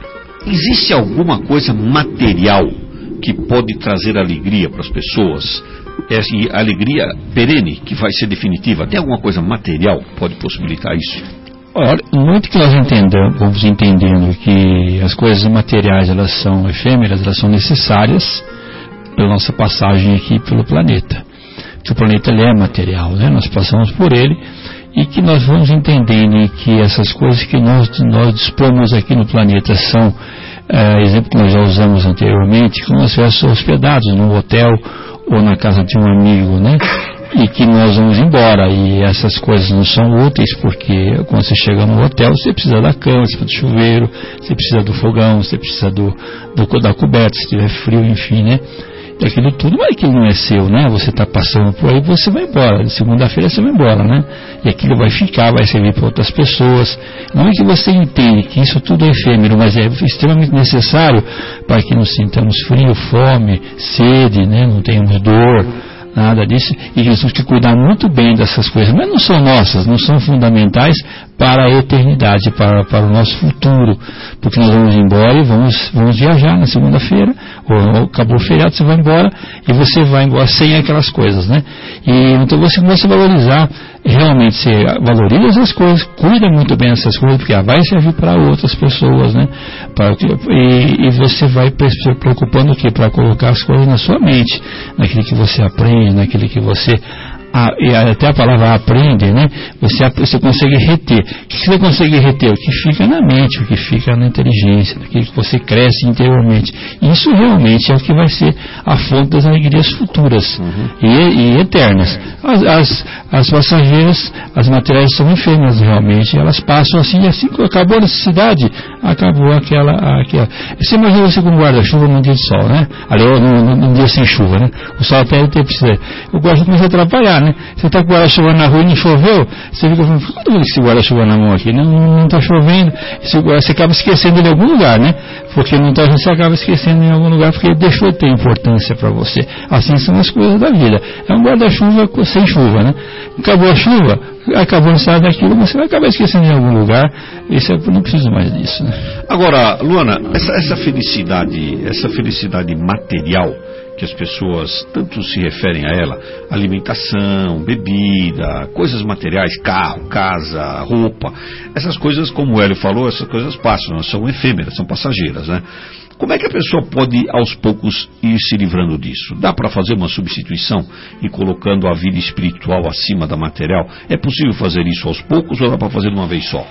existe alguma coisa material que pode trazer alegria para as pessoas? É assim, alegria perene, que vai ser definitiva. Tem alguma coisa material que pode possibilitar isso? Olha, muito que nós entendamos, vamos entendendo que as coisas materiais, elas são efêmeras, elas são necessárias pela nossa passagem aqui pelo planeta. Que o planeta, ele é material, né? Nós passamos por ele, e que nós vamos entendendo que essas coisas que nós, nós dispomos aqui no planeta são, é, exemplo que nós já usamos anteriormente, como nós estivéssemos hospedados num hotel ou na casa de um amigo, né? E que nós vamos embora, e essas coisas não são úteis, porque quando você chega no hotel, você precisa da cama, você precisa do chuveiro, você precisa do fogão, você precisa do, do da coberta, se tiver frio, enfim, né? E aquilo tudo, mas aquilo não é seu, né? Você está passando por aí, você vai embora. De segunda-feira você vai embora, né? E aquilo vai ficar, vai servir para outras pessoas. Não é que você entende que isso tudo é efêmero, mas é extremamente necessário para que não sintamos frio, fome, sede, né? Não tenhamos dor, nada disso. E nós temos que cuidar muito bem dessas coisas. Mas não são nossas, não são fundamentais para a eternidade, para, para o nosso futuro. Porque nós vamos embora e vamos, vamos viajar na segunda-feira, ou, ou acabou o feriado, você vai embora, e você vai embora sem aquelas coisas, né? E então você começa a valorizar, realmente você valoriza essas coisas, cuida muito bem dessas coisas, porque vai servir para outras pessoas, né? Para, e, e você vai se preocupando o quê? Para colocar as coisas na sua mente, naquilo que você aprende, naquilo que você... Ah, e até a palavra aprende, né? Você, você consegue reter. O que você consegue reter? O que fica na mente, o que fica na inteligência, aquilo que você cresce interiormente. Isso realmente é o que vai ser a fonte das alegrias futuras, uhum. e, e eternas. As, as, as passageiras, as materiais são efêmeras realmente, elas passam assim, e assim que acabou a necessidade, acabou aquela, aquela. Você imagina você com um guarda-chuva num dia de sol, né? Ali, num, num dia sem chuva, né? O sol até precisa. O guarda-chuva começa a atrapalhar, né? Você está com o guarda-chuva na rua e não choveu, você fica falando, quando eu esse guarda-chuva na mão aqui? Não está chovendo, esse, você acaba esquecendo em algum lugar, né? Porque não tá, você acaba esquecendo em algum lugar porque ele deixou de ter importância para você. Assim são as coisas da vida. É um guarda-chuva sem chuva, né? Acabou a chuva, acabou a necessidade daquilo, você vai acabar esquecendo em algum lugar. Isso eu não preciso mais disso, né? Agora, Luana, essa, essa felicidade, essa felicidade material que as pessoas tanto se referem a ela, alimentação, bebida, coisas materiais, carro, casa, roupa, essas coisas, como o Hélio falou, essas coisas passam, são efêmeras, são passageiras, né? Como é que a pessoa pode, aos poucos, ir se livrando disso? Dá para fazer uma substituição e colocando a vida espiritual acima da material? É possível fazer isso aos poucos ou dá para fazer de uma vez só?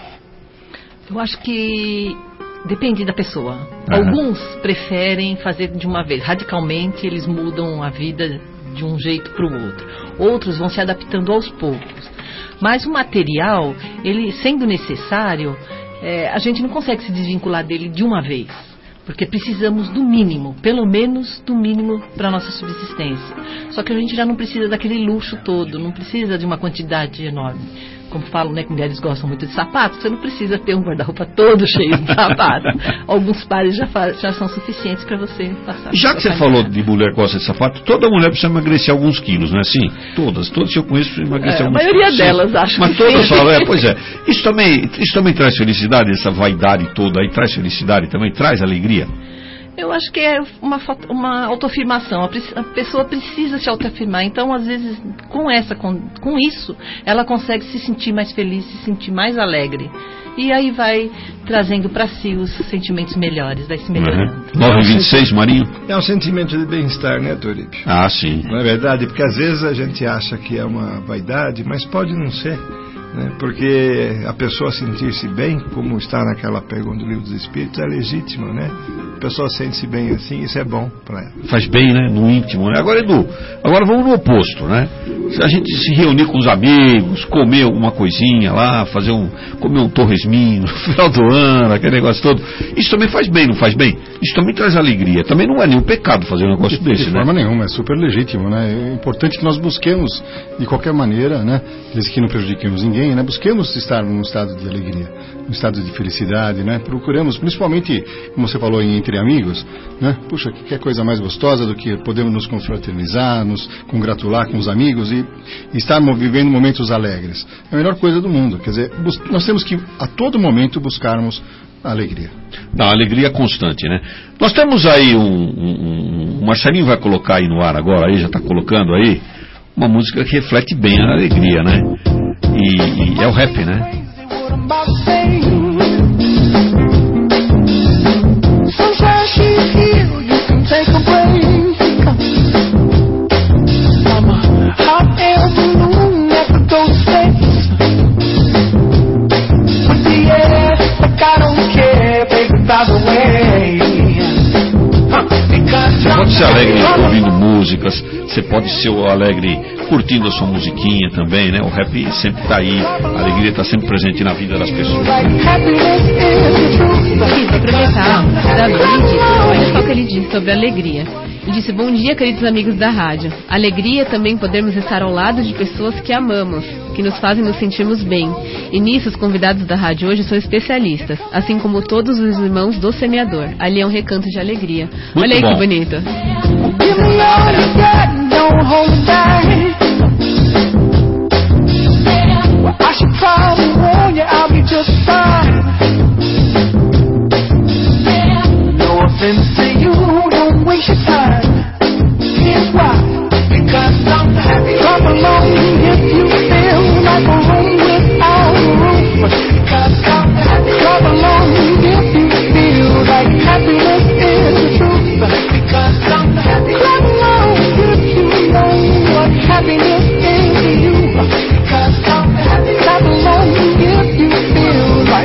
Eu acho que depende da pessoa. Uhum. Alguns preferem fazer de uma vez. Radicalmente, eles mudam a vida de um jeito para o outro. Outros vão se adaptando aos poucos. Mas o material, ele sendo necessário, é, a gente não consegue se desvincular dele de uma vez. Porque precisamos do mínimo, pelo menos do mínimo para a nossa subsistência. Só que a gente já não precisa daquele luxo todo, não precisa de uma quantidade enorme. Como falam, né, que mulheres gostam muito de sapatos, você não precisa ter um guarda-roupa todo cheio de sapatos. Alguns pares já, já são suficientes para você passar. Já que você falou de mulher que gosta de sapato, toda mulher precisa emagrecer alguns quilos, não é assim? Todas, todas que eu conheço precisam emagrecer é, alguns quilos. A maioria quilos, delas, acho Mas que todas falam, é, pois é. Isso também, isso também traz felicidade, essa vaidade toda aí, traz felicidade também, traz alegria? Eu acho que é uma, uma autoafirmação. A pessoa precisa se autoafirmar. Então, às vezes, com, essa, com, com isso, ela consegue se sentir mais feliz, se sentir mais alegre. E aí vai trazendo para si os sentimentos melhores, vai se melhorando. Uhum. nove e vinte e seis, Marinho. É um sentimento de bem-estar, né, Turípio? Ah, sim. Não é verdade? Porque às vezes a gente acha que é uma vaidade, mas pode não ser. né? Porque a pessoa sentir-se bem, como está naquela pergunta do Livro dos Espíritos, é legítimo, né? A pessoa sente-se bem assim, isso é bom para ela. Faz bem, né? No íntimo, né? Agora, Edu, agora vamos no oposto, né? Se a gente se reunir com os amigos, comer alguma coisinha lá, fazer um, comer um torresminho no final do ano, aquele negócio todo, isso também faz bem, não faz bem? Isso também traz alegria. Também não é nenhum pecado fazer um negócio de, desse, de né? De forma nenhuma, é super legítimo, né? É importante que nós busquemos, de qualquer maneira, né? Desde que não prejudiquemos ninguém, né? Busquemos estar num estado de alegria, num estado de felicidade, né? Procuramos, principalmente, como você falou, entre amigos, né? Puxa, que coisa mais gostosa do que podemos nos confraternizar, nos congratular com os amigos e, e estarmos vivendo momentos alegres. É a melhor coisa do mundo. Quer dizer, bus- nós temos que, a todo momento, buscarmos a alegria. Não, a alegria constante, né? Nós temos aí um, um, um... O Marcelinho vai colocar aí no ar agora, aí já está colocando aí, uma música que reflete bem a alegria, né? E, e é o rap, né? Você pode ser alegre ouvindo músicas, você pode ser alegre curtindo a sua musiquinha também, né? O rap sempre está aí, a alegria está sempre presente na vida das pessoas. Quis aproveitar da noite, olha só o que ele disse sobre alegria. Ele disse: bom dia, queridos amigos da rádio. Alegria é também podermos estar ao lado de pessoas que amamos, que nos fazem nos sentirmos bem. E nisso os convidados da rádio hoje são especialistas, assim como todos os irmãos do semeador. Ali é um recanto de alegria. Muito olha aí bom. que bonito. Happiness is you, 'cause I'm happy. Clap along if you feel like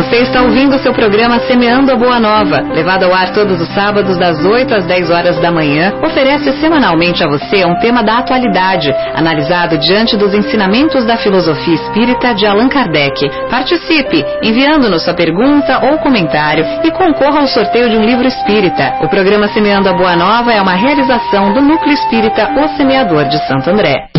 Você está ouvindo o seu programa Semeando a Boa Nova, levado ao ar todos os sábados das oito às dez horas da manhã, oferece semanalmente a você um tema da atualidade, analisado diante dos ensinamentos da filosofia espírita de Allan Kardec. Participe, enviando-nos sua pergunta ou comentário e concorra ao sorteio de um livro espírita. O programa Semeando a Boa Nova é uma realização do Núcleo Espírita O Semeador de Santo André.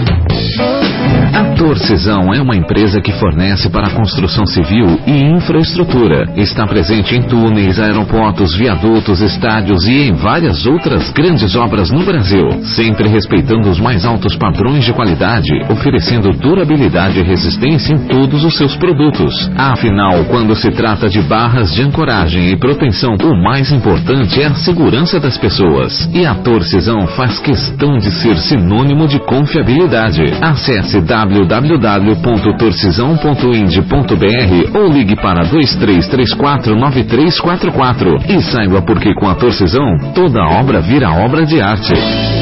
A Torcisão é uma empresa que fornece para a construção civil e infraestrutura. Está presente em túneis, aeroportos, viadutos, estádios e em várias outras grandes obras no Brasil, sempre respeitando os mais altos padrões de qualidade, oferecendo durabilidade e resistência em todos os seus produtos. Afinal, quando se trata de barras de ancoragem e proteção, o mais importante é a segurança das pessoas. E a Torcisão faz questão de ser sinônimo de confiabilidade. Acesse w w w ponto torcisão ponto ind ponto b r ou ligue para dois três três quatro nove três quatro quatro e saiba por que com a Torcisão toda obra vira obra de arte.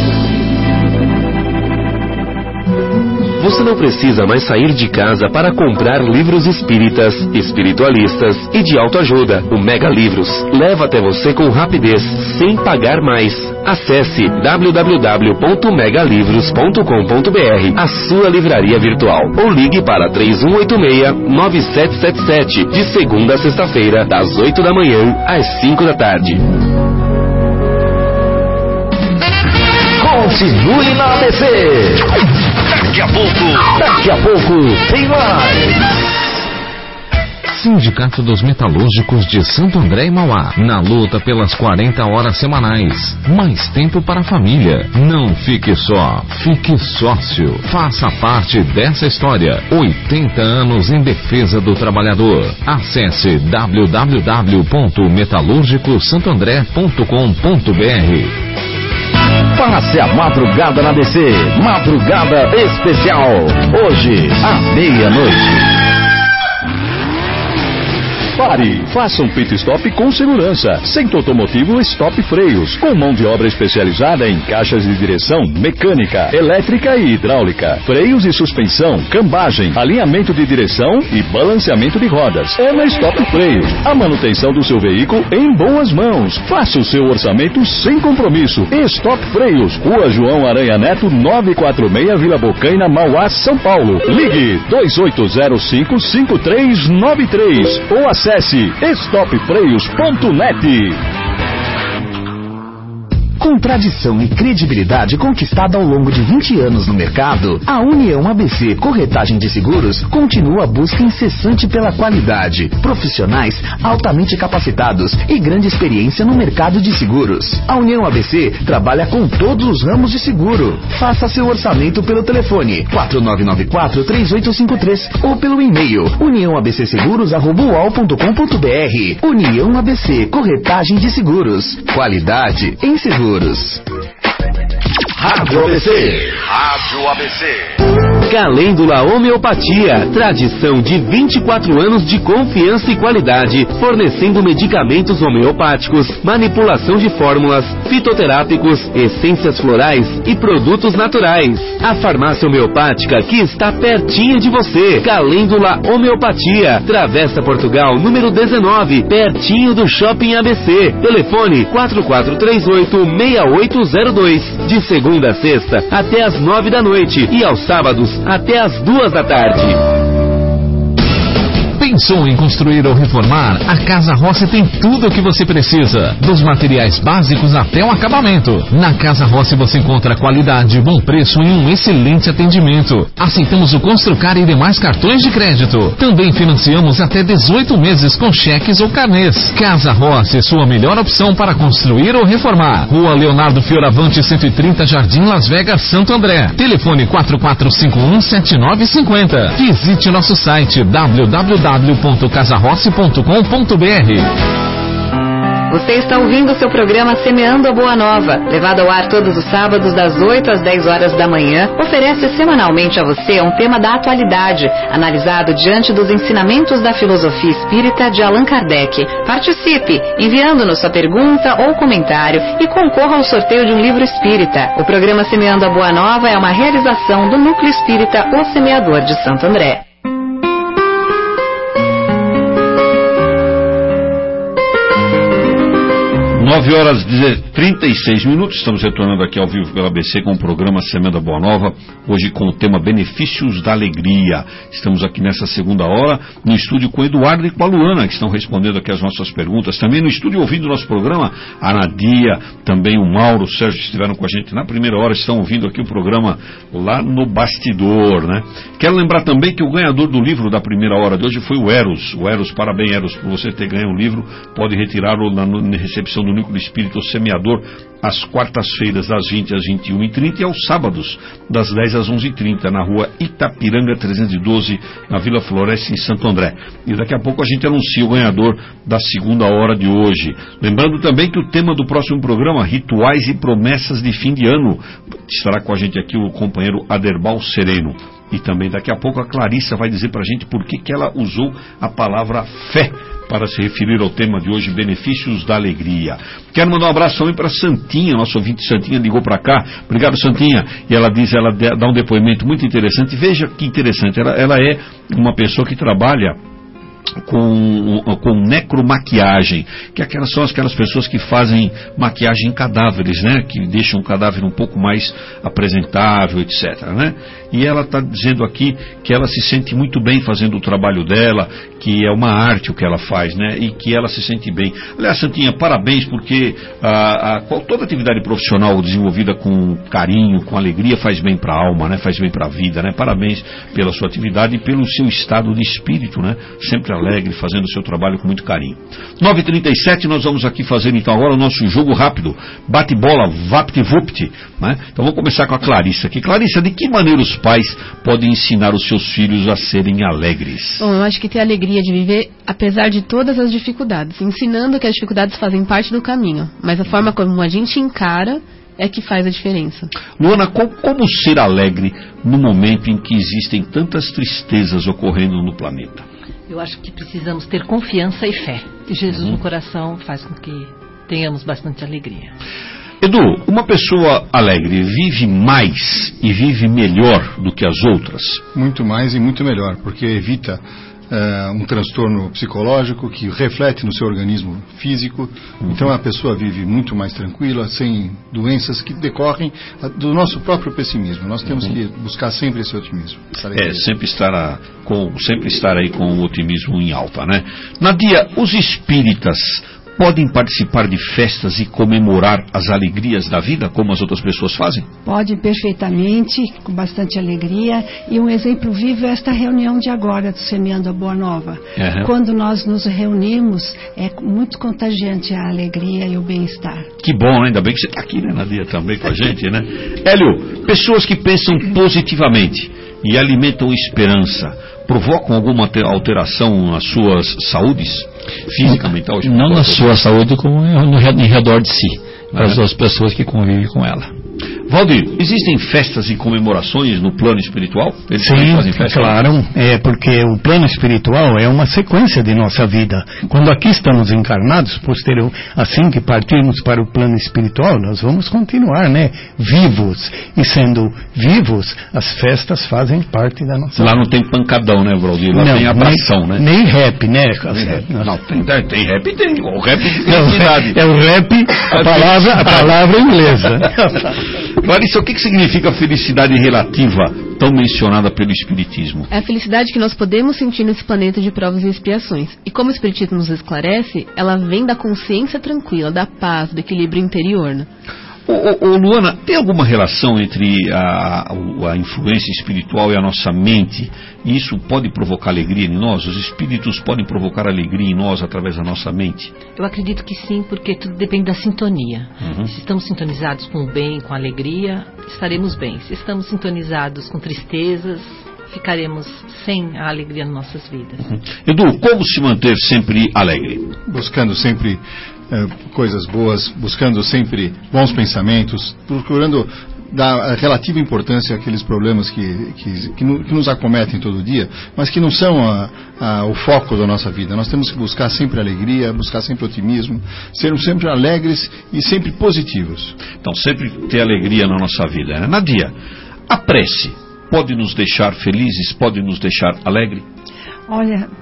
Você não precisa mais sair de casa para comprar livros espíritas, espiritualistas e de autoajuda. O Mega Livros leva até você com rapidez, sem pagar mais. Acesse w w w ponto mega livros ponto com ponto b r, a sua livraria virtual, ou ligue para três um oito seis nove sete sete sete, de segunda a sexta-feira, das oito da manhã às cinco da tarde. Continue na A B C. Daqui a pouco, daqui a pouco tem mais. Sindicato dos Metalúrgicos de Santo André e Mauá, na luta pelas quarenta horas semanais. Mais tempo para a família. Não fique só, fique sócio. Faça parte dessa história. oitenta anos em defesa do trabalhador. Acesse w w w ponto metalúrgico santo andré ponto com ponto b r. Passe a madrugada na A B C. Madrugada especial. Hoje, à meia-noite. Pare, faça um pit stop com segurança. Centro Automotivo Stop Freios, com mão de obra especializada em caixas de direção mecânica, elétrica e hidráulica, freios e suspensão, cambagem, alinhamento de direção e balanceamento de rodas. É na Stop Freios, a manutenção do seu veículo em boas mãos. Faça o seu orçamento sem compromisso. Stop Freios, Rua João Aranha Neto, novecentos e quarenta e seis, Vila Bocaina, Mauá, São Paulo. Ligue dois oito zero cinco, cinco três nove três ou acesse Acesse stop freios ponto net. Com tradição e credibilidade conquistada ao longo de vinte anos no mercado, a União A B C Corretagem de Seguros continua a busca incessante pela qualidade, profissionais altamente capacitados e grande experiência no mercado de seguros. A União A B C trabalha com todos os ramos de seguro. Faça seu orçamento pelo telefone quatro nove nove quatro, três oito cinco três ou pelo e-mail união a b c seguros arroba u o l ponto com ponto b r. União A B C Corretagem de Seguros. Qualidade em seguros. Rádio A B C. Rádio A B C. Calêndula Homeopatia, tradição de vinte e quatro anos de confiança e qualidade, fornecendo medicamentos homeopáticos, manipulação de fórmulas, fitoterápicos, essências florais e produtos naturais. A farmácia homeopática que está pertinho de você. Calêndula Homeopatia, Travessa Portugal, número dezenove, pertinho do Shopping A B C. Telefone quatro quatro três oito, seis oito zero dois, de segunda a sexta até às nove da noite e aos sábados até às duas da tarde. Pensou em construir ou reformar? A Casa Rossi tem tudo o que você precisa, dos materiais básicos até o acabamento. Na Casa Rossi você encontra qualidade, bom preço e um excelente atendimento. Aceitamos o Construcar e demais cartões de crédito. Também financiamos até dezoito meses com cheques ou carnês. Casa Rossi, sua melhor opção para construir ou reformar. Rua Leonardo Fioravante, cento e trinta, Jardim Las Vegas, Santo André. Telefone quatro quatro cinco um, sete nove cinco zero. Visite nosso site w w w ponto casa rossi ponto com ponto b r. Você está ouvindo o seu programa Semeando a Boa Nova, levado ao ar todos os sábados das oito às dez horas da manhã, oferece semanalmente a você um tema da atualidade, analisado diante dos ensinamentos da filosofia espírita de Allan Kardec. Participe, enviando-nos sua pergunta ou comentário e concorra ao sorteio de um livro espírita. O programa Semeando a Boa Nova é uma realização do Núcleo Espírita O Semeador de Santo André. nove horas e trinta e seis minutos, estamos retornando aqui ao vivo pela A B C com o programa Semeando a Boa Nova, hoje com o tema Benefícios da Alegria. Estamos aqui nessa segunda hora, no estúdio com o Eduardo e com a Luana, que estão respondendo aqui as nossas perguntas. Também no estúdio ouvindo o nosso programa, a Nadia, também o Mauro, o Sérgio, que estiveram com a gente na primeira hora, estão ouvindo aqui o programa lá no bastidor, né? Quero lembrar também que o ganhador do livro da primeira hora de hoje foi o Eros. O Eros, parabéns Eros, por você ter ganho um livro, pode retirá-lo na, na recepção do Núcleo Espírito Semeador, às quartas-feiras, das vinte às vinte e uma e trinta, e aos sábados, das dez às onze e trinta, na rua Itapiranga trezentos e doze, na Vila Floresta, em Santo André. E daqui a pouco a gente anuncia o ganhador da segunda hora de hoje. Lembrando também que o tema do próximo programa, Rituais e Promessas de Fim de Ano, estará com a gente aqui o companheiro Aderbal Sereno. E também daqui a pouco a Clarissa vai dizer pra gente por que que ela usou a palavra fé para se referir ao tema de hoje, Benefícios da Alegria. Quero mandar um abraço também para Santinha, nosso ouvinte Santinha ligou para cá. Obrigado, Santinha. E ela diz, ela dá um depoimento muito interessante. Veja que interessante, ela, ela é uma pessoa que trabalha com, com necromaquiagem, que aquelas são aquelas pessoas que fazem maquiagem em cadáveres, né? Que deixam o cadáver um pouco mais apresentável, etcétera, né? E ela está dizendo aqui que ela se sente muito bem fazendo o trabalho dela, que é uma arte o que ela faz, né? E que ela se sente bem. Aliás, Santinha, parabéns, porque a, a, toda atividade profissional desenvolvida com carinho, com alegria, faz bem para a alma, né? Faz bem para a vida, né? Parabéns pela sua atividade e pelo seu estado de espírito, né? Sempre alegre, fazendo o seu trabalho com muito carinho. nove e trinta e sete, nós vamos aqui fazer então agora o nosso jogo rápido, bate-bola, vapt-vupt, né? Então vamos começar com a Clarissa aqui. Clarissa, de que maneira os pais podem ensinar os seus filhos a serem alegres? Bom, eu acho que ter a alegria de viver apesar de todas as dificuldades, ensinando que as dificuldades fazem parte do caminho, mas a forma como a gente encara é que faz a diferença. Luana, como, como ser alegre no momento em que existem tantas tristezas ocorrendo no planeta? Eu acho que precisamos ter confiança e fé. E Jesus uhum. no coração faz com que tenhamos bastante alegria. Edu, uma pessoa alegre vive mais e vive melhor do que as outras? Muito mais e muito melhor, porque evita uh, um transtorno psicológico que reflete no seu organismo físico. Uhum. Então a pessoa vive muito mais tranquila, sem doenças que decorrem do nosso próprio pessimismo. Nós temos uhum. que buscar sempre esse otimismo. É, sempre estar, a, com, sempre estar aí com o otimismo em alta, né? Nadia, os espíritas podem participar de festas e comemorar as alegrias da vida, como as outras pessoas fazem? Pode, perfeitamente, com bastante alegria. E um exemplo vivo é esta reunião de agora do Semeando a Boa Nova. Uhum. Quando nós nos reunimos, é muito contagiante a alegria e o bem-estar. Que bom, ainda bem que você está aqui, né, Nadia, também com a gente, né? Hélio, pessoas que pensam positivamente e alimentam esperança, provocam alguma alteração nas suas saúdes? Física, mental? Não na sua saúde, como no, em redor de si, para as pessoas que convivem com ela. Valdir, existem festas e comemorações no plano espiritual? Eles Sim, fazem festa? Claro, é porque o plano espiritual é uma sequência de nossa vida. Quando aqui estamos encarnados, posterior, assim que partirmos para o plano espiritual, nós vamos continuar, né, vivos. E sendo vivos, as festas fazem parte da nossa Lá vida. não tem pancadão, né, Valdir? Lá não, tem abração, nem, né? Nem rap, né? Nem, não, tem, tem rap, tem. O rap tem é, é o rap, a palavra, a palavra inglesa. Clarissa, o que, que significa felicidade relativa, tão mencionada pelo Espiritismo? É a felicidade que nós podemos sentir nesse planeta de provas e expiações. E como o Espiritismo nos esclarece, ela vem da consciência tranquila, da paz, do equilíbrio interior, né? Ô, ô, ô, Luana, tem alguma relação entre a, a influência espiritual e a nossa mente? E isso pode provocar alegria em nós? Os espíritos podem provocar alegria em nós através da nossa mente? Eu acredito que sim, porque tudo depende da sintonia. Uhum. Se estamos sintonizados com o bem, com a alegria, estaremos bem. Se estamos sintonizados com tristezas, ficaremos sem a alegria nas nossas vidas. Uhum. Edu, como se manter sempre alegre? Buscando sempre eh, coisas boas, buscando sempre bons pensamentos, procurando dar relativa importância àqueles problemas que, que, que, no, que nos acometem todo dia, mas que não são a, a, o foco da nossa vida. Nós temos que buscar sempre alegria, buscar sempre otimismo, sermos sempre alegres e sempre positivos. Então, sempre ter alegria na nossa vida, né? Nadia, a prece pode nos deixar felizes, pode nos deixar alegre? Olha,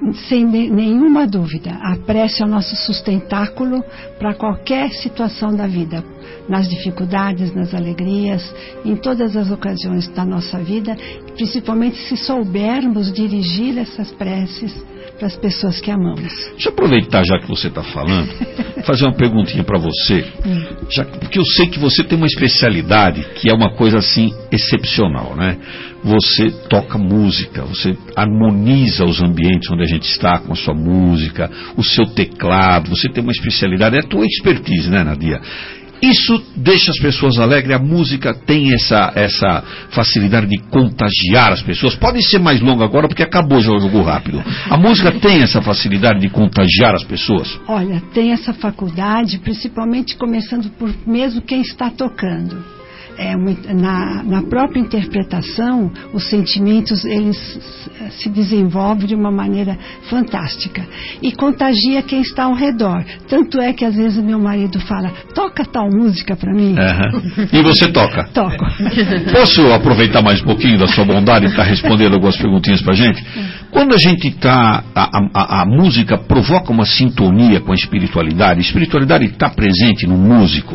sem nenhuma dúvida, a prece é o nosso sustentáculo para qualquer situação da vida, nas dificuldades, nas alegrias, em todas as ocasiões da nossa vida, principalmente se soubermos dirigir essas preces para as pessoas que amamos. Deixa eu aproveitar, já que você está falando, fazer uma perguntinha para você, já, porque eu sei que você tem uma especialidade que é uma coisa assim excepcional, né? Você toca música, você harmoniza os ambientes onde a gente está com a sua música, o seu teclado, você tem uma especialidade, é a tua expertise, né, Nadia? Isso deixa as pessoas alegres, a música tem essa, essa facilidade de contagiar as pessoas. Pode ser mais longo agora porque acabou já o jogo rápido. A música tem essa facilidade de contagiar as pessoas? Olha, tem essa faculdade, principalmente começando por mesmo quem está tocando. É, na, na própria interpretação, os sentimentos eles se desenvolvem de uma maneira fantástica e contagia quem está ao redor. Tanto é que às vezes meu marido fala, toca tal música para mim. Uhum. E você toca? Toco. Posso aproveitar mais um pouquinho da sua bondade e estar respondendo algumas perguntinhas para a gente? Quando a gente está, a, a, a música provoca uma sintonia com a espiritualidade, a espiritualidade está presente no músico?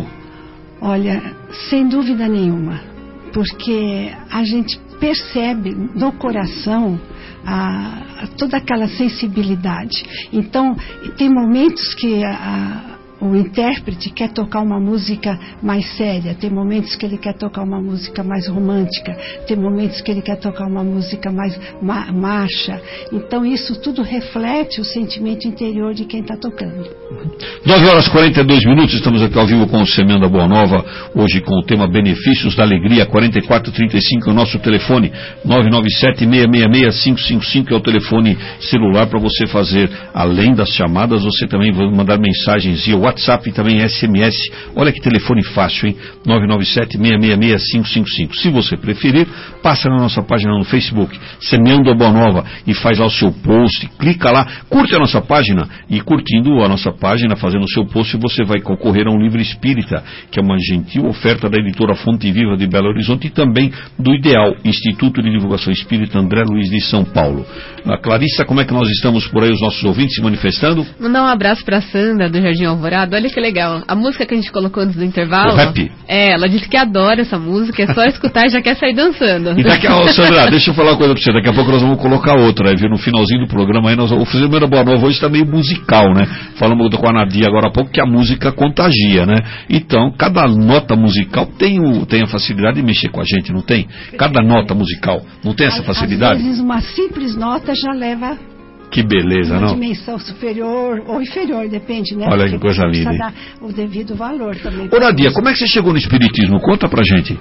Olha, sem dúvida nenhuma, porque a gente percebe no coração a, a toda aquela sensibilidade. Então, tem momentos que a, a, o intérprete quer tocar uma música mais séria, tem momentos que ele quer tocar uma música mais romântica, tem momentos que ele quer tocar uma música mais ma marcha. Então isso tudo reflete o sentimento interior de quem está tocando. nove horas e quarenta e dois minutos, estamos aqui ao vivo com o Semeando a Boa Nova, hoje com o tema Benefícios da Alegria. Quarenta e quatro trinta e cinco é o nosso telefone, nove nove sete, seis seis seis, cinco cinco cinco é o telefone celular para você fazer, além das chamadas, você também vai mandar mensagens via WhatsApp e também S M S. Olha que telefone fácil, hein? nove nove sete, seis seis seis, cinco cinco cinco. Se você preferir, passa na nossa página no Facebook, Semeando a Boa Nova, e faz lá o seu post, clica lá, curte a nossa página, e curtindo a nossa página, fazendo o seu post, você vai concorrer a um livro espírita, que é uma gentil oferta da editora Fonte Viva de Belo Horizonte e também do Ideal, Instituto de Divulgação Espírita André Luiz de São Paulo. A Clarissa, como é que nós estamos por aí, os nossos ouvintes se manifestando? Mandar um abraço para a Sandra, do Jardim Alvorada. Olha que legal, a música que a gente colocou antes do intervalo, o rap. É, ela disse que adora essa música, é só escutar e já quer sair dançando. E daqui a Sandra, deixa eu falar uma coisa pra você, daqui a pouco nós vamos colocar outra, viu? No finalzinho do programa aí, nós vamos fazer uma Boa Nova, hoje tá meio musical, né? Falamos com a Nadia agora há pouco que a música contagia, né? Então, cada nota musical tem, o, tem a facilidade de mexer com a gente, não tem? Cada nota musical, não tem essa facilidade? Às vezes uma simples nota já leva... Que beleza, uma não? dimensão superior ou inferior, depende, né? Olha Porque que coisa linda. Precisa dar o devido valor também. Ô Nadia, como é que você chegou no Espiritismo? Conta pra gente.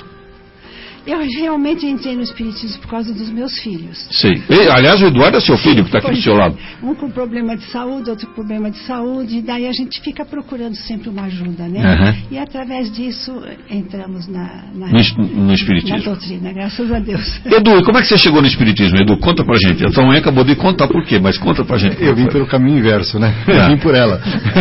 Eu realmente entrei no Espiritismo por causa dos meus filhos. Sei. E, aliás, o Eduardo é seu filho, que está aqui do seu lado. Um com problema de saúde, outro com problema de saúde, e daí a gente fica procurando sempre uma ajuda, né? Uhum. E através disso entramos na, na, no, no Espiritismo. Na doutrina, graças a Deus. Edu, como é que você chegou no Espiritismo? Edu, conta pra gente. A tua mãe acabou de contar por quê, mas conta pra gente. Eu vim pelo caminho inverso, né? Eu vim por ela.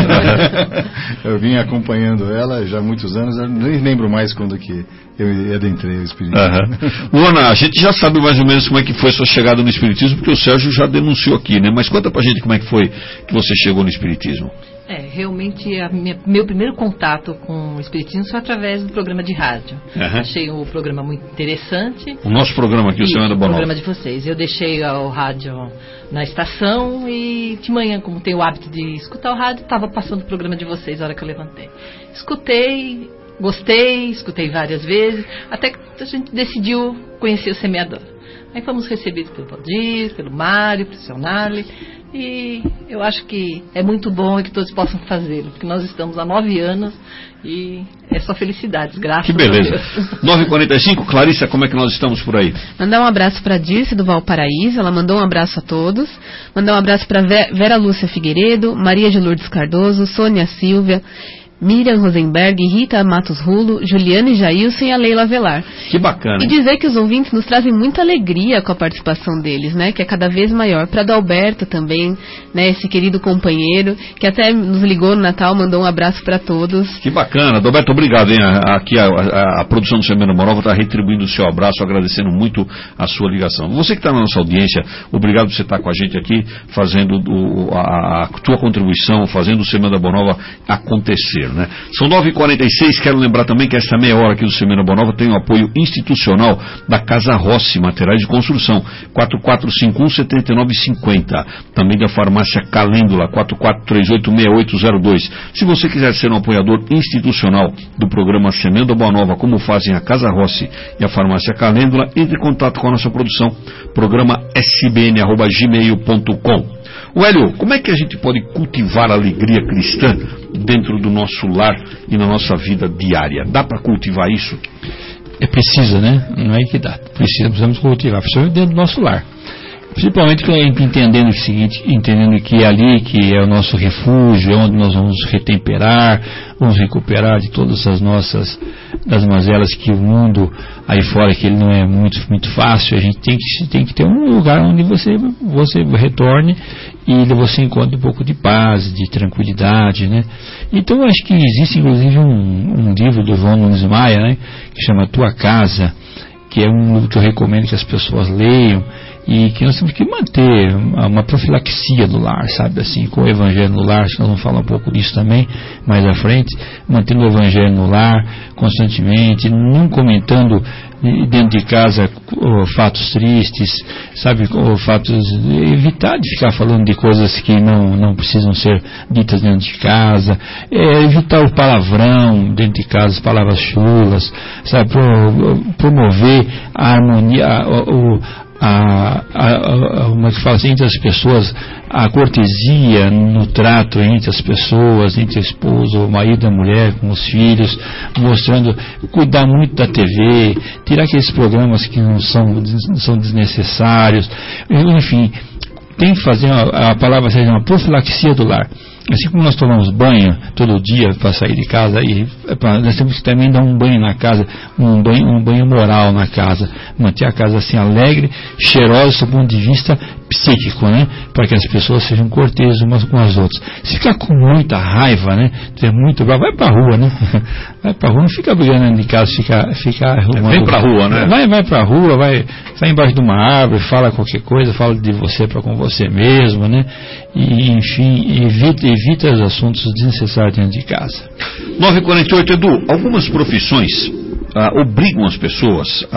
Eu vim acompanhando ela já há muitos anos, eu nem lembro mais quando que eu adentrei o Espiritismo. Uhum. Luana, a gente já sabe mais ou menos como é que foi a sua chegada no Espiritismo, porque o Sérgio já denunciou aqui, né? Mas conta pra gente como é que foi que você chegou no Espiritismo. É, realmente, a minha, meu primeiro contato com o Espiritismo foi através do programa de rádio. Uhum. Achei o programa muito interessante. O nosso programa aqui, o Semeando a Boa Nova. O programa de vocês. Eu deixei o rádio na estação e de manhã, como tenho o hábito de escutar o rádio, estava passando o programa de vocês na hora que eu levantei. Escutei, gostei, escutei várias vezes, até que a gente decidiu conhecer o semeador. Aí fomos recebidos pelo Valdir, pelo Mário, pelo Sionale, e eu acho que é muito bom e que todos possam fazê-lo, porque nós estamos há nove anos e é só felicidades, graças a Deus. Que beleza. A nove e quarenta e cinco, Clarissa, como é que nós estamos por aí? Mandar um abraço para a Dirce do Valparaíso, ela mandou um abraço a todos. Mandar um abraço para Vera Lúcia Figueiredo, Maria de Lourdes Cardoso, Sônia Silvia, Miriam Rosenberg, Rita Matos Rulo, Juliane Jailson e a Leila Velar. Que bacana. E dizer que os ouvintes nos trazem muita alegria com a participação deles, né? Que é cada vez maior. Para Adalberto também, né? Esse querido companheiro, que até nos ligou no Natal, mandou um abraço para todos. Que bacana. Adalberto, obrigado, hein? Aqui a, a, a produção do Semana Boa Nova está retribuindo o seu abraço, agradecendo muito a sua ligação. Você que está na nossa audiência, obrigado por você estar com a gente aqui, fazendo o, a, a tua contribuição, fazendo o Semana Boa Nova acontecer, né? São nove e quarenta e seis, quero lembrar também que esta meia hora aqui do Semana Boa Nova tem o apoio institucional da Casa Rossi, materiais de construção, quatro quatro cinco um, sete nove cinco zero, também da Farmácia Calêndula, quatro quatro três oito, seis oito zero dois. Se você quiser ser um apoiador institucional do programa Semana Boa Nova, como fazem a Casa Rossi e a Farmácia Calêndula, entre em contato com a nossa produção, programa s b n arroba gmail ponto com. O Hélio, como é que a gente pode cultivar a alegria cristã dentro do nosso lar e na nossa vida diária? Dá para cultivar isso? É preciso, né? Não é que dá. Precisa, precisamos cultivar, principalmente dentro do nosso lar. Principalmente entendendo o seguinte, entendendo que é ali que é o nosso refúgio, é onde nós vamos retemperar, vamos recuperar de todas as nossas, das mazelas que o mundo aí fora, que ele não é muito, muito fácil. A gente tem que, tem que ter um lugar onde você, você retorne e você encontre um pouco de paz, de tranquilidade, né? Então eu acho que existe inclusive um, um livro do João Nunes Maia, né, que chama Tua Casa, que é um livro que eu recomendo que as pessoas leiam, e que nós temos que manter uma profilaxia do lar, sabe, assim, com o evangelho no lar. Nós vamos falar um pouco disso também mais à frente, mantendo o evangelho no lar constantemente, não comentando dentro de casa oh, fatos tristes, sabe, oh, fatos, evitar de ficar falando de coisas que não, não precisam ser ditas dentro de casa, é, evitar o palavrão dentro de casa, as palavras chulas, sabe, pro, promover a harmonia, o, A, a, a, uma que fala assim, entre as pessoas, a cortesia no trato entre as pessoas, entre a esposa, o marido e a mulher, com os filhos, mostrando, cuidar muito da T V, tirar aqueles programas que não são, não são desnecessários, enfim, tem que fazer, a, a palavra seja uma profilaxia do lar. Assim como nós tomamos banho todo dia para sair de casa, e nós temos que também dar um banho na casa, um banho, um banho moral na casa, manter a casa assim alegre, cheirosa do ponto de vista psíquico, né? Para que as pessoas sejam corteses umas com as outras. Se ficar com muita raiva, né? Ter muito bravo, vai pra rua, né? Vai pra rua, não fica brigando de casa, fica, fica arrumando. Vem pra rua, né? Vai, vai pra rua, vai, vai embaixo de uma árvore, fala qualquer coisa, fala de você para com você mesmo, né? E, enfim, evita, evita os assuntos desnecessários dentro de casa. nove e quarenta e oito, Edu, algumas profissões ah, obrigam as pessoas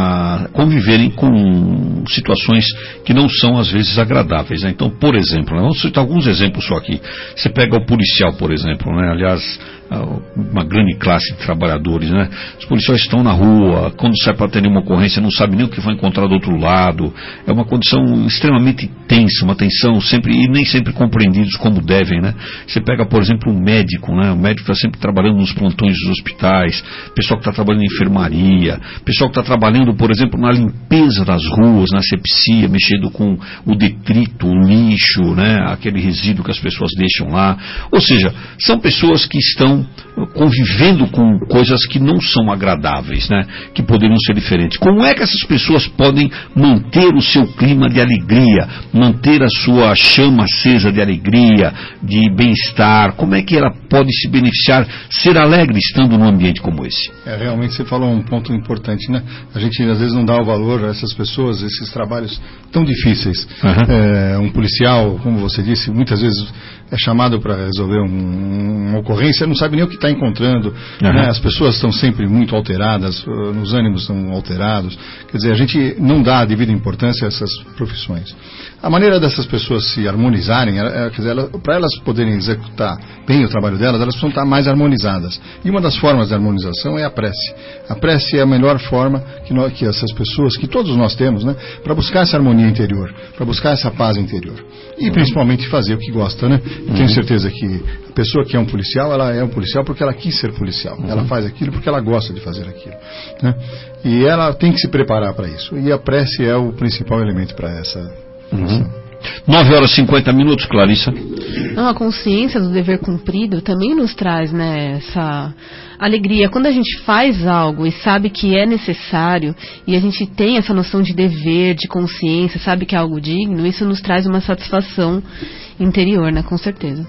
a conviverem com situações que não são às vezes agradáveis, né? Então, por exemplo, né, vamos citar alguns exemplos só aqui. Você pega o policial, por exemplo, né? Aliás, uma grande classe de trabalhadores, né? Os policiais estão na rua, quando sai para atender uma ocorrência, não sabe nem o que vai encontrar do outro lado. É uma condição extremamente tensa, uma tensão sempre, e nem sempre compreendidos como devem, né? Você pega, por exemplo, um médico, né? O médico está sempre trabalhando nos plantões dos hospitais, pessoal que está trabalhando em enfermaria, pessoal que está trabalhando, por exemplo, na limpeza das ruas, na asepsia, mexendo com o detrito, o lixo, né? Aquele resíduo que as pessoas deixam lá. Ou seja, são pessoas que estão convivendo com coisas que não são agradáveis, né? Que poderiam ser diferentes. Como é que essas pessoas podem manter o seu clima de alegria, manter a sua chama acesa de alegria, de bem-estar? Como é que ela pode se beneficiar, ser alegre estando num ambiente como esse? É, realmente você falou um ponto importante, né? A gente às vezes não dá o valor a essas pessoas, esses trabalhos tão difíceis. Uhum. É, um policial, como você disse, muitas vezes é chamado para resolver um, uma ocorrência, não sabe nem o que está encontrando, uhum. né? As pessoas estão sempre muito alteradas, os ânimos estão alterados, quer dizer, a gente não dá a devida importância a essas profissões. A maneira dessas pessoas se harmonizarem, é, quer dizer, para elas poderem executar bem o trabalho delas, elas precisam estar mais harmonizadas. E uma das formas de harmonização é a prece. A prece é a melhor forma que, nós, que essas pessoas, que todos nós temos, né, para buscar essa harmonia interior, para buscar essa paz interior. E principalmente fazer o que gosta, né? Eu tenho certeza que a pessoa que é um policial, ela é um policial porque ela quis ser policial. Uhum. Ela faz aquilo porque ela gosta de fazer aquilo, né? E ela tem que se preparar para isso. E a prece é o principal elemento para essa. Uhum. nove horas e cinquenta minutos, Clarissa. Não, a consciência do dever cumprido também nos traz, né, essa alegria. Quando a gente faz algo e sabe que é necessário, e a gente tem essa noção de dever, de consciência, sabe que é algo digno, isso nos traz uma satisfação interior, né, com certeza.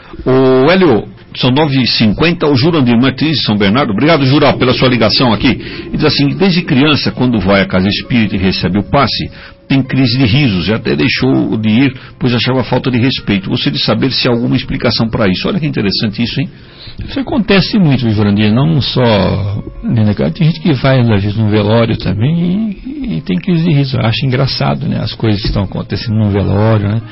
O Hélio, são nove e cinquenta, o Jurandir Martins de São Bernardo. Obrigado, Jura, pela sua ligação aqui. Ele diz assim: desde criança, quando vai à casa espírita e recebe o passe, tem crise de risos, já até deixou de ir, pois achava falta de respeito. Gostaria de saber se há alguma explicação para isso. Olha que interessante isso, hein? Isso acontece muito, Jurandir, não só né, tem gente que vai, às vezes, no velório também e, e tem crise de riso. Acha engraçado, né, as coisas que estão acontecendo no velório, né?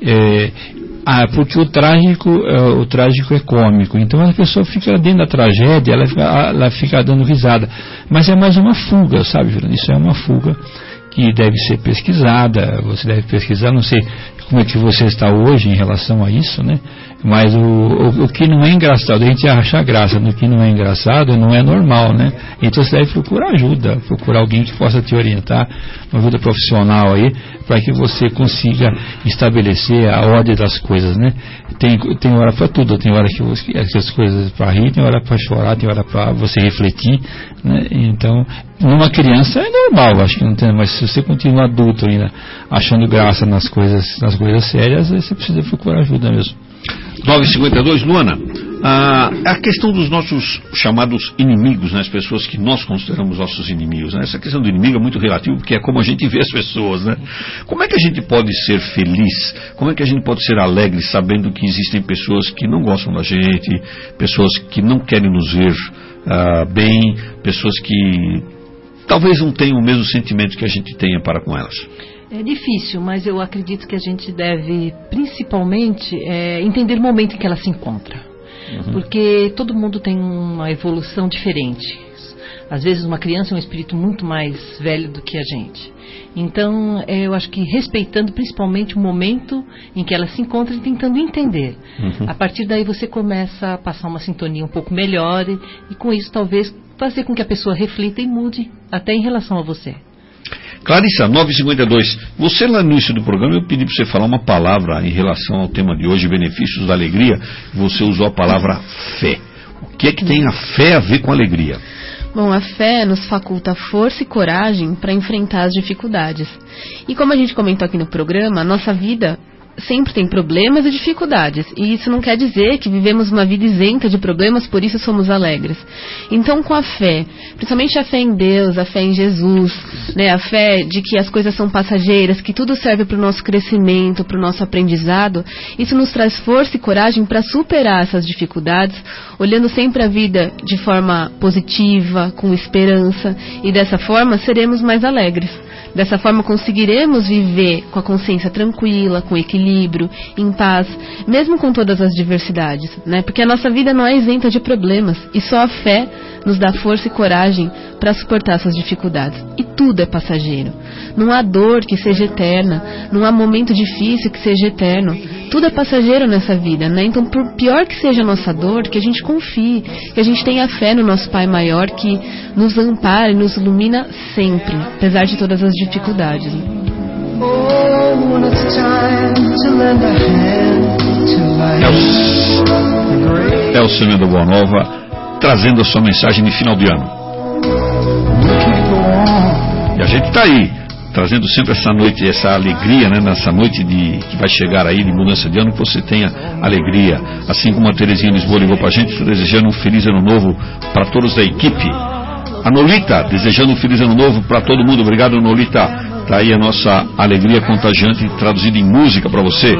É, ah, porque o trágico, o trágico é cômico, então a pessoa fica dentro da tragédia, ela fica, ela fica dando risada, mas é mais uma fuga, sabe, Jurandir? Isso é uma fuga que deve ser pesquisada, você deve pesquisar, não sei como é que você está hoje em relação a isso, né? Mas o, o, o que não é engraçado, a gente acha graça no que não é engraçado, não é normal, né? Então você deve procurar ajuda, procurar alguém que possa te orientar, uma ajuda profissional aí, para que você consiga estabelecer a ordem das coisas, né? Tem, tem hora para tudo, tem hora que você, as coisas para rir, tem hora para chorar, tem hora para você refletir, né? Então, numa criança é normal, acho que não tem, mas se você continua adulto ainda, achando graça nas coisas, nas coisas sérias, aí você precisa procurar ajuda mesmo. nove e cinquenta e dois, Luana, a, a questão dos nossos chamados inimigos, né, as pessoas que nós consideramos nossos inimigos, né, essa questão do inimigo é muito relativa, porque é como a gente vê as pessoas, né? Como é que a gente pode ser feliz, como é que a gente pode ser alegre sabendo que existem pessoas que não gostam da gente, pessoas que não querem nos ver uh, bem, pessoas que talvez não tenham o mesmo sentimento que a gente tenha para com elas? É difícil, mas eu acredito que a gente deve, principalmente, é, entender o momento em que ela se encontra. Uhum. Porque todo mundo tem uma evolução diferente. Às vezes uma criança é um espírito muito mais velho do que a gente. Então, é, eu acho que respeitando principalmente o momento em que ela se encontra e tentando entender. Uhum. A partir daí você começa a passar uma sintonia um pouco melhor e, e com isso talvez fazer com que a pessoa reflita e mude até em relação a você. Clarissa, nove e cinquenta e dois, você lá no início do programa eu pedi para você falar uma palavra em relação ao tema de hoje, benefícios da alegria, você usou a palavra fé. O que é que tem a fé a ver com alegria? Bom, a fé nos faculta força e coragem para enfrentar as dificuldades. E como a gente comentou aqui no programa, a nossa vida sempre tem problemas e dificuldades, e isso não quer dizer que vivemos uma vida isenta de problemas, por isso somos alegres. Então, com a fé, principalmente a fé em Deus, a fé em Jesus, né, a fé de que as coisas são passageiras, que tudo serve para o nosso crescimento, para o nosso aprendizado, isso nos traz força e coragem para superar essas dificuldades, olhando sempre a vida de forma positiva, com esperança, e dessa forma seremos mais alegres. Dessa forma conseguiremos viver com a consciência tranquila, com equilíbrio, em paz, mesmo com todas as diversidades, né? Porque a nossa vida não é isenta de problemas e só a fé nos dá força e coragem para suportar essas dificuldades. E tudo é passageiro. Não há dor que seja eterna, não há momento difícil que seja eterno. Tudo é passageiro nessa vida, né? Então, por pior que seja a nossa dor, que a gente confie, que a gente tenha fé no nosso Pai Maior que nos ampara e nos ilumina sempre, apesar de todas as dificuldades. É o Semendo Boa Nova trazendo a sua mensagem de final de ano. E a gente está aí, trazendo sempre essa noite, essa alegria, né, nessa noite de, que vai chegar aí de mudança de ano, que você tenha alegria. Assim como a Terezinha Lisboa ligou pra gente, estou desejando um feliz ano novo para todos da equipe. A Nolita, desejando um feliz ano novo para todo mundo. Obrigado, Nolita. Tá aí a nossa alegria contagiante traduzida em música para você.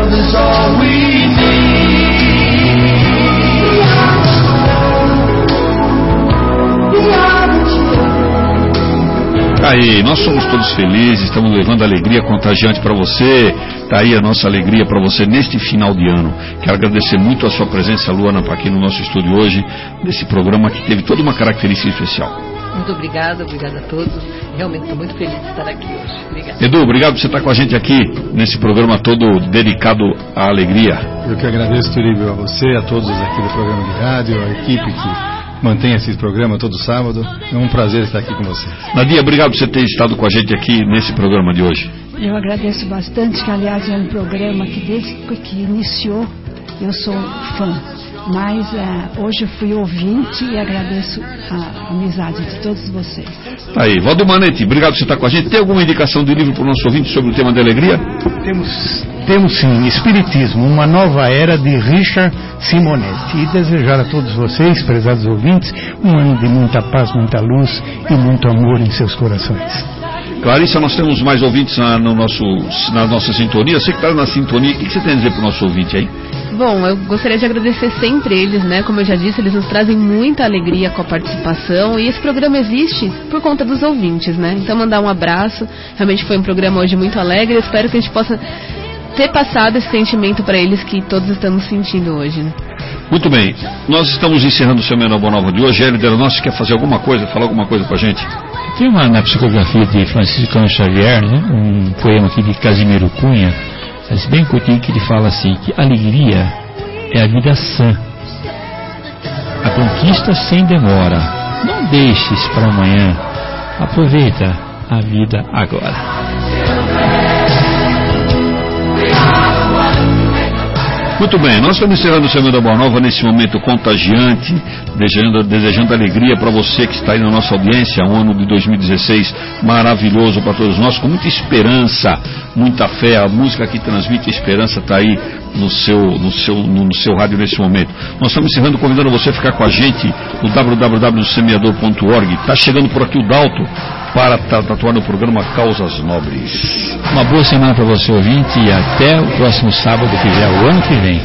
Tá aí, nós somos todos felizes, estamos levando alegria contagiante para você. Tá aí a nossa alegria para você neste final de ano. Quero agradecer muito a sua presença, Luana, aqui no nosso estúdio hoje, nesse programa que teve toda uma característica especial. Muito obrigada, obrigada a todos. Realmente estou muito feliz de estar aqui hoje. Obrigada. Edu, obrigado por você estar com a gente aqui nesse programa todo dedicado à alegria. Eu que agradeço, Turíbio, a você, a todos aqui do programa de rádio, a equipe que mantém esse programa todo sábado. É um prazer estar aqui com você. Nadia, obrigado por você ter estado com a gente aqui nesse programa de hoje. Eu agradeço bastante, que aliás é um programa que desde que iniciou eu sou fã. Mas é, hoje eu fui ouvinte e agradeço a amizade de todos vocês. Aí, Valdemar Netti, obrigado por você estar com a gente. Tem alguma indicação de livro para o nosso ouvinte sobre o tema da alegria? Temos, temos sim, Espiritismo, uma nova era, de Richard Simonetti. E desejar a todos vocês, prezados ouvintes, um ano de muita paz, muita luz e muito amor em seus corações. Clarissa, nós temos mais ouvintes na, no nosso, na nossa sintonia. Você que está na sintonia, o que você tem a dizer para o nosso ouvinte aí? Bom, eu gostaria de agradecer sempre eles, né? Como eu já disse, eles nos trazem muita alegria com a participação, e esse programa existe por conta dos ouvintes, né? Então mandar um abraço. Realmente foi um programa hoje muito alegre. Eu espero que a gente possa ter passado esse sentimento para eles que todos estamos sentindo hoje, né? Muito bem, nós estamos encerrando o Semana Boa Nova de hoje. Hélio Nossa quer fazer alguma coisa, falar alguma coisa pra gente? Tem uma na psicografia de Francisco Xavier, né? Um poema aqui de Casimiro Cunha, mas bem curtinho, que ele fala assim, que alegria é a vida sã, a conquista sem demora. Não deixes para amanhã, aproveita a vida agora. Muito bem, nós estamos encerrando o Semana Boa Nova nesse momento contagiante, desejando, desejando alegria para você que está aí na nossa audiência. Um ano de dois mil e dezesseis maravilhoso para todos nós, com muita esperança, muita fé. A música que transmite esperança está aí no seu, no, seu, no, no seu rádio nesse momento. Nós estamos encerrando, convidando você a ficar com a gente no w w w ponto semeador ponto org. Está chegando por aqui o Dalto para atuar no programa Causas Nobres. Uma boa semana para você, ouvinte, e até o próximo sábado, que já é o ano que vem.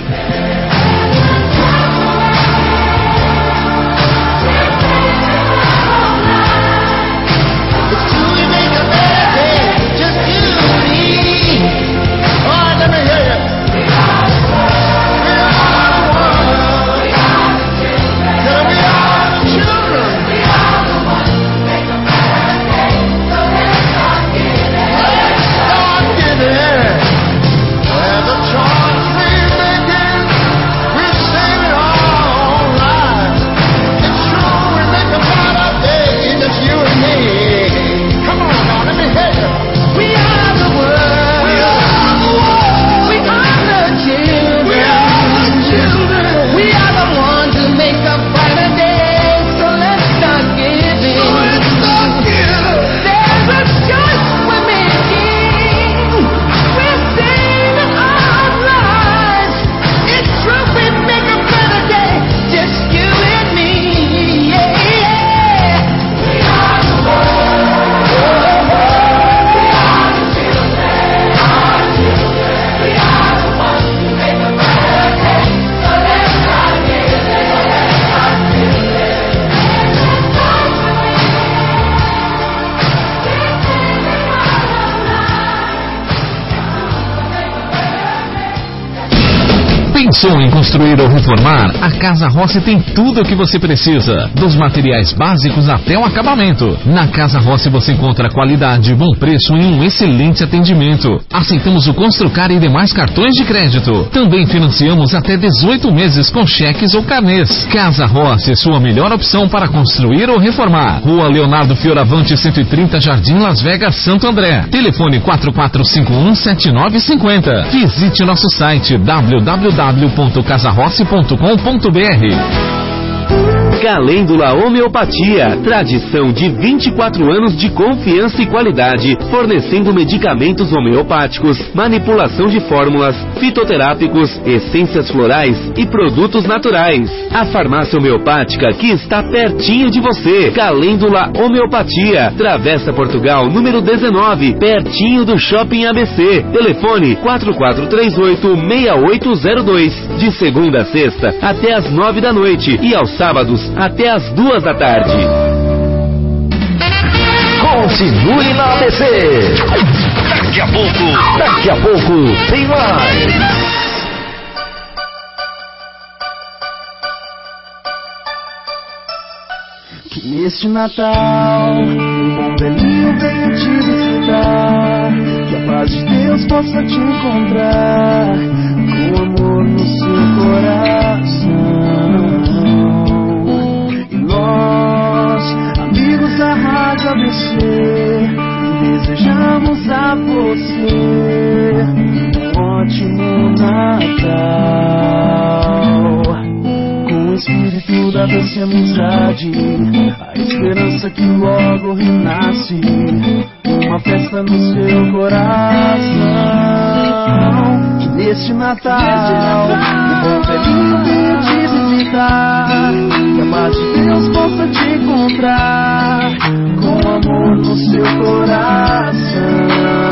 Pensou em construir ou reformar? A Casa Rossi tem tudo o que você precisa, dos materiais básicos até o acabamento. Na Casa Rossi você encontra qualidade, bom preço e um excelente atendimento. Aceitamos o Construcar e demais cartões de crédito. Também financiamos até dezoito meses com cheques ou carnês. Casa Rossi, sua melhor opção para construir ou reformar. Rua Leonardo Fioravante, cento e trinta, Jardim Las Vegas, Santo André. Telefone quatro quatro cinco um sete nove cinco zero. Visite nosso site w w w ponto casa rossi ponto com ponto b r. Calêndula Homeopatia, tradição de vinte e quatro anos de confiança e qualidade, fornecendo medicamentos homeopáticos, manipulação de fórmulas, fitoterápicos, essências florais e produtos naturais. A farmácia homeopática que está pertinho de você. Calêndula Homeopatia, Travessa Portugal, número dezenove, pertinho do Shopping A B C. Telefone quatro quatro três oito, seis oito zero dois, de segunda a sexta até às nove da noite e aos sábados até as duas da tarde. Continue na A B C. Daqui a pouco, daqui a pouco tem mais. Que neste Natal um bom velhinho venha te visitar, que a paz de Deus possa te encontrar, com amor no seu coração. Nós, amigos da Rádio A B C, desejamos a você um ótimo Natal, com o espírito da dança e amizade, a esperança que logo renasce, uma festa no seu coração. Que neste Natal, o bom velhinho venha te visitar, que a paz de Deus possa te encontrar, com amor no seu coração.